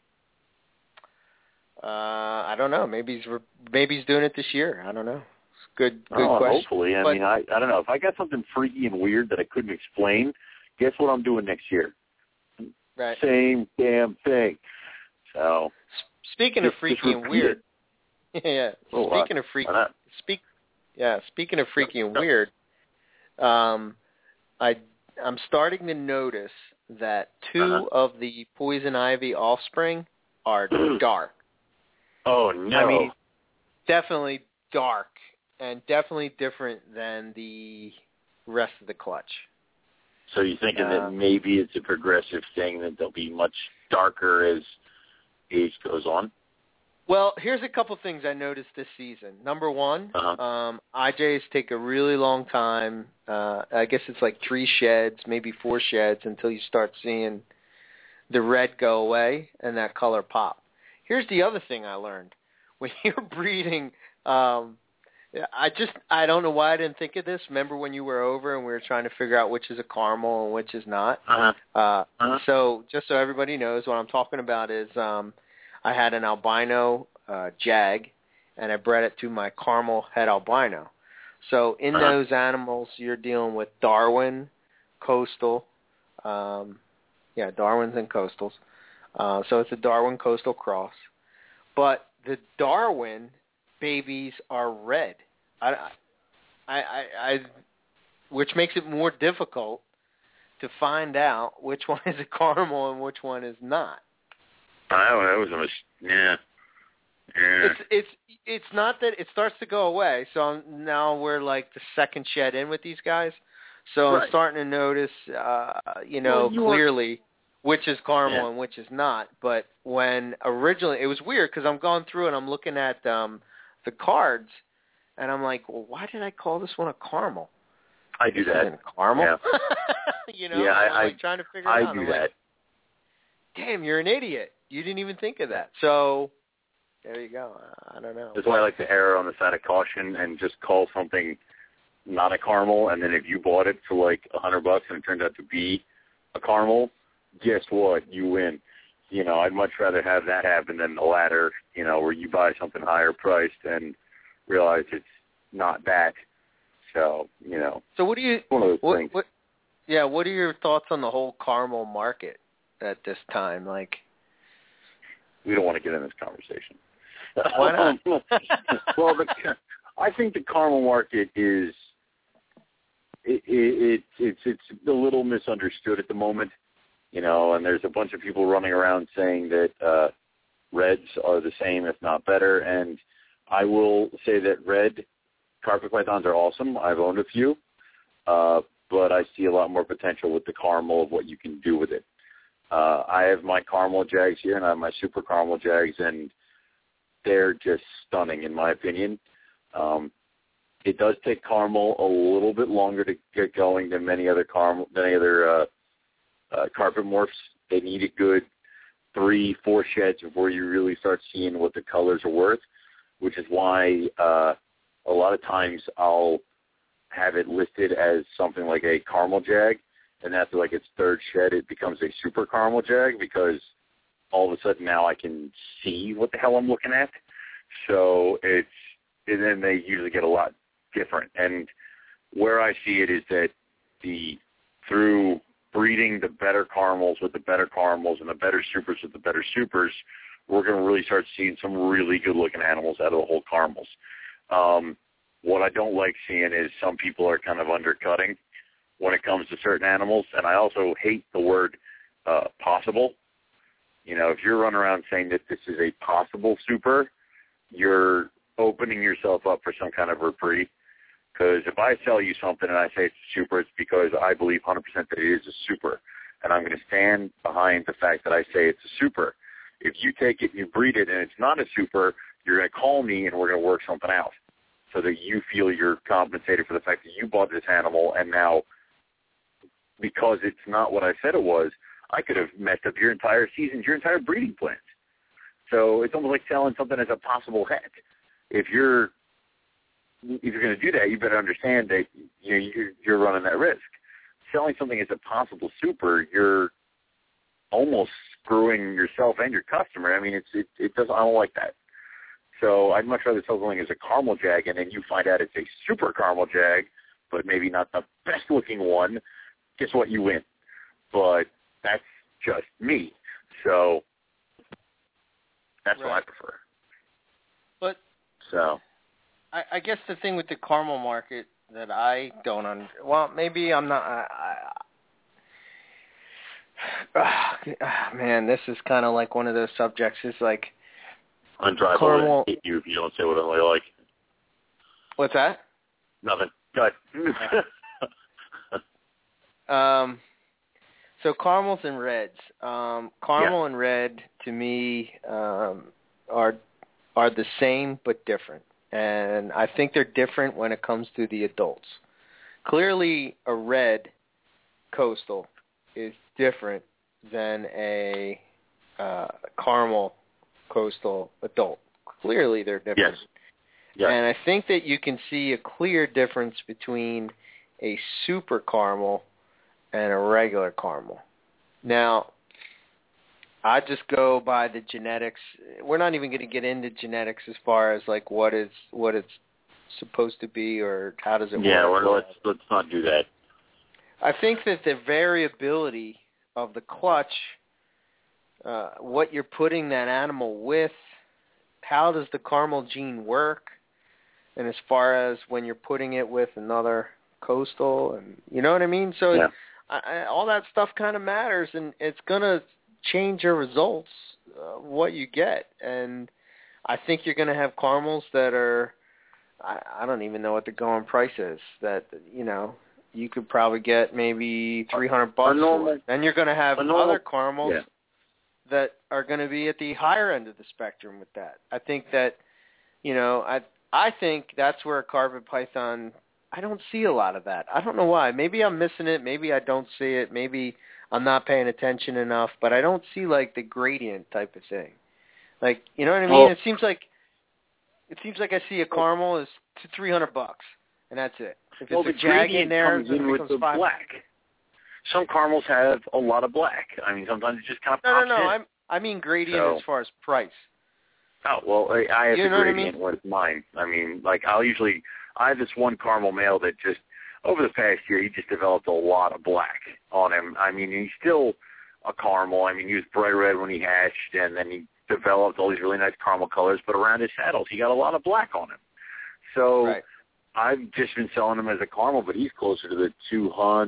Uh, I don't know. Maybe he's re- maybe he's doing it this year. I don't know. It's good. Good oh, question. Hopefully, I but, mean, I, I don't know. If I got something freaky and weird that I couldn't explain, guess what I'm doing next year? Right. Same damn thing. So, speaking just, of freaky and weird, yeah. Oh, speaking uh, of freaky, uh, speak. Yeah. Speaking of freaky and weird, um, I I'm starting to notice that two uh-huh. of the poison ivy offspring are dark. Oh no! I mean, definitely dark and definitely different than the rest of the clutch. So you're thinking uh, that maybe it's a progressive thing, that they'll be much darker as age goes on? Well, here's a couple things I noticed this season. Number one, uh-huh. um, I Js take a really long time. Uh, I guess it's like three sheds, maybe four sheds, until you start seeing the red go away and that color pop. Here's the other thing I learned. When you're breeding, um, I just, I don't know why I didn't think of this. Remember when you were over and we were trying to figure out which is a caramel and which is not? Uh-huh. Uh, uh-huh. So just so everybody knows, what I'm talking about is um, I had an albino uh, jag, and I bred it to my caramel het albino. So in uh-huh. those animals, you're dealing with Darwin, coastal, um, yeah, Darwins and coastals. Uh, so it's a Darwin coastal cross. But the Darwin babies are red. I, I, I, I, which makes it more difficult to find out which one is a caramel and which one is not. Oh, that was a mis- yeah. Yeah. It's it's it's not that it starts to go away. So I'm, now we're like the second shed in with these guys. So right. I'm starting to notice, uh, you know, well, you clearly are... which is caramel yeah. and which is not. But when originally, it was weird because I'm going through and I'm looking at um, the cards, and I'm like, well, why did I call this one a caramel? I do this that. Isn't caramel. Yeah. you know, yeah, I, I'm like I, trying to figure I it out. do I'm that. like, damn, you're an idiot. You didn't even think of that. So there you go. I don't know. That's why I like to err on the side of caution and just call something not a caramel, and then if you bought it for like a hundred bucks and it turned out to be a caramel, guess what? You win. You know, I'd much rather have that happen than the latter, you know, where you buy something higher priced and realize it's not that. So, you know, so what do you, one of those what, things. what, yeah, what are your thoughts on the whole caramel market at this time? Like, we don't want to get in this conversation. Why not? well, the, I think the caramel market is it, it, it, it's it's a little misunderstood at the moment, you know. And there's a bunch of people running around saying that uh, reds are the same, if not better. And I will say that red carpet pythons are awesome. I've owned a few, uh, but I see a lot more potential with the caramel of what you can do with it. Uh, I have my caramel jags here, and I have my super caramel jags, and they're just stunning, in my opinion. Um, it does take caramel a little bit longer to get going than many other caramel, than any other uh, uh, carpet morphs. They need a good three, four sheds before you really start seeing what the colors are worth, which is why uh, a lot of times I'll have it listed as something like a caramel jag, and after like its third shed, it becomes a super caramel jag because all of a sudden now I can see what the hell I'm looking at. So it's, and then they usually get a lot different. And where I see it is that the, through breeding the better caramels with the better caramels and the better supers with the better supers, we're going to really start seeing some really good looking animals out of the whole caramels. Um, what I don't like seeing is some people are kind of undercutting when it comes to certain animals. And I also hate the word uh, possible. You know, if you're running around saying that this is a possible super, you're opening yourself up for some kind of reprieve. Because if I sell you something and I say it's a super, it's because I believe one hundred percent that it is a super. And I'm going to stand behind the fact that I say it's a super. If you take it and you breed it and it's not a super, you're going to call me and we're going to work something out so that you feel you're compensated for the fact that you bought this animal, and now because it's not what I said it was, I could have messed up your entire season, your entire breeding plans. So it's almost like selling something as a possible het. If you're if you're going to do that, you better understand that you know, you're, you're running that risk. Selling something as a possible super, you're almost screwing yourself and your customer. I mean, it's it, it doesn't. I don't like that. So I'd much rather sell something as a caramel jag, and then you find out it's a super caramel jag, but maybe not the best looking one. Guess what? You win. But that's just me. So that's right. what I prefer. But so I, I guess the thing with the caramel market that I don't under well, maybe I'm not. I, I, uh, man, this is kind of like one of those subjects. Is like undriveable. Caramel. Hit you if you don't say what I like. What's that? Nothing. Good. um. So caramels and reds. Um, caramel yeah. and red to me um, are are the same but different. And I think they're different when it comes to the adults. Clearly, a red coastal is different than a uh, caramel coastal adult. Clearly, they're different. Yes. Yes. And I think that you can see a clear difference between a super caramel and a regular caramel. Now, I just go by the genetics. We're not even going to get into genetics as far as like what is what it's supposed to be or how does it yeah, work. Yeah, let's let's not do that. I think that the variability of the clutch, uh, what you're putting that animal with, how does the caramel gene work, and as far as when you're putting it with another coastal, and you know what I mean. So yeah. it, I, I, all that stuff kind of matters, and it's gonna change your results, uh, what you get. And I think you're going to have caramels that are, I, I don't even know what the going price is, that, you know, you could probably get maybe three hundred bucks normal, for it. Then you're going to have normal, other caramels yeah. that are going to be at the higher end of the spectrum with that. I think that, you know, I I think that's where a carpet python, I don't see a lot of that. I don't know why. Maybe I'm missing it. Maybe I don't see it. Maybe I'm not paying attention enough, but I don't see like the gradient type of thing. Like, you know what I mean? Well, it seems like it seems like I see a caramel is to three hundred bucks, and that's it. If well, it's the a jag in gradient there, comes then in it with becomes the five. black. Some caramels have a lot of black. I mean, sometimes it just kind of No, pops no, no. in. I'm, I mean gradient so, as far as price. Oh, well, I, I have you the know gradient what I mean? with mine. I mean, like, I'll usually, I have this one caramel male that just, over the past year, he just developed a lot of black on him. I mean, he's still a caramel. I mean, he was bright red when he hatched, and then he developed all these really nice caramel colors, but around his saddles, he got a lot of black on him. So right. I've just been selling him as a caramel, but he's closer to the two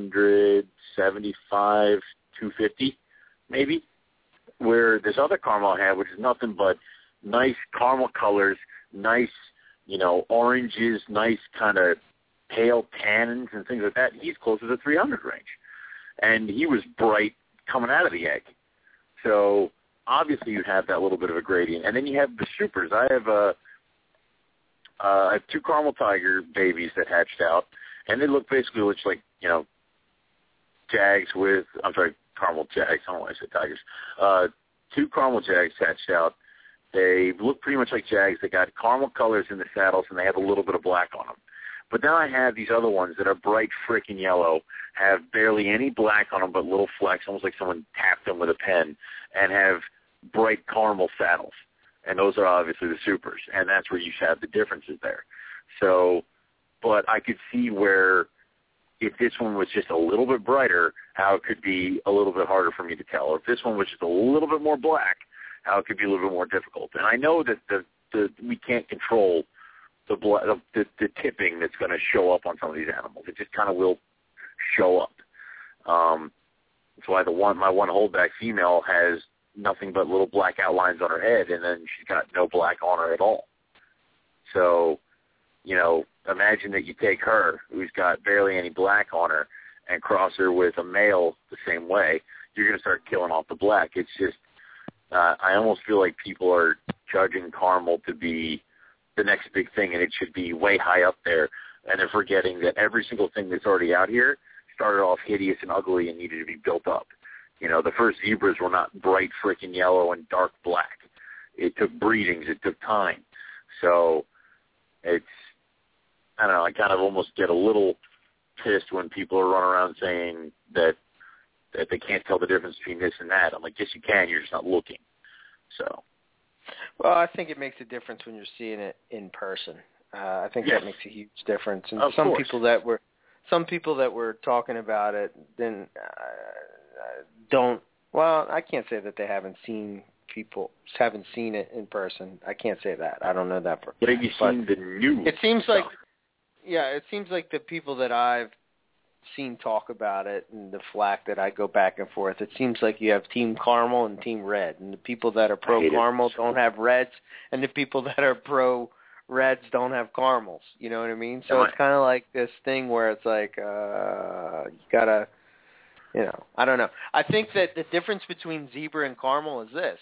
seventy-five, two fifty, maybe, where this other caramel I have, which is nothing but nice caramel colors, nice, you know, oranges, nice kind of pale tannins and things like that, he's closer to the three hundred range. And he was bright coming out of the egg. So obviously you have that little bit of a gradient. And then you have the supers. I have a, uh, I have two caramel tiger babies that hatched out, and they look basically just like, you know, jags with, I'm sorry, caramel jags. I don't know why I said tigers. Uh, two caramel jags hatched out. They look pretty much like jags. They got caramel colors in the saddles, and they have a little bit of black on them. But then I have these other ones that are bright frickin' yellow, have barely any black on them but little flecks, almost like someone tapped them with a pen, and have bright caramel saddles. And those are obviously the supers, and that's where you have the differences there. So, but I could see where if this one was just a little bit brighter, how it could be a little bit harder for me to tell. Or if this one was just a little bit more black, how it could be a little bit more difficult. And I know that the, the we can't control the, the, the, the tipping that's going to show up on some of these animals. It just kind of will show up. Um, that's why the one my one holdback female has nothing but little black outlines on her head, and then she's got no black on her at all. So, you know, imagine that you take her, who's got barely any black on her, and cross her with a male the same way. You're going to start killing off the black. It's just, uh, I almost feel like people are judging caramel to be the next big thing, and it should be way high up there. And they're forgetting that every single thing that's already out here started off hideous and ugly and needed to be built up. You know, the first zebras were not bright freaking yellow and dark black. It took breedings. It took time. So it's, I don't know, I kind of almost get a little pissed when people are running around saying that that they can't tell the difference between this and that. I'm like, yes, you can. You're just not looking. So. Well, I think it makes a difference when you're seeing it in person. Uh, I think yes. that makes a huge difference. And of some course. people that were, some people that were talking about it, then uh, don't. Well, I can't say that they haven't seen people haven't seen it in person. I can't say that. I don't know that for. But have you but seen the new? It seems stuff? like, yeah, it seems like the people that I've seen talk about it and the flack that I go back and forth, it seems like you have Team Caramel and Team Red, and the people that are pro Caramel don't have Reds, and the people that are pro Reds don't have Caramels. You know what I mean? So it's kind of like this thing where it's like uh, you gotta, you know, I don't know. I think that the difference between Zebra and Caramel is this.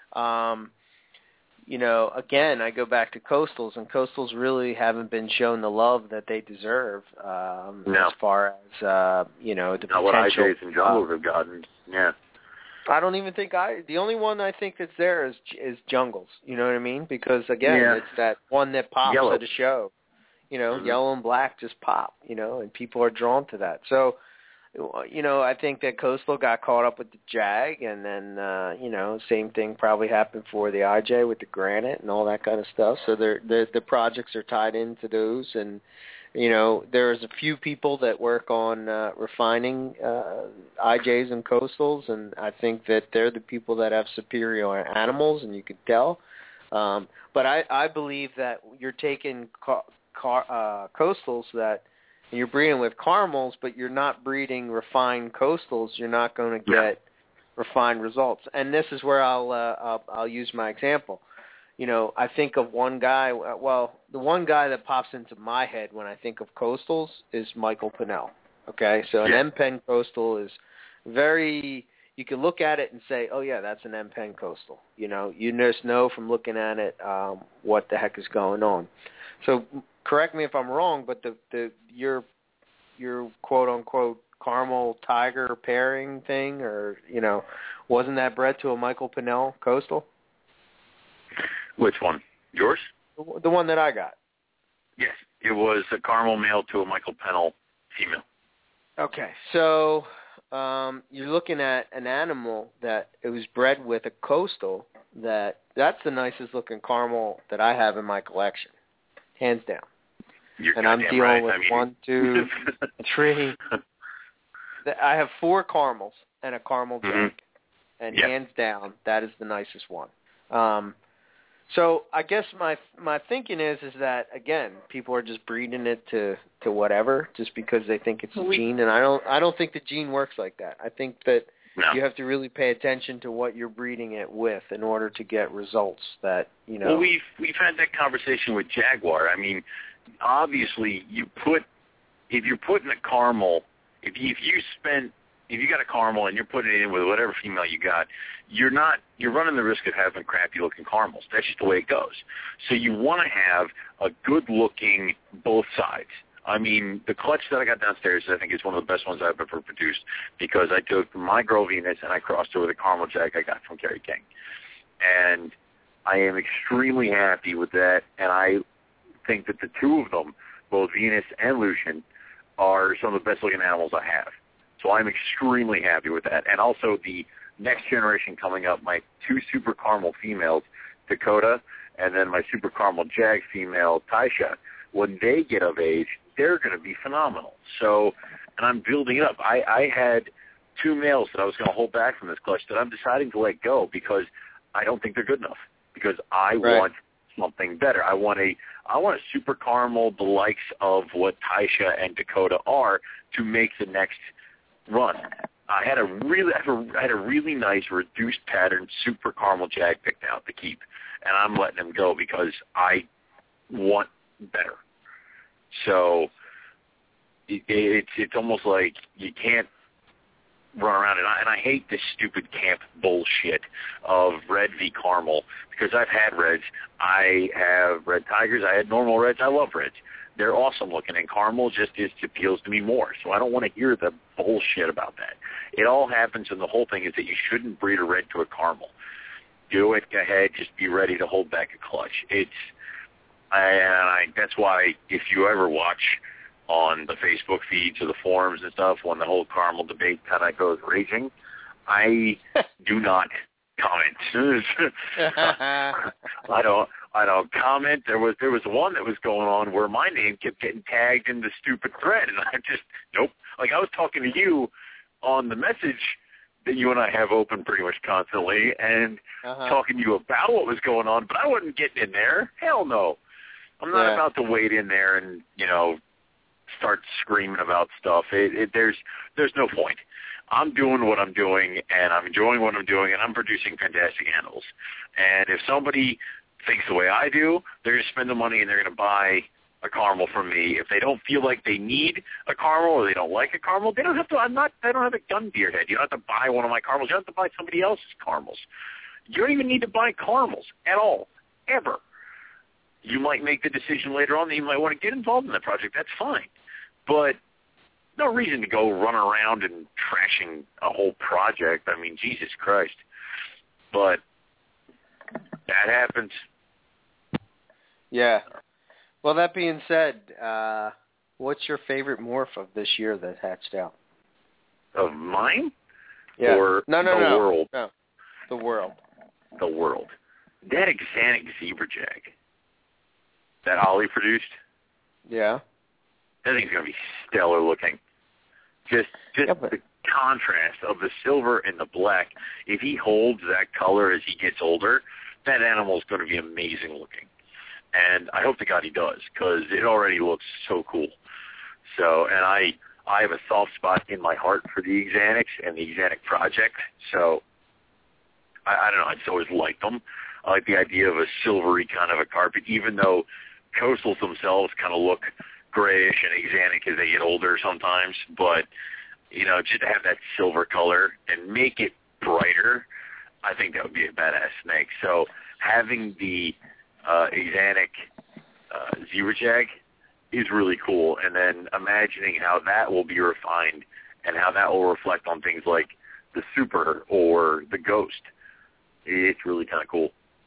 Um, you know, again, I go back to Coastals, and Coastals really haven't been shown the love that they deserve um, no. as far as, uh, you know, the Not potential. what I Js and Jungles uh, have gotten, yeah. I don't even think I – the only one I think that's there is is Jungles, you know what I mean? Because, again, yeah. it's that one that pops yellow. at a show. You know, mm-hmm. yellow and black just pop, you know, and people are drawn to that. So – you know, I think that Coastal got caught up with the Jag, and then, uh, you know, same thing probably happened for the I J with the Granite and all that kind of stuff. So they're, they're, the projects are tied into those. And, you know, there's a few people that work on uh, refining uh, I Js and Coastals, and I think that they're the people that have superior animals, and you could tell. Um, but I, I believe that you're taking car, car, uh, Coastals that – you're breeding with caramels, but you're not breeding refined coastals. You're not going to get yeah. refined results. And this is where I'll, uh, I'll I'll use my example. You know, I think of one guy. Well, the one guy that pops into my head when I think of coastals is Michael Pinnell. Okay, so an yeah. M-Pen coastal is very. You can look at it and say, "Oh yeah, that's an M-Pen coastal." You know, you just know from looking at it um, what the heck is going on. So. Correct me if I'm wrong, but the, the your your quote unquote caramel tiger pairing thing, or you know, wasn't that bred to a Michael Pinnell coastal? Which one? Yours? The, the one that I got. Yes, it was a caramel male to a Michael Pinnell female. Okay, so um, you're looking at an animal that it was bred with a coastal. That that's the nicest looking caramel that I have in my collection, hands down. You're and I'm dealing right. with I mean... one, two, three. I have four caramels and a caramel Jag, mm-hmm. and yep. hands down, that is the nicest one. Um, so I guess my my thinking is is that again, people are just breeding it to, to whatever, just because they think it's a gene, and I don't I don't think the gene works like that. I think that no. you have to really pay attention to what you're breeding it with in order to get results that you know. Well, we've we've had that conversation with Jaguar. I mean. Obviously, you put if you're putting a caramel, if you, if you spend if you got a caramel and you're putting it in with whatever female you got, you're not you're running the risk of having crappy looking caramels. That's just the way it goes. So you want to have a good looking both sides. I mean, the clutch that I got downstairs, I think, is one of the best ones I've ever produced because I took my Grove Venus and I crossed it with a caramel Jag I got from Kerry King, and I am extremely happy with that, and I. think that the two of them, both Venus and Lucian, are some of the best looking animals I have. So I'm extremely happy with that. And also the next generation coming up, my two super caramel females, Dakota, and then my super caramel Jag female, Taisha, when they get of age, they're going to be phenomenal. So, and I'm building it up. I, I had two males that I was going to hold back from this clutch that I'm deciding to let go because I don't think they're good enough, because I right. want something better. I want a I want a super caramel, the likes of what Taisha and Dakota are, to make the next run. I had a really I had a really nice reduced pattern super caramel Jag picked out to keep, and I'm letting him go because I want better. So it, it's it's almost like you can't run around, and I, and I hate this stupid camp bullshit of red v caramel, because I've had reds. I have red tigers. I had normal reds. I love reds. They're awesome looking, and caramel just is, appeals to me more. So I don't want to hear the bullshit about that. It all happens, and the whole thing is that you shouldn't breed a red to a caramel. Do it, go ahead, just be ready to hold back a clutch. It's, I, and I, that's why if you ever watch on the Facebook feeds or the forums and stuff when the whole caramel debate kind of goes raging, I do not comment. I don't. I don't comment. There was there was one that was going on where my name kept getting tagged in the stupid thread, and I just nope. Like I was talking to you on the message that you and I have open pretty much constantly, and uh-huh. talking to you about what was going on, but I wasn't getting in there. Hell no. I'm not yeah. about to wade in there and you know start screaming about stuff. It, it, there's there's no point. I'm doing what I'm doing, and I'm enjoying what I'm doing, and I'm producing fantastic animals. And if somebody thinks the way I do, they're going to spend the money and they're going to buy a caramel from me. If they don't feel like they need a caramel or they don't like a caramel, they don't have to. I'm not. I don't have a gun to your head. You don't have to buy one of my caramels. You don't have to buy somebody else's caramels. You don't even need to buy caramels at all, ever. You might make the decision later on that you might want to get involved in that project. That's fine, but no reason to go run around and trashing a whole project. I mean, Jesus Christ. But that happens. Yeah. Well, that being said, uh, what's your favorite morph of this year that hatched out? Of mine? Yeah. Or no, no, the no. world? No, the world. The world. That Axanthic Zebra Jag that Ollie produced. Yeah. That thing's going to be stellar looking. Just just yeah, but... the contrast of the silver and the black. If he holds that color as he gets older, that animal is going to be amazing looking. And I hope to God he does, because it already looks so cool. So, and I I have a soft spot in my heart for the Axanthics and the Axanthic project. So, I, I don't know, I just always liked them. I like the idea of a silvery kind of a carpet, even though coastals themselves kind of look grayish and Axanthic as they get older sometimes. But, you know, just to have that silver color and make it brighter, I think that would be a badass snake. So having the uh, Axanthic uh, Zebra Jag is really cool. And then imagining how that will be refined and how that will reflect on things like the Super or the Ghost. It's really kind of cool.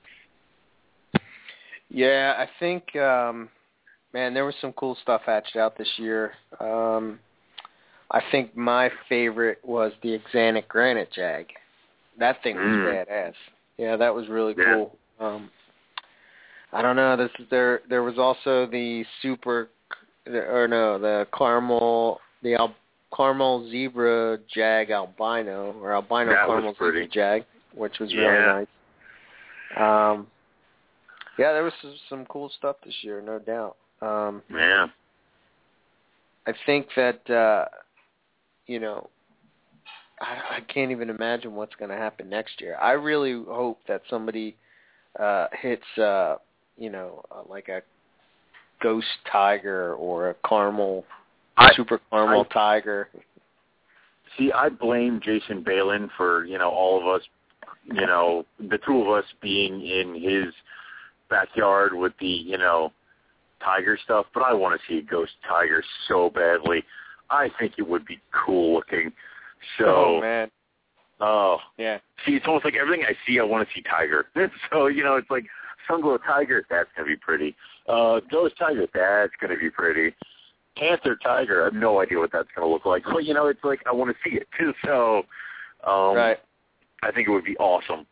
Yeah, I think, um, man, there was some cool stuff hatched out this year. Um, I think my favorite was the Axanthic Granite Jag. That thing was mm. badass. Yeah, that was really yeah. cool. Um, I don't know. This is there. There was also the Super, or no, the Caramel, the Al, Caramel Zebra Jag Albino, or Albino that Caramel Zebra Jag, which was really yeah. nice. Um, yeah, there was some, some cool stuff this year, no doubt. Um, yeah. I think that, uh, you know, I, I can't even imagine what's going to happen next year. I really hope that somebody uh, hits, uh, you know, uh, like a Ghost Tiger or a Caramel, I, Super Caramel I, Tiger. See, I blame Jason Balin for, you know, all of us, you know, the two of us being in his backyard with the, you know, tiger stuff, but I want to see a Ghost Tiger so badly. I think it would be cool looking. So, oh, man. Oh. Yeah. See, it's almost like everything I see, I want to see tiger. So, you know, it's like Sunglow Tiger, that's going to be pretty. Uh, Ghost Tiger, that's going to be pretty. Panther Tiger, I have no idea what that's going to look like. But, you know, it's like I want to see it, too. So, um, right. I think it would be awesome.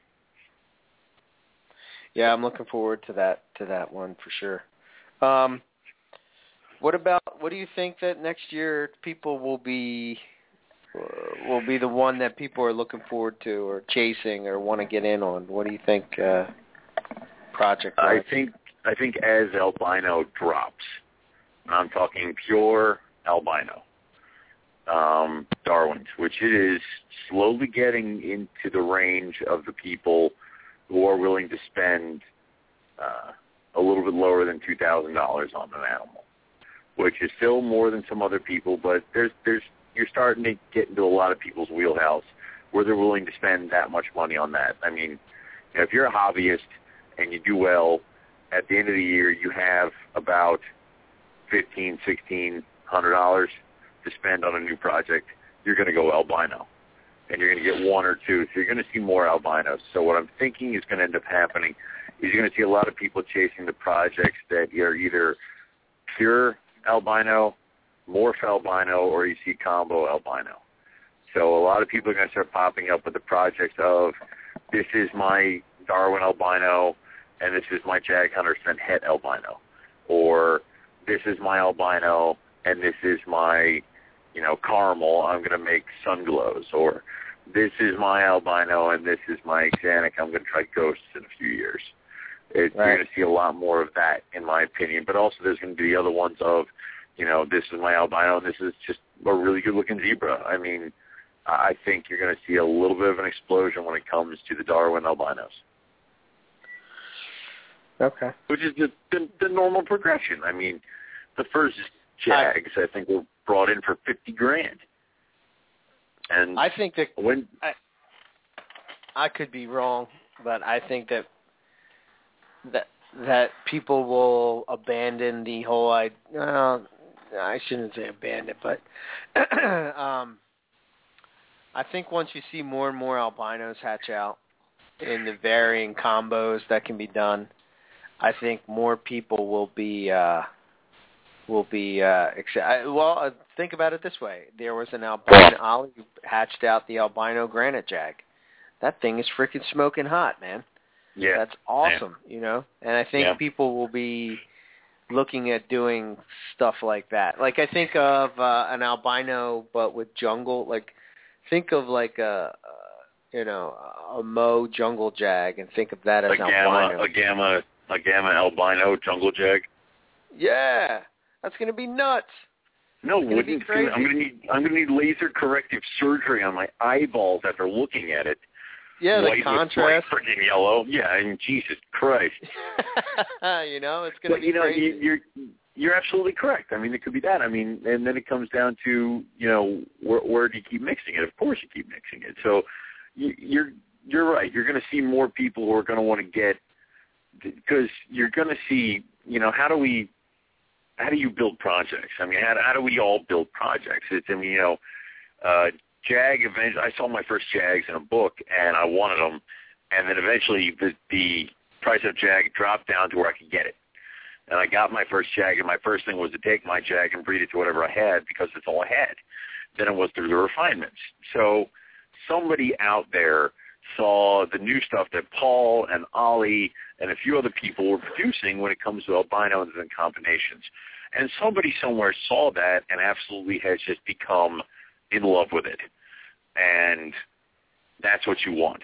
Yeah, I'm looking forward to that to that one for sure. Um, what about what do you think that next year people will be uh, will be the one that people are looking forward to or chasing or want to get in on? What do you think? Uh, project. I think I think as albino drops, I'm talking pure albino, um, Darwin's, which it is slowly getting into the range of the people who are willing to spend uh, a little bit lower than two thousand dollars on an animal, which is still more than some other people, but there's there's you're starting to get into a lot of people's wheelhouse where they're willing to spend that much money on that. I mean, you know, if you're a hobbyist and you do well, at the end of the year you have about fifteen, sixteen hundred dollars to spend on a new project. You're going to go albino, and you're going to get one or two, so you're going to see more albinos. So what I'm thinking is going to end up happening is you're going to see a lot of people chasing the projects that are either pure albino, morph albino, or you see combo albino. So a lot of people are going to start popping up with the projects of, this is my Darwin albino, and this is my Jag Hunter-Sven Het albino. Or this is my albino, and this is my, you know, caramel, I'm going to make sun glows. Or this is my albino, and this is my Xanic, I'm going to try ghosts in a few years. It, right. You're going to see a lot more of that, in my opinion. But also there's going to be the other ones of, you know, this is my albino, and this is just a really good-looking zebra. I mean, I think you're going to see a little bit of an explosion when it comes to the Darwin albinos. Okay. Which is the, the, the normal progression. I mean, the first Jags, I, I think, were brought in for fifty grand. And I think that when I, I could be wrong, but I think that that that people will abandon the whole I well, I shouldn't say abandon, but um, I think once you see more and more albinos hatch out in the varying combos that can be done, I think more people will be uh, will be uh, ex- well. Uh, think about it this way: there was an albino Ollie who hatched out the albino granite jag. That thing is freaking smoking hot, man. Yeah, that's awesome. Yeah. You know, and I think yeah. people will be looking at doing stuff like that. Like I think of uh, an albino, but with jungle. Like think of like a. Uh, you know, a Mo jungle jag, and think of that as a albino. gamma, a gamma, a gamma albino jungle jag. Yeah, that's gonna be nuts. No, it's wouldn't it's gonna, I'm gonna need I'm gonna need laser corrective surgery on my eyeballs after looking at it. Yeah, White the contrast. With freaking yellow. Yeah, and Jesus Christ. you know, it's gonna but, be you know, crazy. You, you're you're absolutely correct. I mean, it could be that. I mean, and then it comes down to, you know, where, where do you keep mixing it? Of course, you keep mixing it. So. You're you're right. You're going to see more people who are going to want to get, because you're going to see, you know, how do we, how do you build projects? I mean, how, how do we all build projects? It's, I mean, you know, uh, Jag. Eventually, I saw my first Jags in a book, and I wanted them, and then eventually the the price of Jag dropped down to where I could get it, and I got my first Jag, and my first thing was to take my Jag and breed it to whatever I had because that's all I had. Then it was through the refinements. So. Somebody out there saw the new stuff that Paul and Ollie and a few other people were producing when it comes to albinos and combinations. And somebody somewhere saw that and absolutely has just become in love with it. And that's what you want.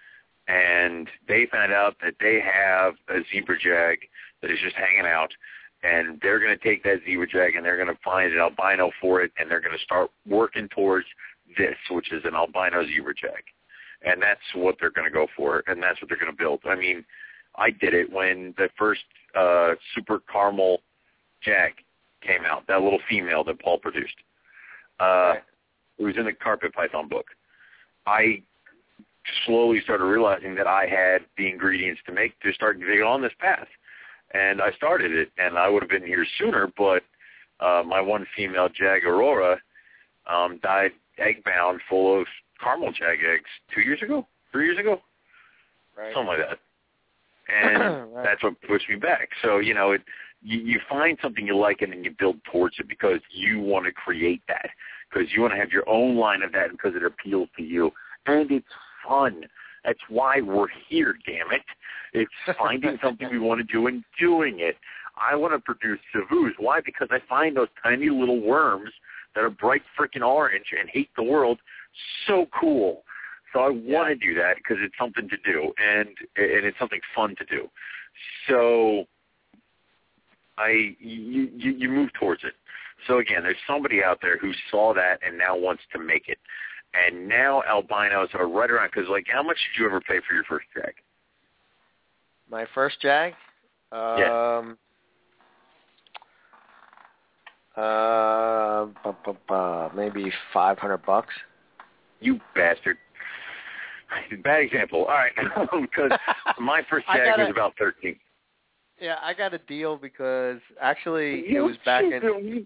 And they found out that they have a zebra jag that is just hanging out, and they're going to take that zebra jag and they're going to find an albino for it, and they're going to start working towards this, which is an albino zebra jag. And that's what they're going to go for, and that's what they're going to build. I mean, I did it when the first uh, super caramel jag came out, that little female that Paul produced. Uh, right. It was in the Carpet Python book. I slowly started realizing that I had the ingredients to make, to start getting on this path. And I started it, and I would have been here sooner, but uh, my one female Jag, Aurora, um, died egg-bound full of caramel jag eggs two years ago, three years ago, right. something like that. And right. That's what pushed me back. So, you know, it, you, you find something you like and then you build towards it because you want to create that, because you want to have your own line of that because it appeals to you. And it's fun. That's why we're here, damn it. It's finding something we want to do and doing it. I want to produce Savus. Why? Because I find those tiny little worms that are bright freaking orange and hate the world so cool. So I yeah. want to do that because it's something to do, and and it's something fun to do. So I you, you, you move towards it. So again, there's somebody out there who saw that and now wants to make it. And now albinos are right around, because, like, how much did you ever pay for your first Jag? My first Jag? Um, yeah. Uh, bu- bu- bu- maybe five hundred bucks. You bastard. Bad example. All right, because my first Jag gotta, was about thirteen. Yeah, I got a deal because actually you it was back in.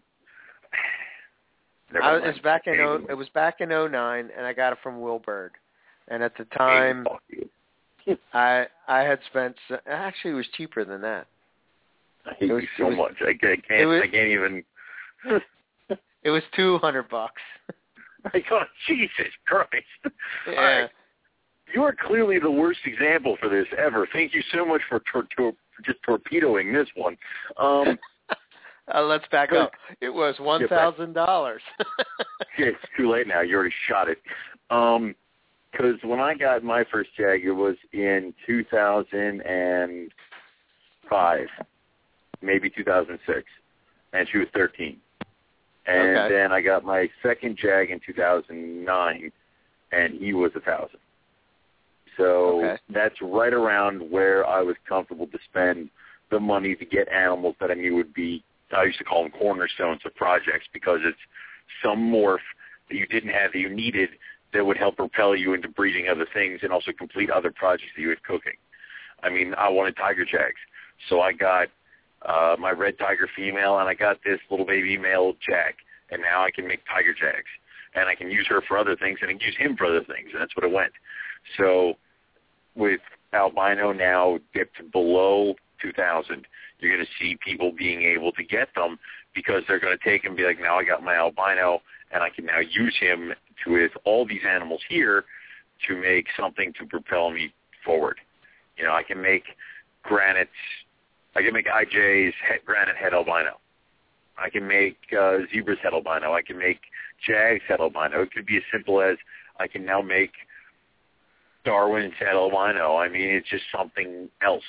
I was, it was back in oh, it was back in oh nine, and I got it from Will Bird. And at the time, I I had spent. Actually, it was cheaper than that. I hate was, you so was, much. I can't. can't was, I can't even. It was two hundred bucks. I go, Jesus Christ! Yeah. All right. You are clearly the worst example for this ever. Thank you so much for, tor- tor- for just torpedoing this one. Um, uh, let's back up. It was one thousand dollars. Yeah, it's too late now. You already shot it. Um, because when I got my first Jag, it was in two thousand five, maybe two thousand six, and she was thirteen. And okay. then I got my second Jag in two thousand nine, and he was a thousand. So okay. that's right around where I was comfortable to spend the money to get animals that I knew would be, I used to call them cornerstones of projects, because it's some morph that you didn't have that you needed that would help propel you into breeding other things and also complete other projects that you had cooking. I mean, I wanted tiger jags. So I got uh, my red tiger female, and I got this little baby male jag. And now I can make tiger jags. And I can use her for other things, and I can use him for other things. And that's what it went. So with albino now dipped below two thousand, you're going to see people being able to get them because they're going to take and be like, now I got my albino, and I can now use him to, with all these animals here, to make something to propel me forward. You know, I can make granites, I can make I J's head, granite head albino. I can make uh, zebras head albino. I can make jags head albino. It could be as simple as I can now make Darwin's head albino. I mean, it's just something else.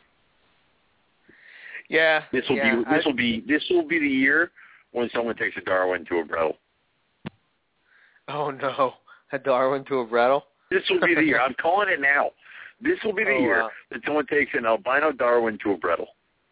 Yeah. This will yeah, be this I, will be this will be the year when someone takes a Darwin to a Brettel. Oh no, a Darwin to a Brettel. This will be the year. I'm calling it now. This will be the oh, year wow. that someone takes an albino Darwin to a Brettel.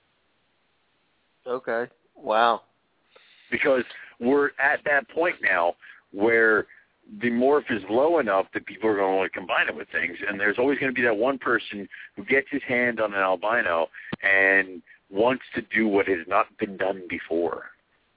Okay. Wow. Because we're at that point now where the morph is low enough that people are going to want to combine it with things, and there's always going to be that one person who gets his hand on an albino and wants to do what has not been done before.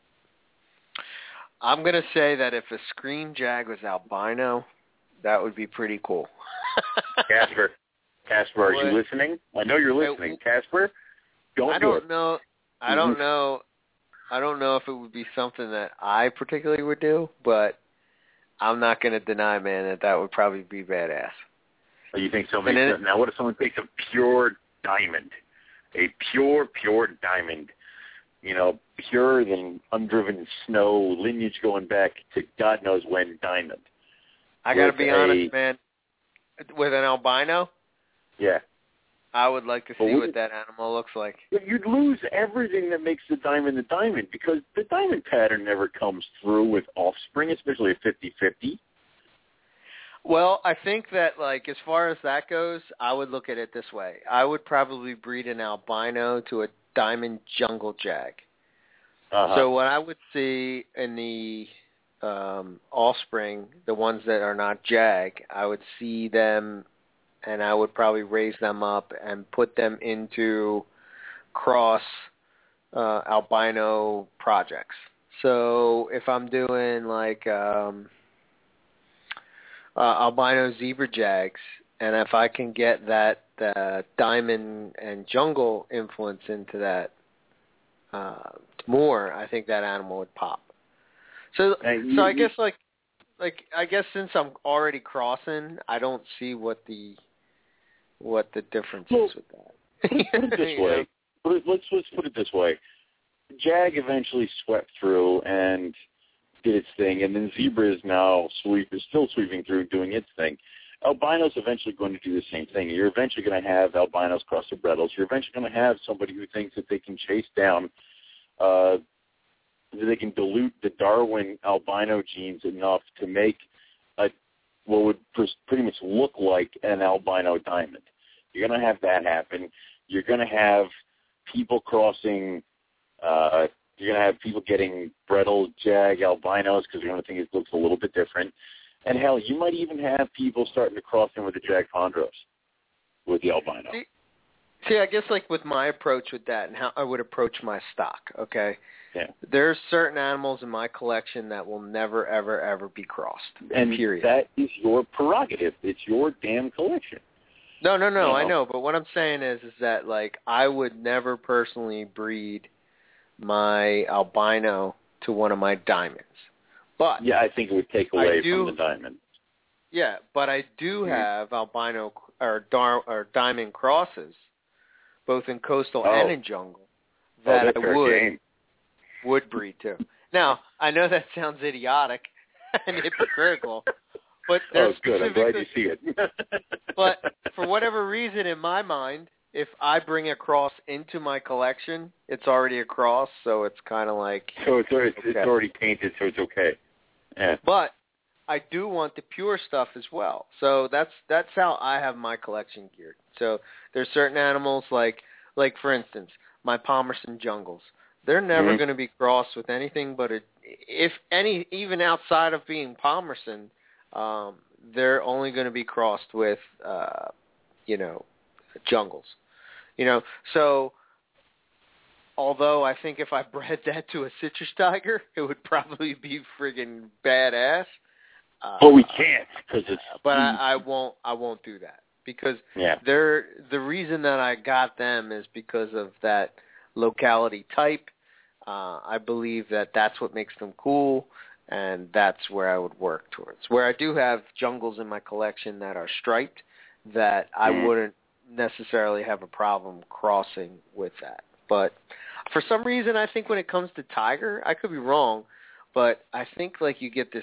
I'm going to say that if a screen jag was albino, that would be pretty cool. Casper, Casper, are you listening? I know you're listening. Casper, don't I do don't it. know. I don't know. I don't know if it would be something that I particularly would do, but I'm not going to deny, man, that that would probably be badass. Oh, you think somebody? Then, now, what if someone takes a pure diamond, a pure, pure diamond? You know, purer than undriven snow, lineage going back to God knows when diamond. I got to be a, honest, man. With an albino, yeah, I would like to see what that animal looks like. You'd lose everything that makes the diamond the diamond, because the diamond pattern never comes through with offspring, especially a fifty-fifty. Well, I think that, like, as far as that goes, I would look at it this way. I would probably breed an albino to a diamond jungle jag. Uh-huh. So what I would see in the um, offspring, the ones that are not jag, I would see them, and I would probably raise them up and put them into cross uh, albino projects. So if I'm doing like um, uh, albino zebra jags, and if I can get that uh, diamond and jungle influence into that uh, more, I think that animal would pop. So, you, so I you, guess like, like I guess since I'm already crossing, I don't see what the what the difference well, is with that. Put it this way. Put it, let's let's put it this way. Jag eventually swept through and did its thing, and then zebra is now sweep is still sweeping through, doing its thing. Albino's eventually going to do the same thing. You're eventually going to have albinos cross the Brettles. You're eventually going to have somebody who thinks that they can chase down, uh, that they can dilute the Darwin albino genes enough to make a what would pretty much look like an albino diamond. You're going to have that happen. You're going to have people crossing. Uh, you're going to have people getting Bredl Jag albinos because you're going to think it looks a little bit different. And, hell, you might even have people starting to cross in with the Jag Chondros with the albino. See, see, I guess, like, with my approach with that and how I would approach my stock, okay? Yeah. There's certain animals in my collection that will never, ever, ever be crossed, and period. That is your prerogative. It's your damn collection. No, no, no, you know? I know. But what I'm saying is, is that, like, I would never personally breed my albino to one of my diamonds. But yeah, I think it would take away do, from the diamond. Yeah, but I do have albino or, dar, or diamond crosses, both in coastal oh. and in jungle, that oh, I would game. would breed to. Now, I know that sounds idiotic and hypocritical, but there's oh, good. I'm glad you see it. But for whatever reason, in my mind, if I bring a cross into my collection, it's already a cross, so it's kind of like... So it's, it's, okay. it's already painted, so it's okay. Yeah. But I do want the pure stuff as well. So that's that's how I have my collection geared. So there's certain animals like, like for instance, my Palmerston Jungles. They're never mm-hmm. going to be crossed with anything but a, if any, even outside of being Palmerston, um, they're only going to be crossed with, uh, you know, jungles. You know, so although I think if I bred that to a citrus tiger, it would probably be friggin' badass. Uh, but we can't because it's. But I, I won't. I won't do that because yeah. they're the reason that I got them is because of that locality type. Uh, I believe that that's what makes them cool, and that's where I would work towards. Where I do have jungles in my collection that are striped, that I mm. wouldn't necessarily have a problem crossing with that. But for some reason, I think when it comes to tiger, I could be wrong, but I think like you get this,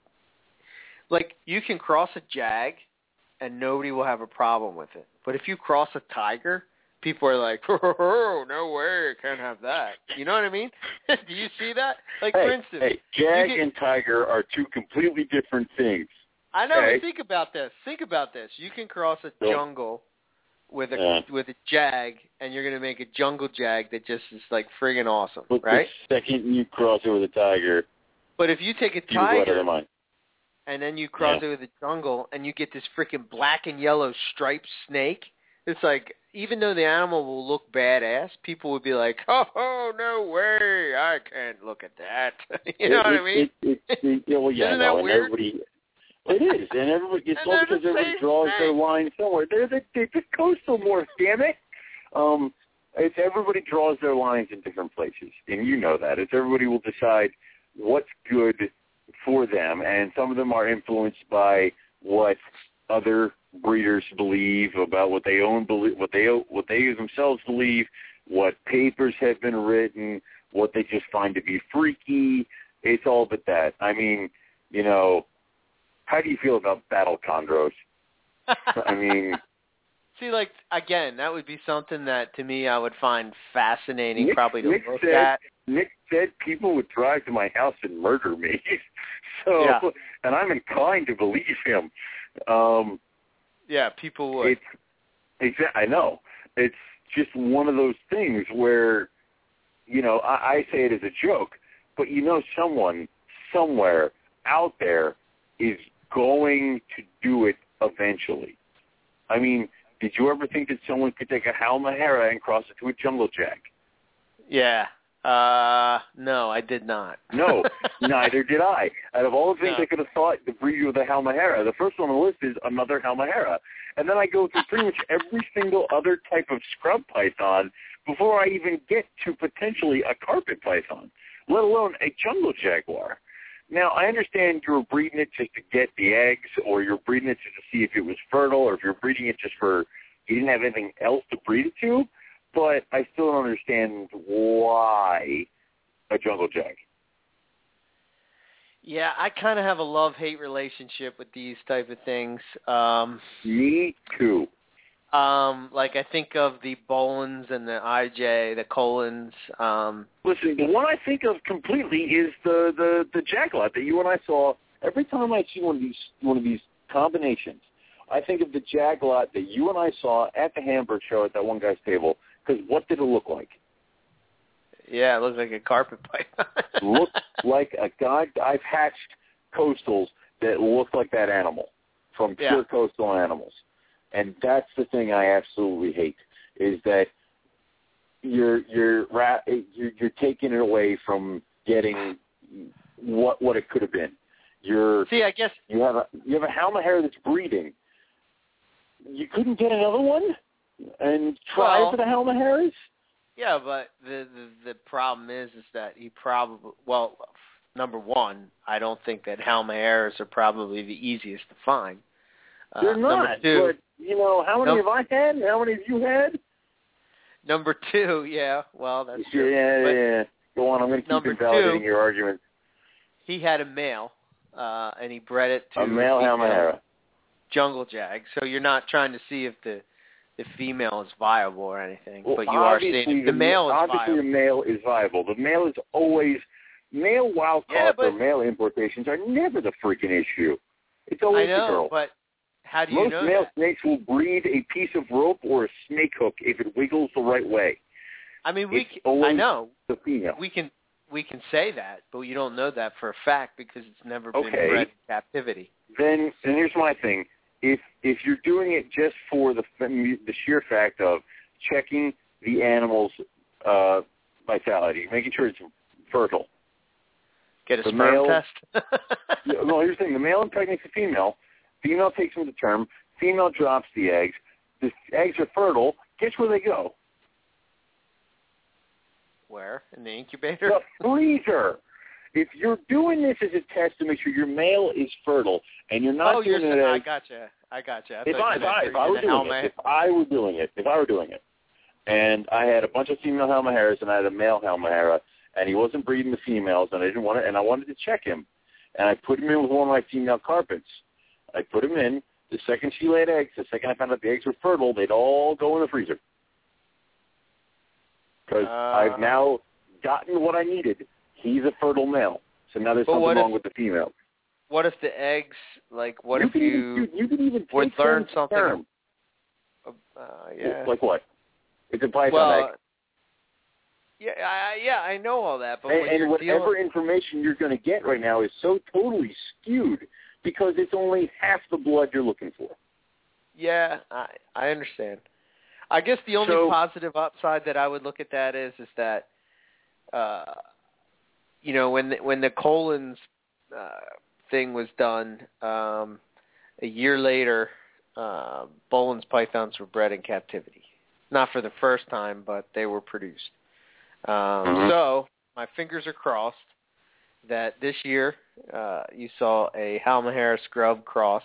like you can cross a jag and nobody will have a problem with it. But if you cross a tiger, people are like, oh, no way, I can't have that. You know what I mean? Do you see that? Like, hey, for instance. Hey, jag get, and tiger are two completely different things. I know, okay? but think about this. Think about this. You can cross a Nope. jungle with a yeah. with a jag, and you're going to make a jungle jag that just is, like, friggin' awesome, but right? the second you cross it with a tiger, But if you take a you go out of tiger their mind. and then you cross yeah. it with a jungle and you get this freaking black and yellow striped snake, it's like, even though the animal will look badass, people would be like, oh, oh no way, I can't look at that. you know it, what it, I mean? It, it, it, yeah, well, yeah, Isn't no, that and weird? everybody, it is, and everybody, it's And all they're because the everybody same draws their thing. line somewhere. They're the, they're the coastal morphs, damn it. Um, it's everybody draws their lines in different places, and you know that. It's everybody will decide what's good for them, and some of them are influenced by what other breeders believe about what they own, believe, what they what they themselves believe, what papers have been written, what they just find to be freaky. It's all but that. I mean, you know, how do you feel about battle chondros? I mean, see, like again, that would be something that to me I would find fascinating, Nick, probably to Nick look said, at. Nick said people would drive to my house and murder me. so, Yeah. and I'm inclined to believe him. Um, Yeah, people would. It's, exa- I know. It's just one of those things where, you know, I, I say it as a joke, but you know someone somewhere out there is going to do it eventually. I mean, did you ever think that someone could take a Halmahera and cross it to a jungle jag? Yeah. Uh, no, I did not. No, neither did I. Out of all the things No. I could have thought to breed with a Halmahera, the first one on the list is another Halmahera. And then I go through pretty much every single other type of scrub python before I even get to potentially a carpet python, let alone a jungle jaguar. Now, I understand you were breeding it just to get the eggs, or you're breeding it just to see if it was fertile, or if you're breeding it just for you didn't have anything else to breed it to, but I still don't understand why a jungle jag. Yeah, I kind of have a love-hate relationship with these type of things. Um, Me too. um, like I think of the Bolins and the I J, the Colons. Um, Listen, the one I think of completely is the the the jaglot that you and I saw. Every time I see one of these one of these combinations, I think of the jaglot that you and I saw at the Hamburg show at that one guy's table, Because what did it look like? Yeah, it looks like a carpet python. Looked like a god. I've hatched coastals that look like that animal from pure yeah. coastal animals, and that's the thing I absolutely hate is that you're you're you're, you're taking it away from getting what what it could have been. You're see, I guess you have a you have a Halmahera that's breeding. You couldn't get another one and try well, for the Halmaheras? Yeah, but the, the the problem is is that he probably well, number one, I don't think that Halmaheras are probably the easiest to find. Uh, They're not. Two, but you know, how many num- have I had? How many have you had? Number two, yeah, well, that's yeah, true. Yeah, but yeah. Go on. I'm going to keep number invalidating two, your argument. He had a male, uh, and he bred it to a male Halmahera. Jungle Jag. So you're not trying to see if the the female is viable or anything, well, but you are saying saying the, the male is obviously viable. the male is viable. The male is always male wild caught yeah, but, or male importations are never the freaking issue. It's always I know, the girl. but how do you Most know male that? snakes will breed a piece of rope or a snake hook if it wiggles the right way. I mean, we. It's Can, I know the female. we can we can say that, but you don't know that for a fact because it's never been okay. bred in captivity. Then, and here's my thing: if if you're doing it just for the the sheer fact of checking the animal's uh, vitality, making sure it's fertile, get a the sperm male, test. no, here's the thing: the male impregnates the female. Female takes them to term. Female drops the eggs. The eggs are fertile. Guess where they go? Where? In the incubator? The freezer. If you're doing this as a test to make sure your male is fertile, and you're not oh, doing you're, it I as gotcha. I gotcha. I if I, if I, if I were doing it, if I were doing it, if I were doing it, and I had a bunch of female Halmaheras and I had a male Halmahera, and he wasn't breeding the females, and I didn't want to, and I wanted to check him, and I put him in with one of my female carpets. I put him in. The second she laid eggs, the second I found out the eggs were fertile, they'd all go in the freezer. Because uh, I've now gotten what I needed. He's a fertile male. So now there's something wrong if, with the female. What if the eggs, like, what you if can you, even, you, you can even would take learn them something? term. Uh, yeah. Like what? It's a python well, egg. Yeah, I, yeah, I know all that. But and, when and you're whatever dealing... information you're going to get right now is so totally skewed because it's only half the blood you're looking for. Yeah, I, I understand. I guess the only so, positive upside that I would look at that is is that, uh, you know, when the, when the Collins uh, thing was done, um, a year later, uh, Boland's pythons were bred in captivity. Not for the first time, but they were produced. Um, mm-hmm. So my fingers are crossed that this year uh, you saw a Halmahera scrub cross,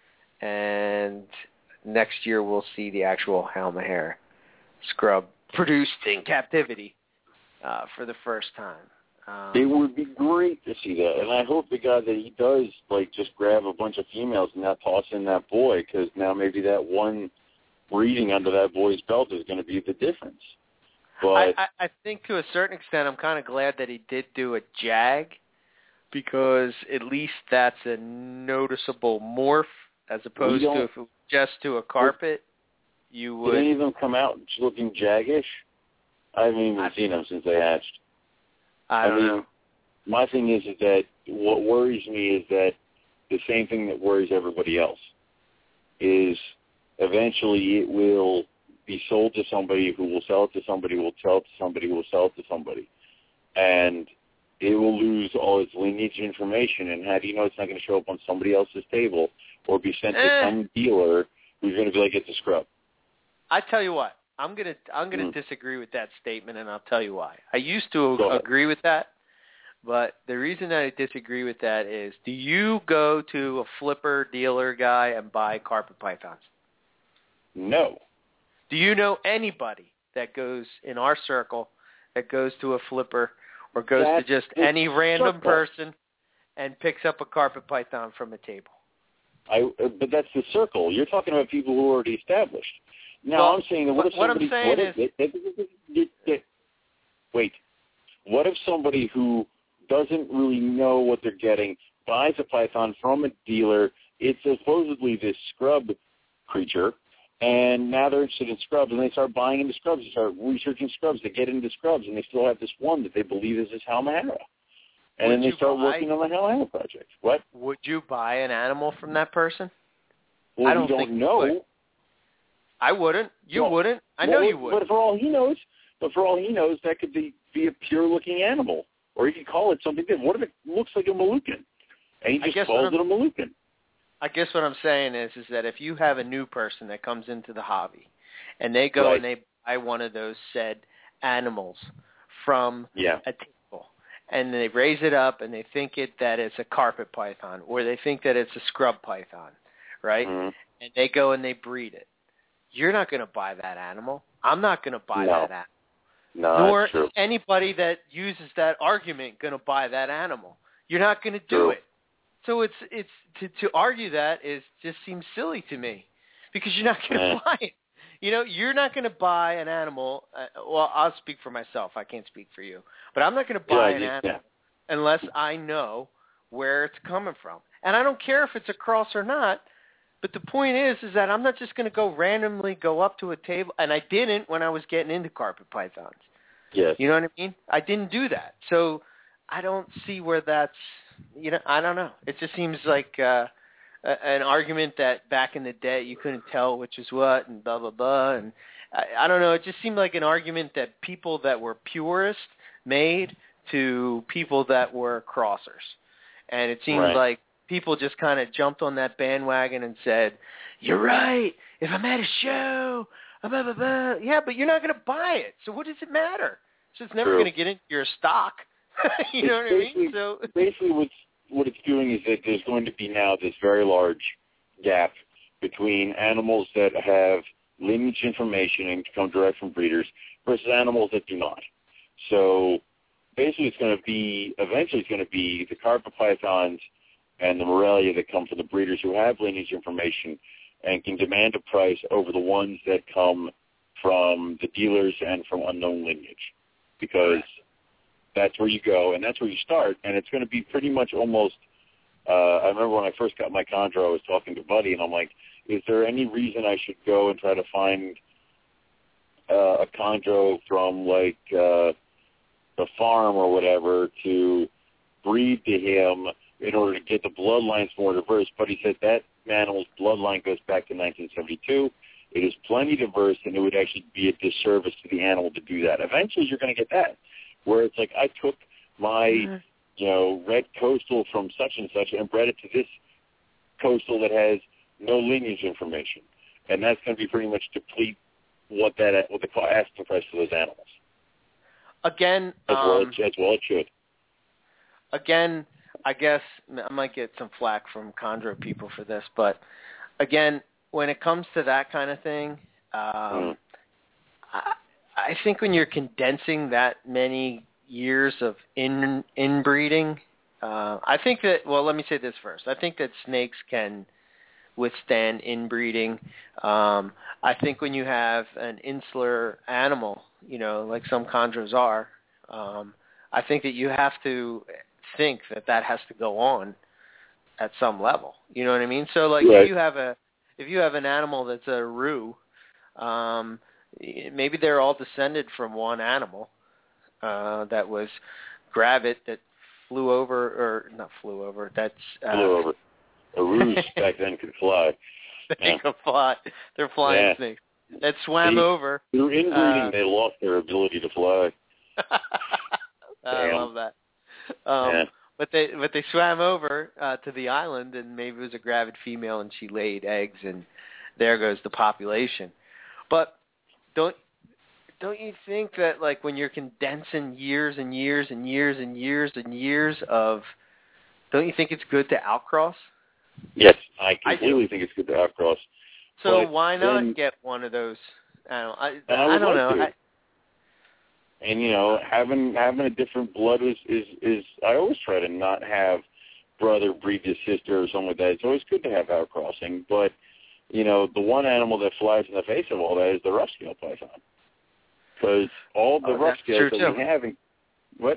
and next year we'll see the actual Halmahera scrub produced in captivity uh, for the first time. Um, it would be great to see that, and I hope the God that he does like just grab a bunch of females and not toss in that boy, because now maybe that one breeding under that boy's belt is going to be the difference. But I, I, I think to a certain extent, I'm kind of glad that he did do a jag, because at least that's a noticeable morph as opposed to if it was just to a carpet. You would. Did any of them come out looking jaggish? I haven't even I've, seen them since they hatched. I don't I mean, know. My thing is, is that what worries me is that the same thing that worries everybody else is eventually it will be sold to somebody who will sell it to somebody who will sell it to somebody who will sell it to somebody. And it will lose all its lineage information. And how do you know it's not going to show up on somebody else's table or be sent eh. to some dealer who's going to be like, it's a scrub? I tell you what, I'm gonna I'm gonna mm. disagree with that statement, and I'll tell you why. I used to Go agree ahead. with that, but the reason that I disagree with that is, do you go to a flipper dealer guy and buy carpet pythons? No. Do you know anybody that goes in our circle that goes to a flipper or goes That's to just any random circle. person and picks up a carpet python from a table? I, but that's the circle. You're talking about people who are already established. Now well, I'm saying that what if what somebody? I'm saying what is, if, it, it, it, it, wait. What if somebody who doesn't really know what they're getting buys a python from a dealer? It's supposedly this scrub creature, And now they're interested in scrubs, and they start buying into scrubs. They start researching scrubs. They get into scrubs, and they still have this one that they believe is this Halmahera. And would then they start buy, working on the Halmahera project. What? Would you buy an animal from that person? Well, I don't, we don't think know. You would. I wouldn't. You well, wouldn't. I well, know you would. But for all he knows, but for all he knows, that could be, be a pure-looking animal. Or you could call it something different. What if it looks like a Moluccan? And he just calls it a Moluccan. I guess what I'm saying is, is that if you have a new person that comes into the hobby, and they go right. and they buy one of those said animals from yeah. a table, and they raise it up, and they think it that it's a carpet python, or they think that it's a scrub python, right? Mm-hmm. And they go and they breed it. You're not going to buy that animal. I'm not going to buy no. that animal. No, Nor that's true. is anybody that uses that argument going to buy that animal. You're not going to do true. it. So it's it's to, to argue that is just seems silly to me, because you're not going to buy it. You know, you're not going to buy an animal. Uh, well, I'll speak for myself. I can't speak for you, but I'm not going to buy yeah, an yeah, animal yeah. unless I know where it's coming from. And I don't care if it's a cross or not. But the point is, is that I'm not just going to go randomly go up to a table, and I didn't when I was getting into carpet pythons. Yes. You know what I mean? I didn't do that. So I don't see where that's, you know, I don't know. It just seems like uh, a, an argument that back in the day you couldn't tell which is what and blah, blah, blah. And I, I don't know. It just seemed like an argument that people that were purists made to people that were crossers. And it seems right. like people just kind of jumped on that bandwagon and said, you're right. If I'm at a show, blah, blah, blah. Yeah, but you're not going to buy it. So what does it matter? So it's never True. going to get into your stock. you know it's what I mean? So basically what's, what it's doing is that there's going to be now this very large gap between animals that have lineage information and come direct from breeders versus animals that do not. So basically it's going to be, eventually it's going to be the carpet pythons and the Morelia that come from the breeders who have lineage information and can demand a price over the ones that come from the dealers and from unknown lineage, because that's where you go and that's where you start. And it's going to be pretty much almost, uh, I remember when I first got my chondro, I was talking to Buddy, and I'm like, is there any reason I should go and try to find uh, a chondro from, like, uh, the farm or whatever to breed to him in order to get the bloodlines more diverse? But he said that animal's bloodline goes back to nineteen seventy-two. It is plenty diverse, and it would actually be a disservice to the animal to do that. Eventually, you're going to get that, where it's like, I took my, mm-hmm. you know, red coastal from such and such and bred it to this coastal that has no lineage information, and that's going to be pretty much deplete what that what the asking price for those animals. Again, as um, well as, as well it should. Again, I guess I might get some flack from chondro people for this, but again, when it comes to that kind of thing, um, mm. I, I think when you're condensing that many years of in inbreeding, uh, I think that, well, let me say this first. I think that snakes can withstand inbreeding. Um, I think when you have an insular animal, you know, like some chondros are, um, I think that you have to think that that has to go on at some level. You know what I mean? So, like, right. if you have a if you have an animal that's a roo, um, maybe they're all descended from one animal uh, that was Gravit that flew over, or not flew over. That's uh, flew over. A roos back then could fly. They yeah. can fly. They're flying yeah. snakes that swam they, over. Through inbreeding, uh, they lost their ability to fly. I Damn. love that. Um, yeah. But they but they swam over uh, to the island, and maybe it was a gravid female, and she laid eggs, and there goes the population. But don't don't you think that, like, when you're condensing years and years and years and years and years of, don't you think it's good to outcross? Yes, I completely I think it's good to outcross. So but why not then, get one of those? I don't, I, I, I don't like know. To. I, And, you know, having having a different blood is, is, is, I always try to not have brother breed to sister or something like that. It's always good to have outcrossing. But, you know, the one animal that flies in the face of all that is the rough-scale python. Because all the oh, rough scales that too. we have in, what?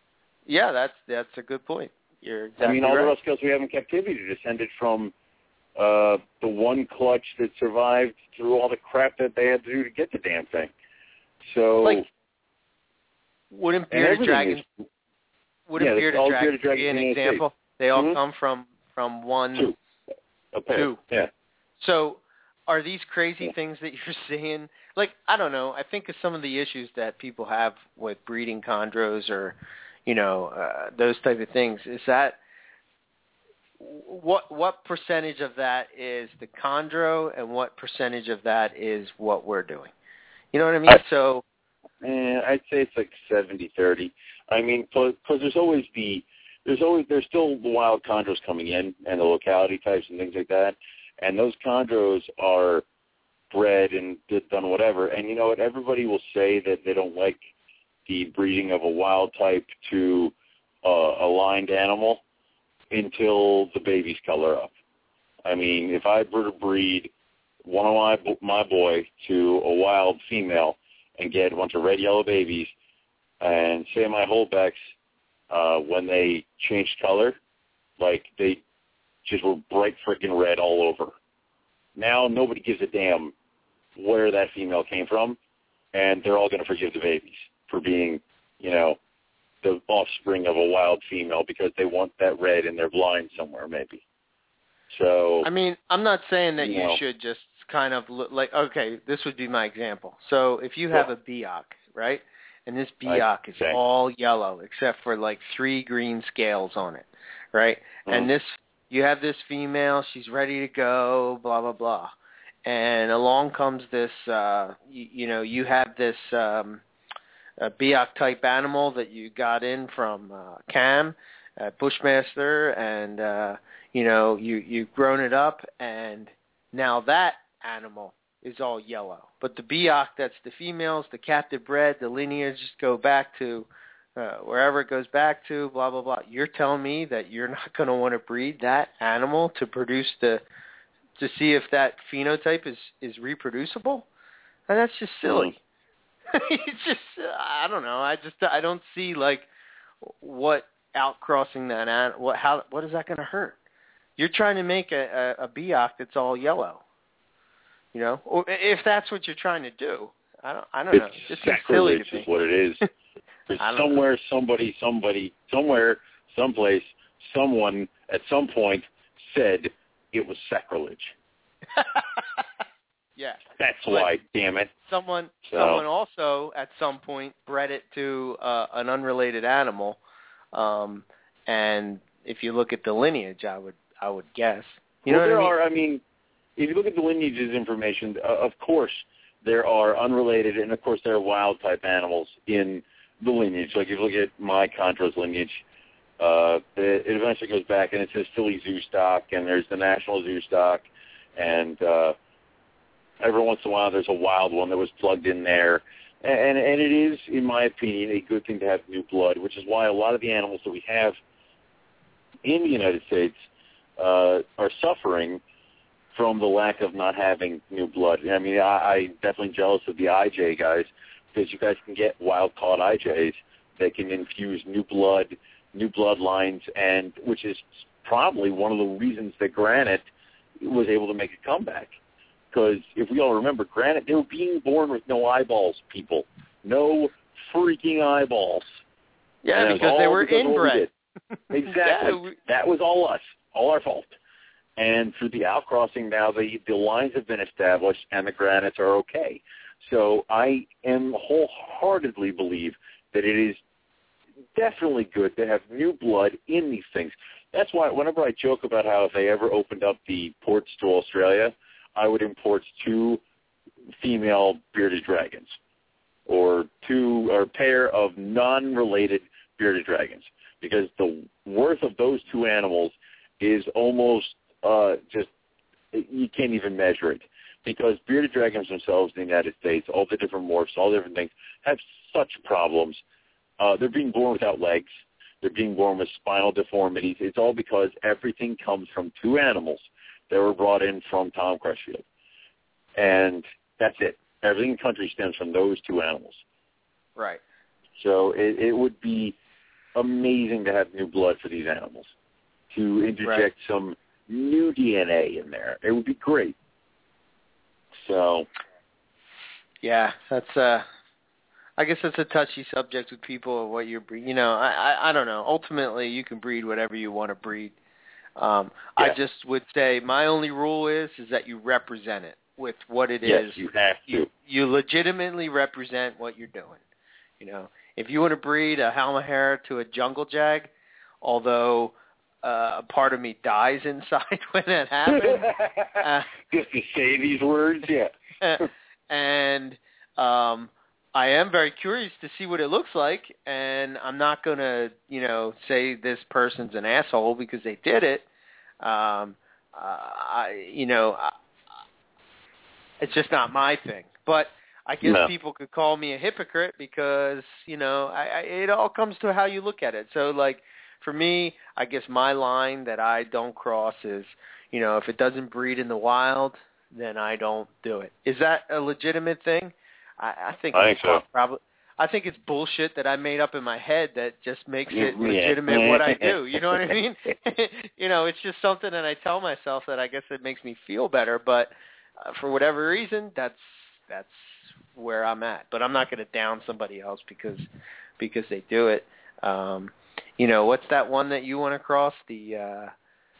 Yeah, that's that's a good point. You're exactly I mean, all right. the rough scales we have in captivity are descended from uh, the one clutch that survived through all the crap that they had to do to get the damn thing. So, like, wouldn't bearded dragons? Is, wouldn't yeah, bearded all dragons bearded dragons be an in example? They all mm-hmm. come from from one. Two. A pair. Two. Yeah. So, are these crazy yeah. things that you're seeing? Like, I don't know. I think of some of the issues that people have with breeding chondros or, you know, uh, those type of things. Is that what what percentage of that is the chondro, and what percentage of that is what we're doing? You know what I mean? I, so, eh, I'd say it's like seventy thirty. I mean, because there's always the there's always there's still the wild chondros coming in, and the locality types and things like that. And those chondros are bred and done whatever. And you know what? Everybody will say that they don't like the breeding of a wild type to uh, a lined animal until the babies color up. I mean, if I were to breed one of my my boy to a wild female and get a bunch of red yellow babies, and say my holdbacks uh, when they changed color, like they just were bright freaking red all over. Now nobody gives a damn where that female came from, and they're all going to forgive the babies for being, you know, the offspring of a wild female because they want that red in their blind somewhere maybe. So I mean, I'm not saying that you, you know. should just kind of look like, okay, this would be my example. So if you have yeah. a Biak, right, and this Biak is okay. all yellow except for like three green scales on it, right, mm-hmm. and this you have this female, she's ready to go, blah, blah, blah. And along comes this, uh, you, you know, you have this um, Biak-type animal that you got in from uh, Cam, uh, Bushmaster, and, uh, you know, you, you've grown it up, and now that animal is all yellow. But the Biak, that's the females, the captive bred, the lineage just go back to Uh, wherever it goes back to, blah, blah, blah. You're telling me that you're not going to want to breed that animal to produce the, to see if that phenotype is, is reproducible? And that's just silly. Mm. It's just, I don't know. I just, I don't see like what outcrossing that, an, what, how, what is that going to hurt? You're trying to make a, a, a Biak that's all yellow, you know, or if that's what you're trying to do. I don't, I don't it's know. It's just silly to me. Is what it is. There's somewhere, know. somebody, somebody, somewhere, someplace, someone at some point said it was sacrilege. Yeah. That's but why, damn it. Someone so. someone also at some point bred it to uh, an unrelated animal. Um, and if you look at the lineage, I would I would guess. You well, know there what I mean? are, I mean, if you look at the lineages information, uh, of course, there are unrelated, and of course there are wild-type animals in the lineage. Like if you look at my chondro's lineage, uh, it, it eventually goes back, and it says Philly Zoo stock, and there's the National Zoo stock, and uh, every once in a while there's a wild one that was plugged in there. And, and it is, in my opinion, a good thing to have new blood, which is why a lot of the animals that we have in the United States uh, are suffering from the lack of not having new blood. I mean, I, I'm definitely jealous of the I J guys, because you guys can get wild-caught I Js that can infuse new blood, new bloodlines, and which is probably one of the reasons that Granite was able to make a comeback. Because if we all remember, Granite, they were being born with no eyeballs, people. No freaking eyeballs. Yeah, because they were because inbred. We exactly. Yeah, we... That was all us, all our fault. And through the outcrossing now, the, the lines have been established, and the Granites are okay. So I am wholeheartedly believe that it is definitely good to have new blood in these things. That's why whenever I joke about how if they ever opened up the ports to Australia, I would import two female bearded dragons or two or a pair of non-related bearded dragons, because the worth of those two animals is almost uh, just, you can't even measure it. Because bearded dragons themselves in the United States, all the different morphs, all the different things, have such problems. Uh, they're being born without legs. They're being born with spinal deformities. It's all because everything comes from two animals that were brought in from Tom Crutchfield. And that's it. Everything in the country stems from those two animals. Right. So it, it would be amazing to have new blood for these animals, to interject right. some new D N A in there. It would be great. So, yeah, that's uh, I guess that's a touchy subject with people of what you're breed. You know, I, I I don't know. Ultimately, you can breed whatever you want to breed. Um, yeah. I just would say my only rule is is that you represent it with what it yes, is. Yes, you have to. You, you legitimately represent what you're doing. You know, if you want to breed a Halmahera to a jungle jag, although uh, a part of me dies inside when that happens. uh, Just to say these words, yeah. and um, I am very curious to see what it looks like, and I'm not going to, you know, say this person's an asshole because they did it. Um, uh, I, you know, I, it's just not my thing. But I guess no. people could call me a hypocrite because, you know, I, I, it all comes to how you look at it. So, like, for me, I guess my line that I don't cross is, you know, if it doesn't breed in the wild, then I don't do it. Is that a legitimate thing? I, I think I it's think so. probably. I think it's bullshit that I made up in my head that just makes it Yeah. legitimate what I do. You know what I mean? You know, it's just something that I tell myself that I guess it makes me feel better. But uh, for whatever reason, that's that's where I'm at. But I'm not going to down somebody else because because they do it. Um, you know, what's that one that you want to cross? The uh,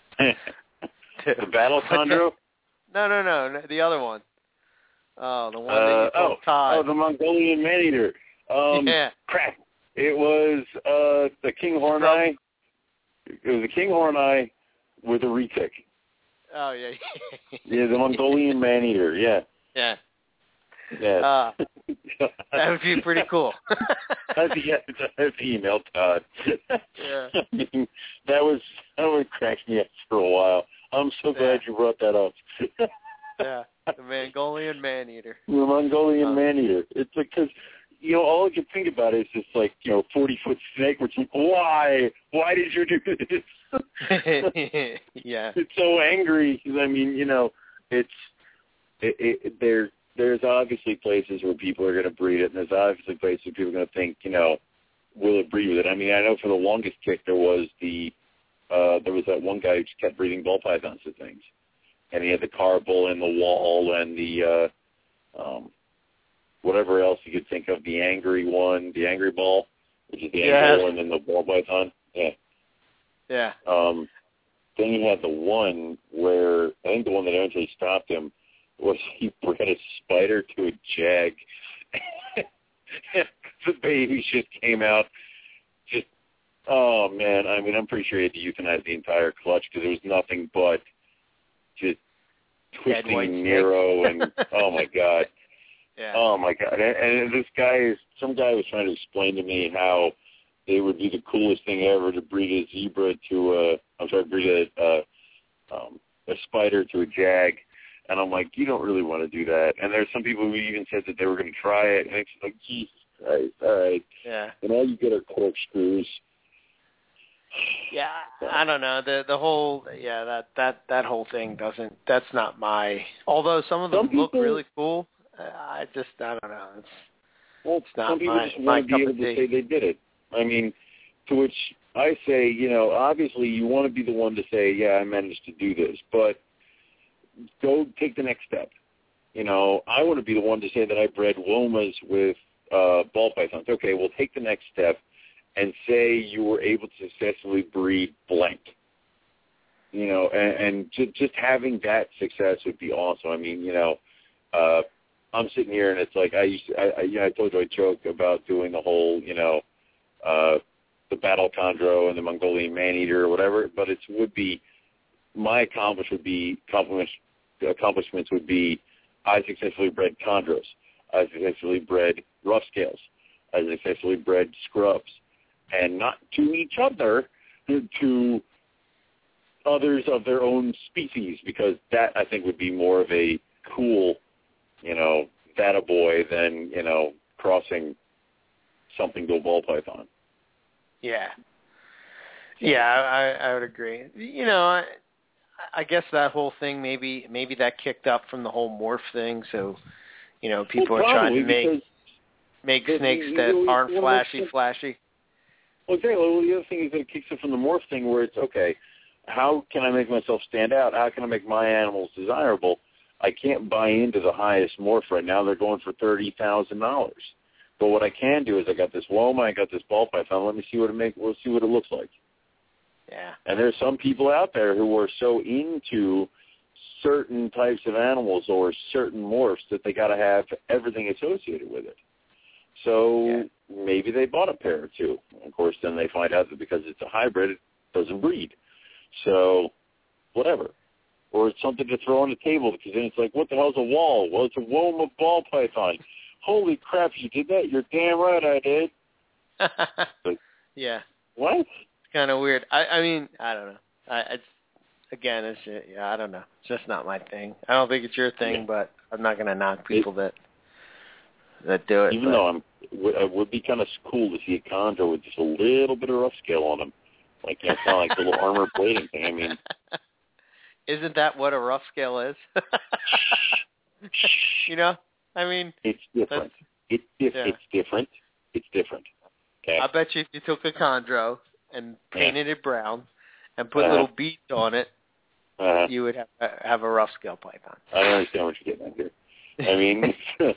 the battle chondro? No, no, no, no, the other one. Oh, the one uh, that you told oh, Todd. Oh, the Mongolian man-eater. Um, yeah. Crap. It was uh, the Kinghorn eye. It was a Kinghorn eye with a retic. Oh, yeah. yeah, the Mongolian man-eater, yeah. Yeah. Yeah. Uh, that would be pretty cool. That's the email, Todd. Yeah. I mean, that was that would crack me up for a while. I'm so glad yeah. you brought that up. yeah, the Mongolian man-eater. The Mongolian uh, man-eater. It's like, because, you know, all I can think about is this, like, you know, forty-foot snake, which is, why? Why did you do this? yeah. It's so angry. I mean, you know, it's, it, it, there. There's obviously places where people are going to breed it, and there's obviously places where people are going to think, you know, will it breed with it? I mean, I know for the longest kick there was the, uh, there was that one guy who just kept breeding ball pythons to things. And he had the carbull and the wall and the, uh, um, whatever else you could think of, the angry one, the angry ball, which is the yes. angry and then the ball python. Yeah. Yeah. Um, then he had the one where, I think the one that eventually stopped him, was he bred a spider to a jag. The babies just came out. Just, oh, man. I mean, I'm pretty sure he had to euthanize the entire clutch because it was nothing but just twisting Nero and, oh, my God. Yeah. Oh, my God. And, and this guy is, some guy was trying to explain to me how it would be the coolest thing ever to breed a zebra to a, I'm sorry, breed a, uh, um, a spider to a jag. And I'm like, you don't really want to do that. And there's some people who even said that they were going to try it. And it's like, Jesus Christ, all right. Yeah. And all you get are corkscrews. Yeah, I don't know. The the whole, yeah, that, that, that whole thing doesn't, that's not my, although some of them some people, look really cool, I just, I don't know. It's, well, it's not some people my, just my want to be able to say they did it. I mean, to which I say, you know, obviously you want to be the one to say, yeah, I managed to do this. But go take the next step. You know, I want to be the one to say that I bred womas with uh, ball pythons. Okay, well, take the next step and say you were able to successfully breed blank. You know, and, and just, just having that success would be awesome. I mean, you know, uh, I'm sitting here and it's like I used to, I, I, you know, I told you I joke about doing the whole, you know, uh, the battle chondro and the Mongolian man-eater or whatever, but it would be, my accomplishment would be, accomplishments, accomplishments would be, I successfully bred chondros. I successfully bred rough scales. I successfully bred scrubs. And not to each other, to others of their own species, because that, I think, would be more of a cool, you know, that boy than, you know, crossing something to a ball python. Yeah. Yeah, I, I would agree. You know, I, I guess that whole thing, maybe maybe that kicked up from the whole morph thing, so, you know, people well, are trying to make make the, snakes you, that you, aren't you flashy, know, flashy. Well, exactly. Well, the other thing is that it kicks up from the morph thing where it's, okay, how can I make myself stand out? How can I make my animals desirable? I can't buy into the highest morph right now. They're going for thirty thousand dollars. But what I can do is I got this Woma, I got this ball python. Let me see what it make. We'll see what it looks like. Yeah. And there's some people out there who are so into certain types of animals or certain morphs that they got to have everything associated with it. So yeah. maybe they bought a pair or two. Of course, then they find out that because it's a hybrid, it doesn't breed. So whatever. Or it's something to throw on the table because then it's like, what the hell's a wall? Well, it's a Woma ball python. Holy crap, you did that? You're damn right I did. Like, yeah. what? It's kind of weird. I, I mean, I don't know. I, it's again, it's yeah, I don't know. It's just not my thing. I don't think it's your thing, yeah. but I'm not going to knock people it, that that do it. Even but. though I'm, it would be kind of cool to see a chondro with just a little bit of rough scale on him, like you know, kind of like the little armor plating thing. I mean, isn't that what a rough scale is? You know. I mean, it's different. It's diff- yeah. It's different. It's different. Okay. I bet you if you took a chondro and painted yeah. it brown and put uh-huh. little beads on it, uh-huh. you would have have a rough scale python. I don't understand what you're getting at here. I mean,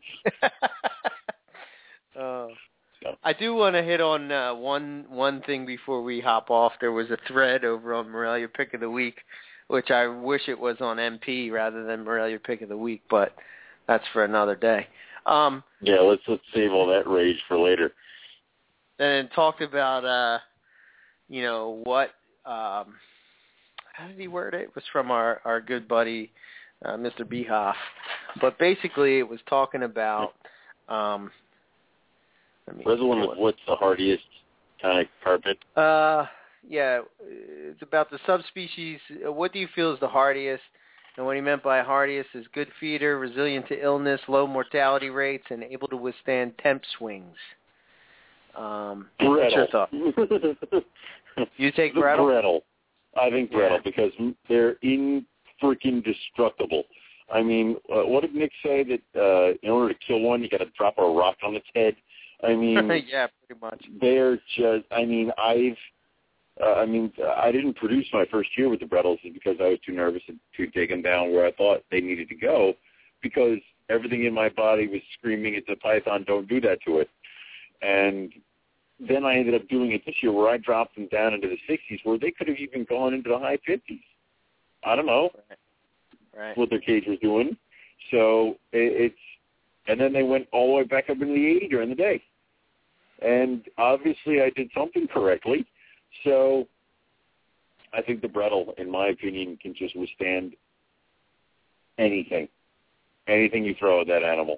uh, so. I do want to hit on uh, one one thing before we hop off. There was a thread over on Morelia Pick of the Week, which I wish it was on M P rather than Morelia Pick of the Week, but that's for another day. Um, yeah, let's let's save all that rage for later. And it talked about, uh, you know, what, um, how did he word it? It was from our, our good buddy, uh, Mister Behoff. But basically it was talking about, um, let me Resolin is what's the hardiest kind of carpet? Uh, yeah, it's about the subspecies. What do you feel is the hardiest? And what he meant by hardiest is good feeder, resilient to illness, low mortality rates, and able to withstand temp swings. Um, what's your thought? You take Brettle? Brettle. I think Brettle yeah. because they're in freaking destructible. I mean, uh, what did Nick say that uh, in order to kill one, you got to drop a rock on its head? I mean, yeah, pretty much. They're just. I mean, I've. Uh, I mean, I didn't produce my first year with the Brettles because I was too nervous to take them down where I thought they needed to go because everything in my body was screaming at the python, don't do that to it. And then I ended up doing it this year where I dropped them down into the sixties where they could have even gone into the high fifties. I don't know right. Right. what their cage was doing. So it, it's, and then they went all the way back up into the eighty during the day. And obviously I did something correctly. So I think the Brettle, in my opinion, can just withstand anything, anything you throw at that animal.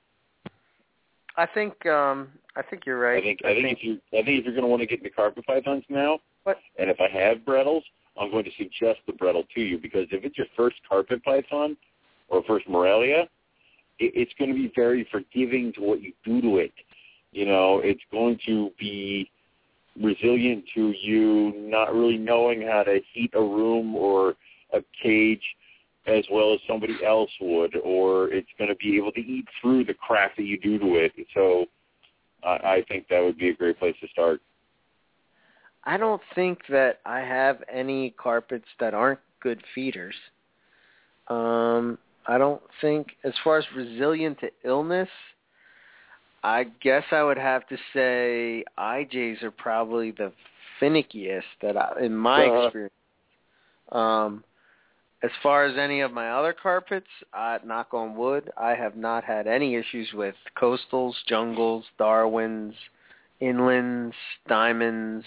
I think um, I think you're right. I think I, I think, think if you I think if you're going to want to get into carpet pythons now, what? and if I have Brettles, I'm going to suggest the Brettle to you because if it's your first carpet python or first Morelia, it, it's going to be very forgiving to what you do to it. You know, it's going to be resilient to you not really knowing how to heat a room or a cage as well as somebody else would, or it's going to be able to eat through the crap that you do to it. So I, I think that would be a great place to start. I don't think that I have any carpets that aren't good feeders. Um, I don't think, as far as resilient to illness, I guess I would have to say I Js are probably the finickiest that I, in my uh, experience. Um, as far as any of my other carpets, uh, knock on wood, I have not had any issues with coastals, jungles, Darwins, inlands, diamonds,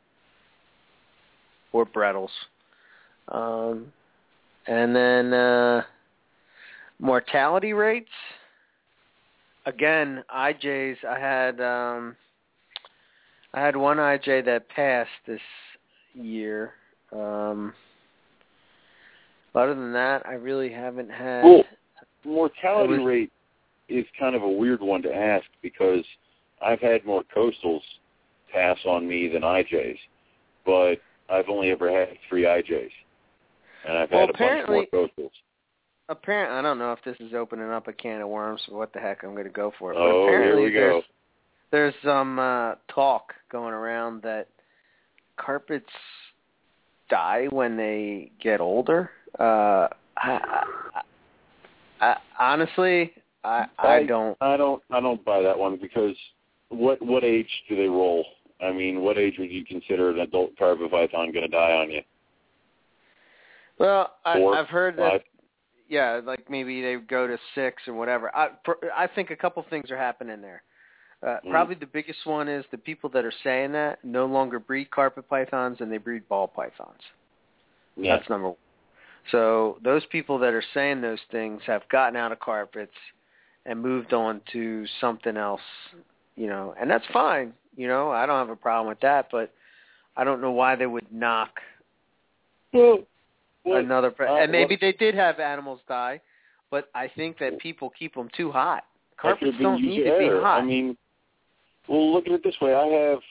or Brettles. Um, and then uh, mortality rates. Again, I Js. I had um, I had one I J that passed this year. Um, other than that, I really haven't had. Well, mortality was, rate is kind of a weird one to ask because I've had more coastals pass on me than I Js, but I've only ever had three I Js, and I've well, had a bunch more coastals. Apparently, I don't know if this is opening up a can of worms or what the heck I'm going to go for it. But oh, apparently here we go. There's, there's some uh, talk going around that carpets die when they get older. Uh, I, I, I, honestly, I, I, I don't. I don't. I don't buy that one because what what age do they roll? I mean, what age would you consider an adult carpet python going to die on you? Well, I, Four, I've heard five? that. Yeah, like maybe they go to six or whatever. I, I think a couple things are happening there. Uh, mm. Probably the biggest one is the people that are saying that no longer breed carpet pythons and they breed ball pythons. Yeah. That's number one. So those people that are saying those things have gotten out of carpets and moved on to something else, you know, and that's fine. You know, I don't have a problem with that, but I don't know why they would knock well, well, another. Pre- uh, and maybe well, they did have animals die, but I think that people keep them too hot. Carpets don't need to be hot. I mean, well, look at it this way. I have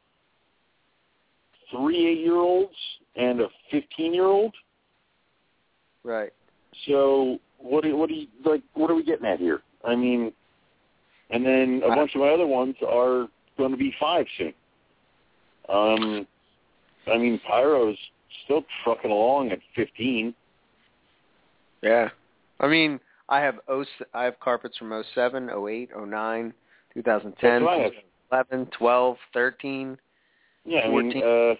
three eight-year-olds and a fifteen-year-old. Right. So what do what do you like? What are we getting at here? I mean, and then a bunch of my other ones are going to be five soon. Um, I mean, Pyro's still trucking along at fifteen. Yeah. I mean, I have oh, I have carpets from oh seven, oh eight, oh nine, twenty ten, eleven, twelve, thirteen, yeah, fourteen. I mean, uh,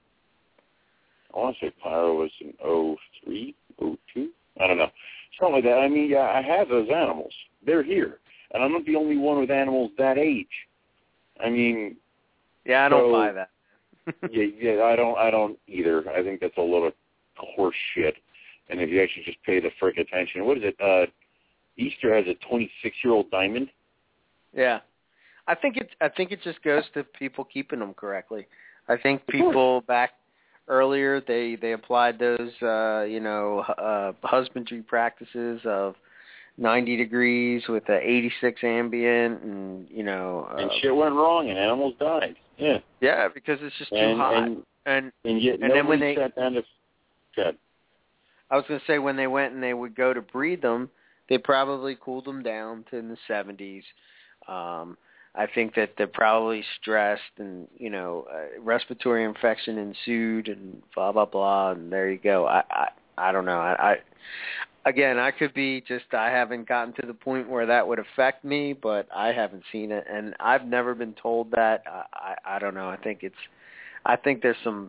I want to say Pyro was in oh three, oh two. I don't know. Something like that. I mean, yeah, I have those animals. They're here. And I'm not the only one with animals that age. I mean, yeah, I don't so, buy that. yeah, yeah, I don't, I don't either. I think that's a lot of horse shit. And if you actually just pay the frick attention, what is it? Uh, Easter has a twenty-six-year-old diamond. Yeah, I think it. I think it just goes to people keeping them correctly. I think people back earlier they they applied those, uh, you know, uh, husbandry practices of ninety degrees with a eighty-six ambient, and you know, uh, and shit went wrong, and animals died. Yeah, yeah, because it's just too and, hot. And and and, yet and then when they sat down to, God. I was going to say when they went and they would go to breed them, they probably cooled them down to in the seventies. Um, I think that they're probably stressed, and you know, uh, respiratory infection ensued, and blah blah blah, and there you go. I I, I don't know. I, I again, I could be just I haven't gotten to the point where that would affect me, but I haven't seen it, and I've never been told that. I I, I don't know. I think it's I think there's some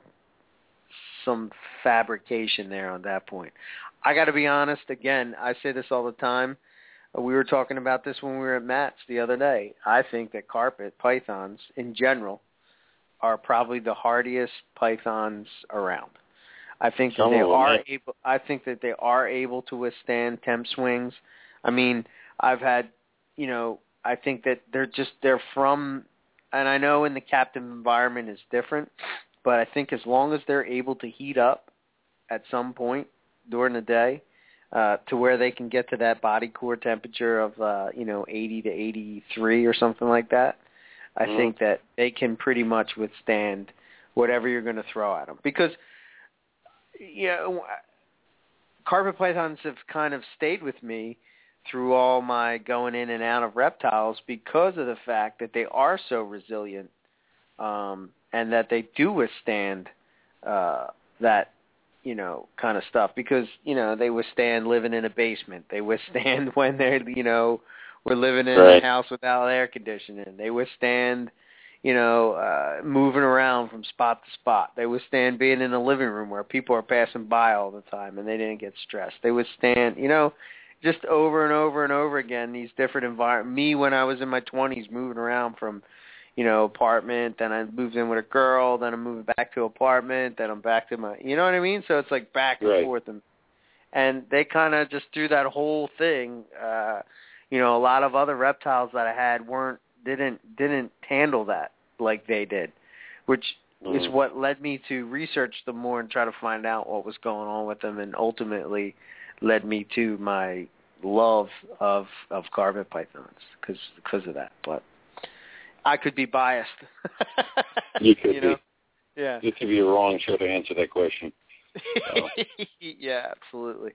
some fabrication there on that point. I got to be honest. Again, I say this all the time. We were talking about this when we were at Matt's the other day. I think that carpet pythons, in general, are probably the hardiest pythons around. I think that they are able. I think that they are able to withstand temp swings. I mean, I've had, you know, I think that they're just they're from, and I know in the captive environment is different, but I think as long as they're able to heat up at some point during the day, Uh, to where they can get to that body core temperature of, uh, you know, eighty to eighty-three or something like that, I mm-hmm. think that they can pretty much withstand whatever you're going to throw at them. Because, you know, carpet pythons have kind of stayed with me through all my going in and out of reptiles because of the fact that they are so resilient um, and that they do withstand uh, that, you know, kind of stuff because, you know, they withstand living in a basement. They withstand when they're, you know, we're living in right. a house without air conditioning. They withstand, you know, uh, moving around from spot to spot. They withstand being in a living room where people are passing by all the time and they didn't get stressed. They withstand, you know, just over and over and over again, these different environments. Me when I was in my twenties moving around from, you know, apartment, then I moved in with a girl, then I'm moving back to apartment, then I'm back to my, you know what I mean? So it's like back and right. forth. And, and they kind of just through that whole thing, uh, you know, a lot of other reptiles that I had weren't, didn't, didn't handle that like they did, which mm. is what led me to research them more and try to find out what was going on with them and ultimately led me to my love of, of carpet pythons because, because of that. But I could be biased. You could you know? be. Yeah. This could be a wrong show to answer that question. So. Yeah, absolutely.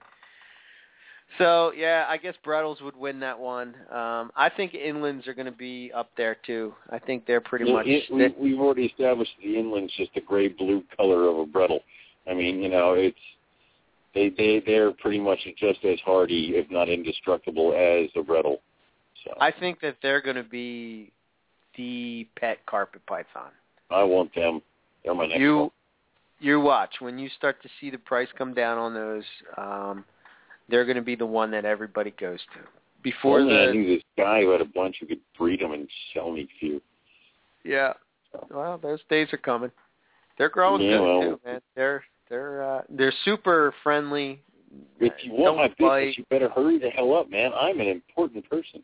So, yeah, I guess Brettles would win that one. Um, I think inlands are going to be up there, too. I think they're pretty yeah, much... It, we, we've already established the inland's just a gray-blue color of a Brettle. I mean, you know, it's they they they're pretty much just as hardy, if not indestructible, as the brettle. So I think that they're going to be the pet carpet python. I want them. They're my next you, one. You watch. When you start to see the price come down on those, um, they're going to be the one that everybody goes to. Before Only the, I knew this guy who had a bunch who could breed them and sell me a few. Yeah. Well, those days are coming. They're growing yeah, good well, too, man. They're they're uh, they're super friendly. If you want my business, you better hurry the hell up, man. I'm an important person.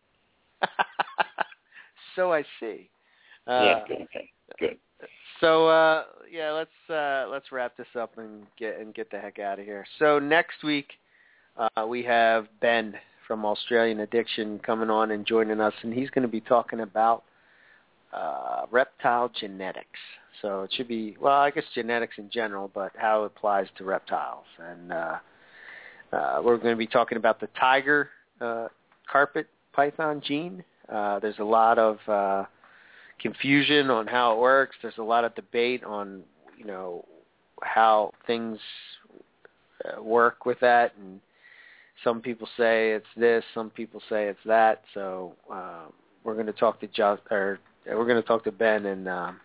So I see. Uh, yeah, good. Okay, good. So uh, yeah, let's uh, let's wrap this up and get and get the heck out of here. So next week uh, we have Ben from Australian Addiction coming on and joining us, and he's going to be talking about uh, reptile genetics. So it should be, well, I guess genetics in general, but how it applies to reptiles. And uh, uh, we're going to be talking about the tiger uh, carpet python gene. Uh, there's a lot of uh, confusion on how it works. There's a lot of debate on, you know, how things uh, work with that. And some people say it's this, some people say it's that. So uh, we're going to talk to Just, or we're going to talk to Ben and um,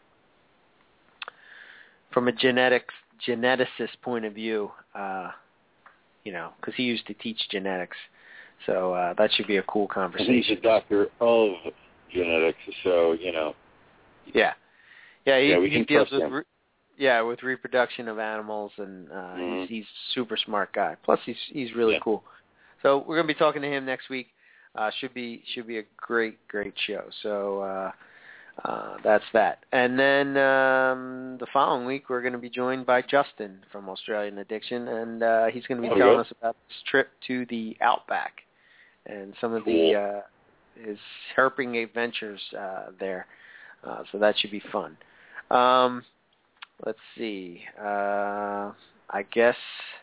from a genetics geneticist point of view, uh, you know, because he used to teach genetics. So uh, that should be a cool conversation. He's a doctor of genetics, so, you know. Yeah. Yeah, he, yeah, we he can deals trust with him. re- yeah, with reproduction of animals, and uh, mm-hmm. he's, he's a super smart guy. Plus, he's he's really yeah. cool. So we're going to be talking to him next week. Uh, should be should be a great, great show. So uh, uh, that's that. And then um, the following week, we're going to be joined by Justin from Australian Addiction, and uh, he's going to be oh, telling yeah. us about this trip to the Outback and some of cool. the uh, his herping adventures uh, there. Uh, so that should be fun. Um, let's see. Uh, I guess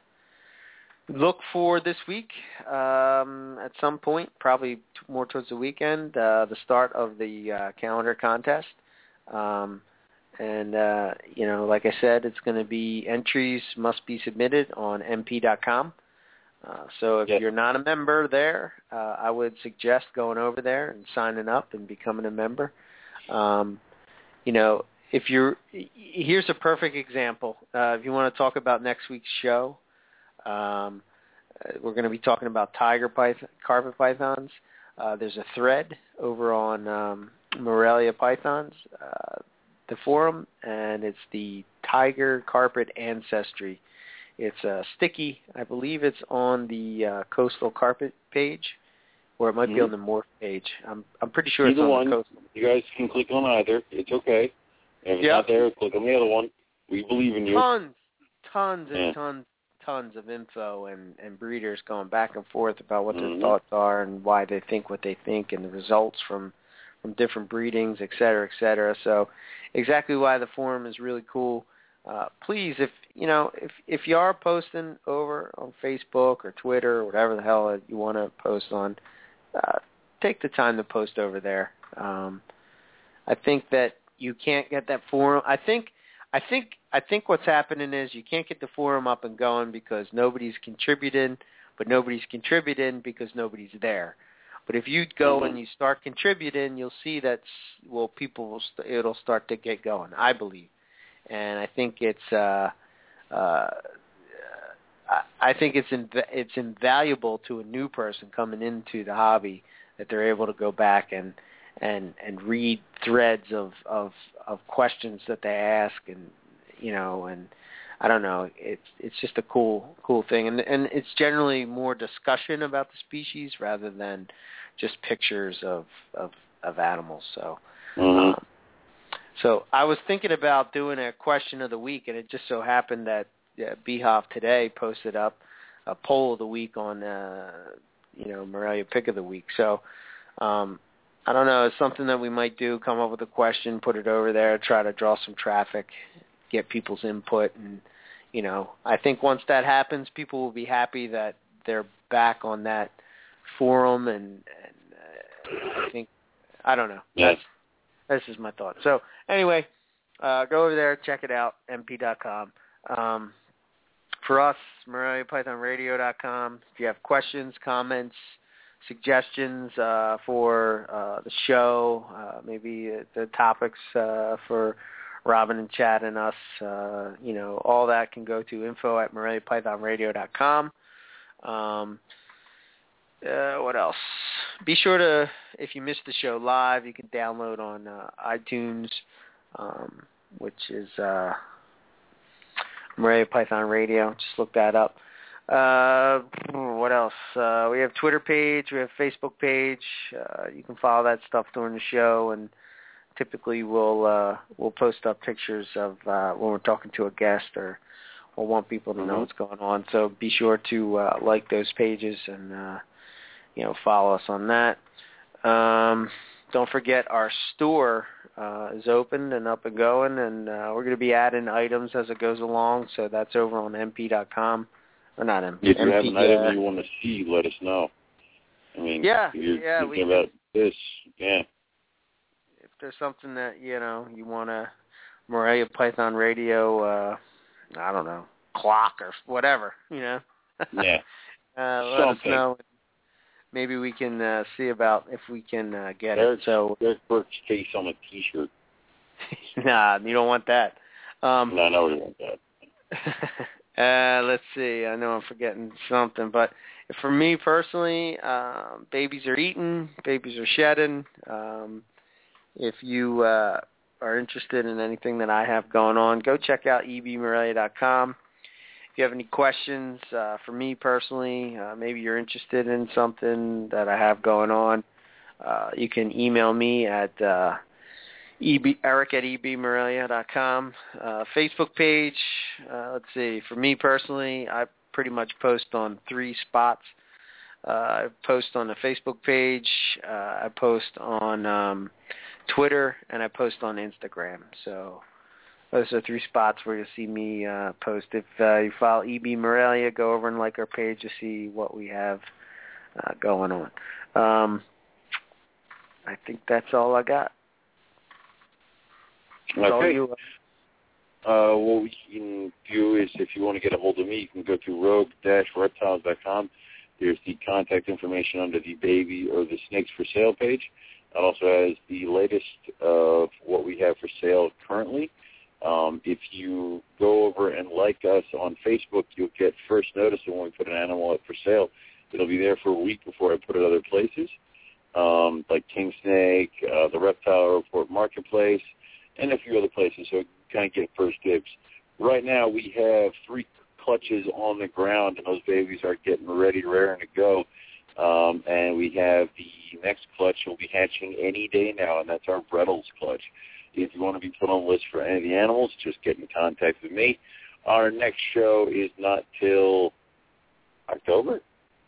look for this week um, at some point, probably t- more towards the weekend, uh, the start of the uh, calendar contest. Um, and, uh, you know, like I said, it's going to be entries must be submitted on m p dot com. Uh, so if yes. you're not a member there, uh, I would suggest going over there and signing up and becoming a member. Um, you know, if you're, here's a perfect example. Uh, if you want to talk about next week's show, um, we're going to be talking about tiger python, carpet pythons. Uh, there's a thread over on um, Morelia Pythons, uh, the forum, and it's the Tiger Carpet Ancestry. It's uh, sticky. I believe it's on the uh, Coastal Carpet page, or it might mm-hmm. be on the Morph page. I'm I'm pretty sure Either it's on one. the Coastal. You guys can click on either. It's okay. If it's yep. not there, click on the other one. We believe in you. Tons, tons and yeah. tons, tons of info and, and breeders going back and forth about what mm-hmm. their thoughts are and why they think what they think and the results from, from different breedings, et cetera, et cetera. So exactly why the forum is really cool. Uh, please, if you know, if if you are posting over on Facebook or Twitter or whatever the hell you want to post on, uh, take the time to post over there. Um, I think that you can't get that forum. I think, I think, I think what's happening is you can't get the forum up and going because nobody's contributing, but nobody's contributing because nobody's there. But if you go mm-hmm. and you start contributing, you'll see that well, people will st- it'll start to get going. I believe. And I think it's, uh, uh, I think it's inv- it's invaluable to a new person coming into the hobby that they're able to go back and and and read threads of of of questions that they ask, and you know, and I don't know, it's it's just a cool cool thing, and and it's generally more discussion about the species rather than just pictures of of, of animals. So. Mm-hmm. Um, So I was thinking about doing a question of the week, and it just so happened that uh, Beehoff today posted up a poll of the week on, uh, you know, Morelia Pick of the Week. So um, I don't know, it's something that we might do, come up with a question, put it over there, try to draw some traffic, get people's input. And, you know, I think once that happens, people will be happy that they're back on that forum. And, and uh, I think, I don't know. Yes. That's, This is my thought. So anyway, uh, go over there, check it out, m p dot com. Um, for us, Morelia Python Radio dot com. If you have questions, comments, suggestions uh, for uh, the show, uh, maybe the topics uh, for Robin and Chad and us, uh, you know, all that can go to info at Morelia Python Radio dot com. Um, uh, what else? Be sure to, if you missed the show live, you can download on uh, iTunes, um, which is uh, Morelia Python Radio. Just look that up. Uh, what else? Uh, we have Twitter page. We have Facebook page. Uh, you can follow that stuff during the show, and typically we'll uh, we'll post up pictures of uh, when we're talking to a guest, or we'll want people to know mm-hmm. what's going on. So be sure to uh, like those pages and uh, you know follow us on that. Um, don't forget our store uh, is open and up and going, and uh, we're going to be adding items as it goes along. So that's over on M P dot com. Or not M P. If you M P, have an item uh, you want to see, let us know. I mean, yeah, you're yeah, thinking we, about this, yeah. if there's something that, you know, you want to, Morelia Python Radio, uh, I don't know, clock or whatever, you know. Yeah. uh, let something. us know. Maybe we can uh, see about if we can uh, get There's, it. So there's Burke's case on a T-shirt. Nah, you don't want that. Um, No, I know you want that. Uh, let's see. I know I'm forgetting something, but for me personally, um, babies are eating, babies are shedding. Um, if you uh, are interested in anything that I have going on, go check out E B Morelia dot com. If you have any questions uh, for me personally, uh, maybe you're interested in something that I have going on, uh, you can email me at uh, E B, Eric at E B Morelia dot com. Uh, Facebook page, uh, let's see, for me personally, I pretty much post on three spots. Uh, I post on the Facebook page, uh, I post on um, Twitter, and I post on Instagram. So those are three spots where you'll see me uh, post. If uh, you follow E B Morelia, go over and like our page to see what we have uh, going on. Um, I think that's all I got. Okay. You, uh, what we can do is, if you want to get a hold of me, you can go to rogue dash reptiles dot com. There's the contact information under the baby or the snakes for sale page. It also has the latest of what we have for sale currently. Um, if you go over and like us on Facebook, you'll get first notice of when we put an animal up for sale. It'll be there for a week before I put it other places, um, like King Snake, uh, the Reptile Report Marketplace, and a few other places, so kind of get first dibs. Right now we have three clutches on the ground, and those babies are getting ready, raring to go. Um, and we have the next clutch will be hatching any day now, and that's our Brettles clutch. If you want to be put on the list for any of the animals, just get in contact with me. Our next show is not till October.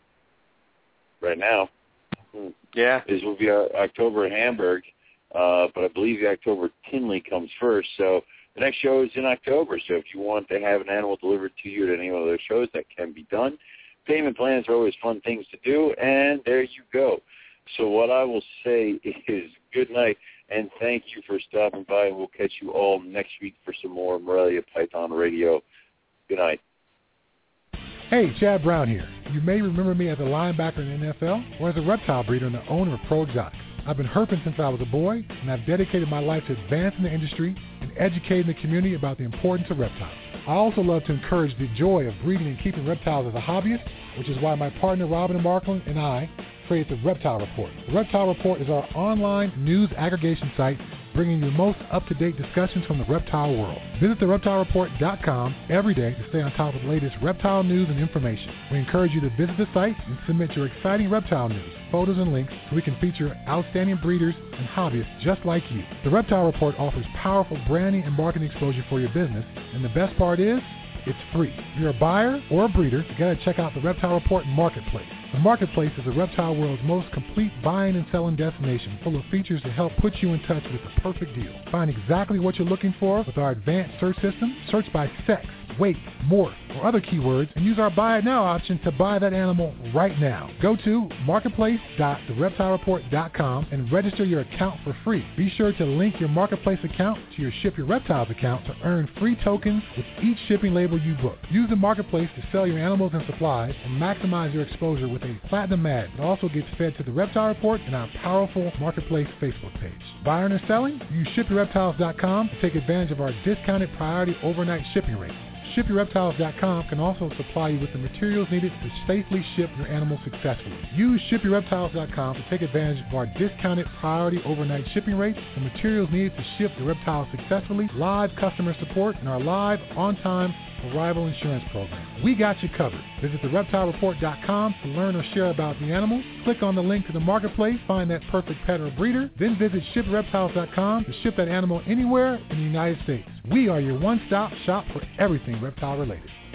Right now. Yeah. This will be our October in Hamburg. Uh, but I believe the October Tinley comes first. So the next show is in October. So if you want to have an animal delivered to you at any one of those shows, that can be done. Payment plans are always fun things to do, and there you go. So what I will say is good night, and thank you for stopping by, and we'll catch you all next week for some more Morelia Python Radio. Good night. Hey, Chad Brown here. You may remember me as a linebacker in the N F L or as a reptile breeder and the owner of Pro Exotic. I've been herping since I was a boy, and I've dedicated my life to advancing the industry and educating the community about the importance of reptiles. I also love to encourage the joy of breeding and keeping reptiles as a hobbyist, which is why my partner Robin Markland and I created the Reptile Report. The Reptile Report is our online news aggregation site bringing you the most up-to-date discussions from the reptile world. Visit the reptile report dot com every day to stay on top of the latest reptile news and information. We encourage you to visit the site and submit your exciting reptile news, photos, and links so we can feature outstanding breeders and hobbyists just like you. The Reptile Report offers powerful branding and marketing exposure for your business, and the best part is, it's free. If you're a buyer or a breeder, you gotta check out the Reptile Report Marketplace. The Marketplace is the reptile world's most complete buying and selling destination, full of features to help put you in touch with the perfect deal. Find exactly what you're looking for with our advanced search system. Search by sex, weight, morph, or other keywords and use our Buy It Now option to buy that animal right now. Go to marketplace dot the reptile report dot com and register your account for free. Be sure to link your Marketplace account to your Ship Your Reptiles account to earn free tokens with each shipping label you book. Use the Marketplace to sell your animals and supplies and maximize your exposure with a platinum ad that also gets fed to the Reptile Report and our powerful Marketplace Facebook page. Buying or selling? Use ship your reptiles dot com to take advantage of our discounted priority overnight shipping rate. ship your reptiles dot com can also supply you with the materials needed to safely ship your animal successfully. Use ship your reptiles dot com to take advantage of our discounted priority overnight shipping rates, the materials needed to ship the reptiles successfully, live customer support, and our live, on-time, arrival insurance program. We got you covered. Visit the reptile report dot com to learn or share about the animals. Click on the link to the Marketplace, find that perfect pet or breeder, then visit ship your reptiles dot com to ship that animal anywhere in the United States. We are your one-stop shop for everything reptile related.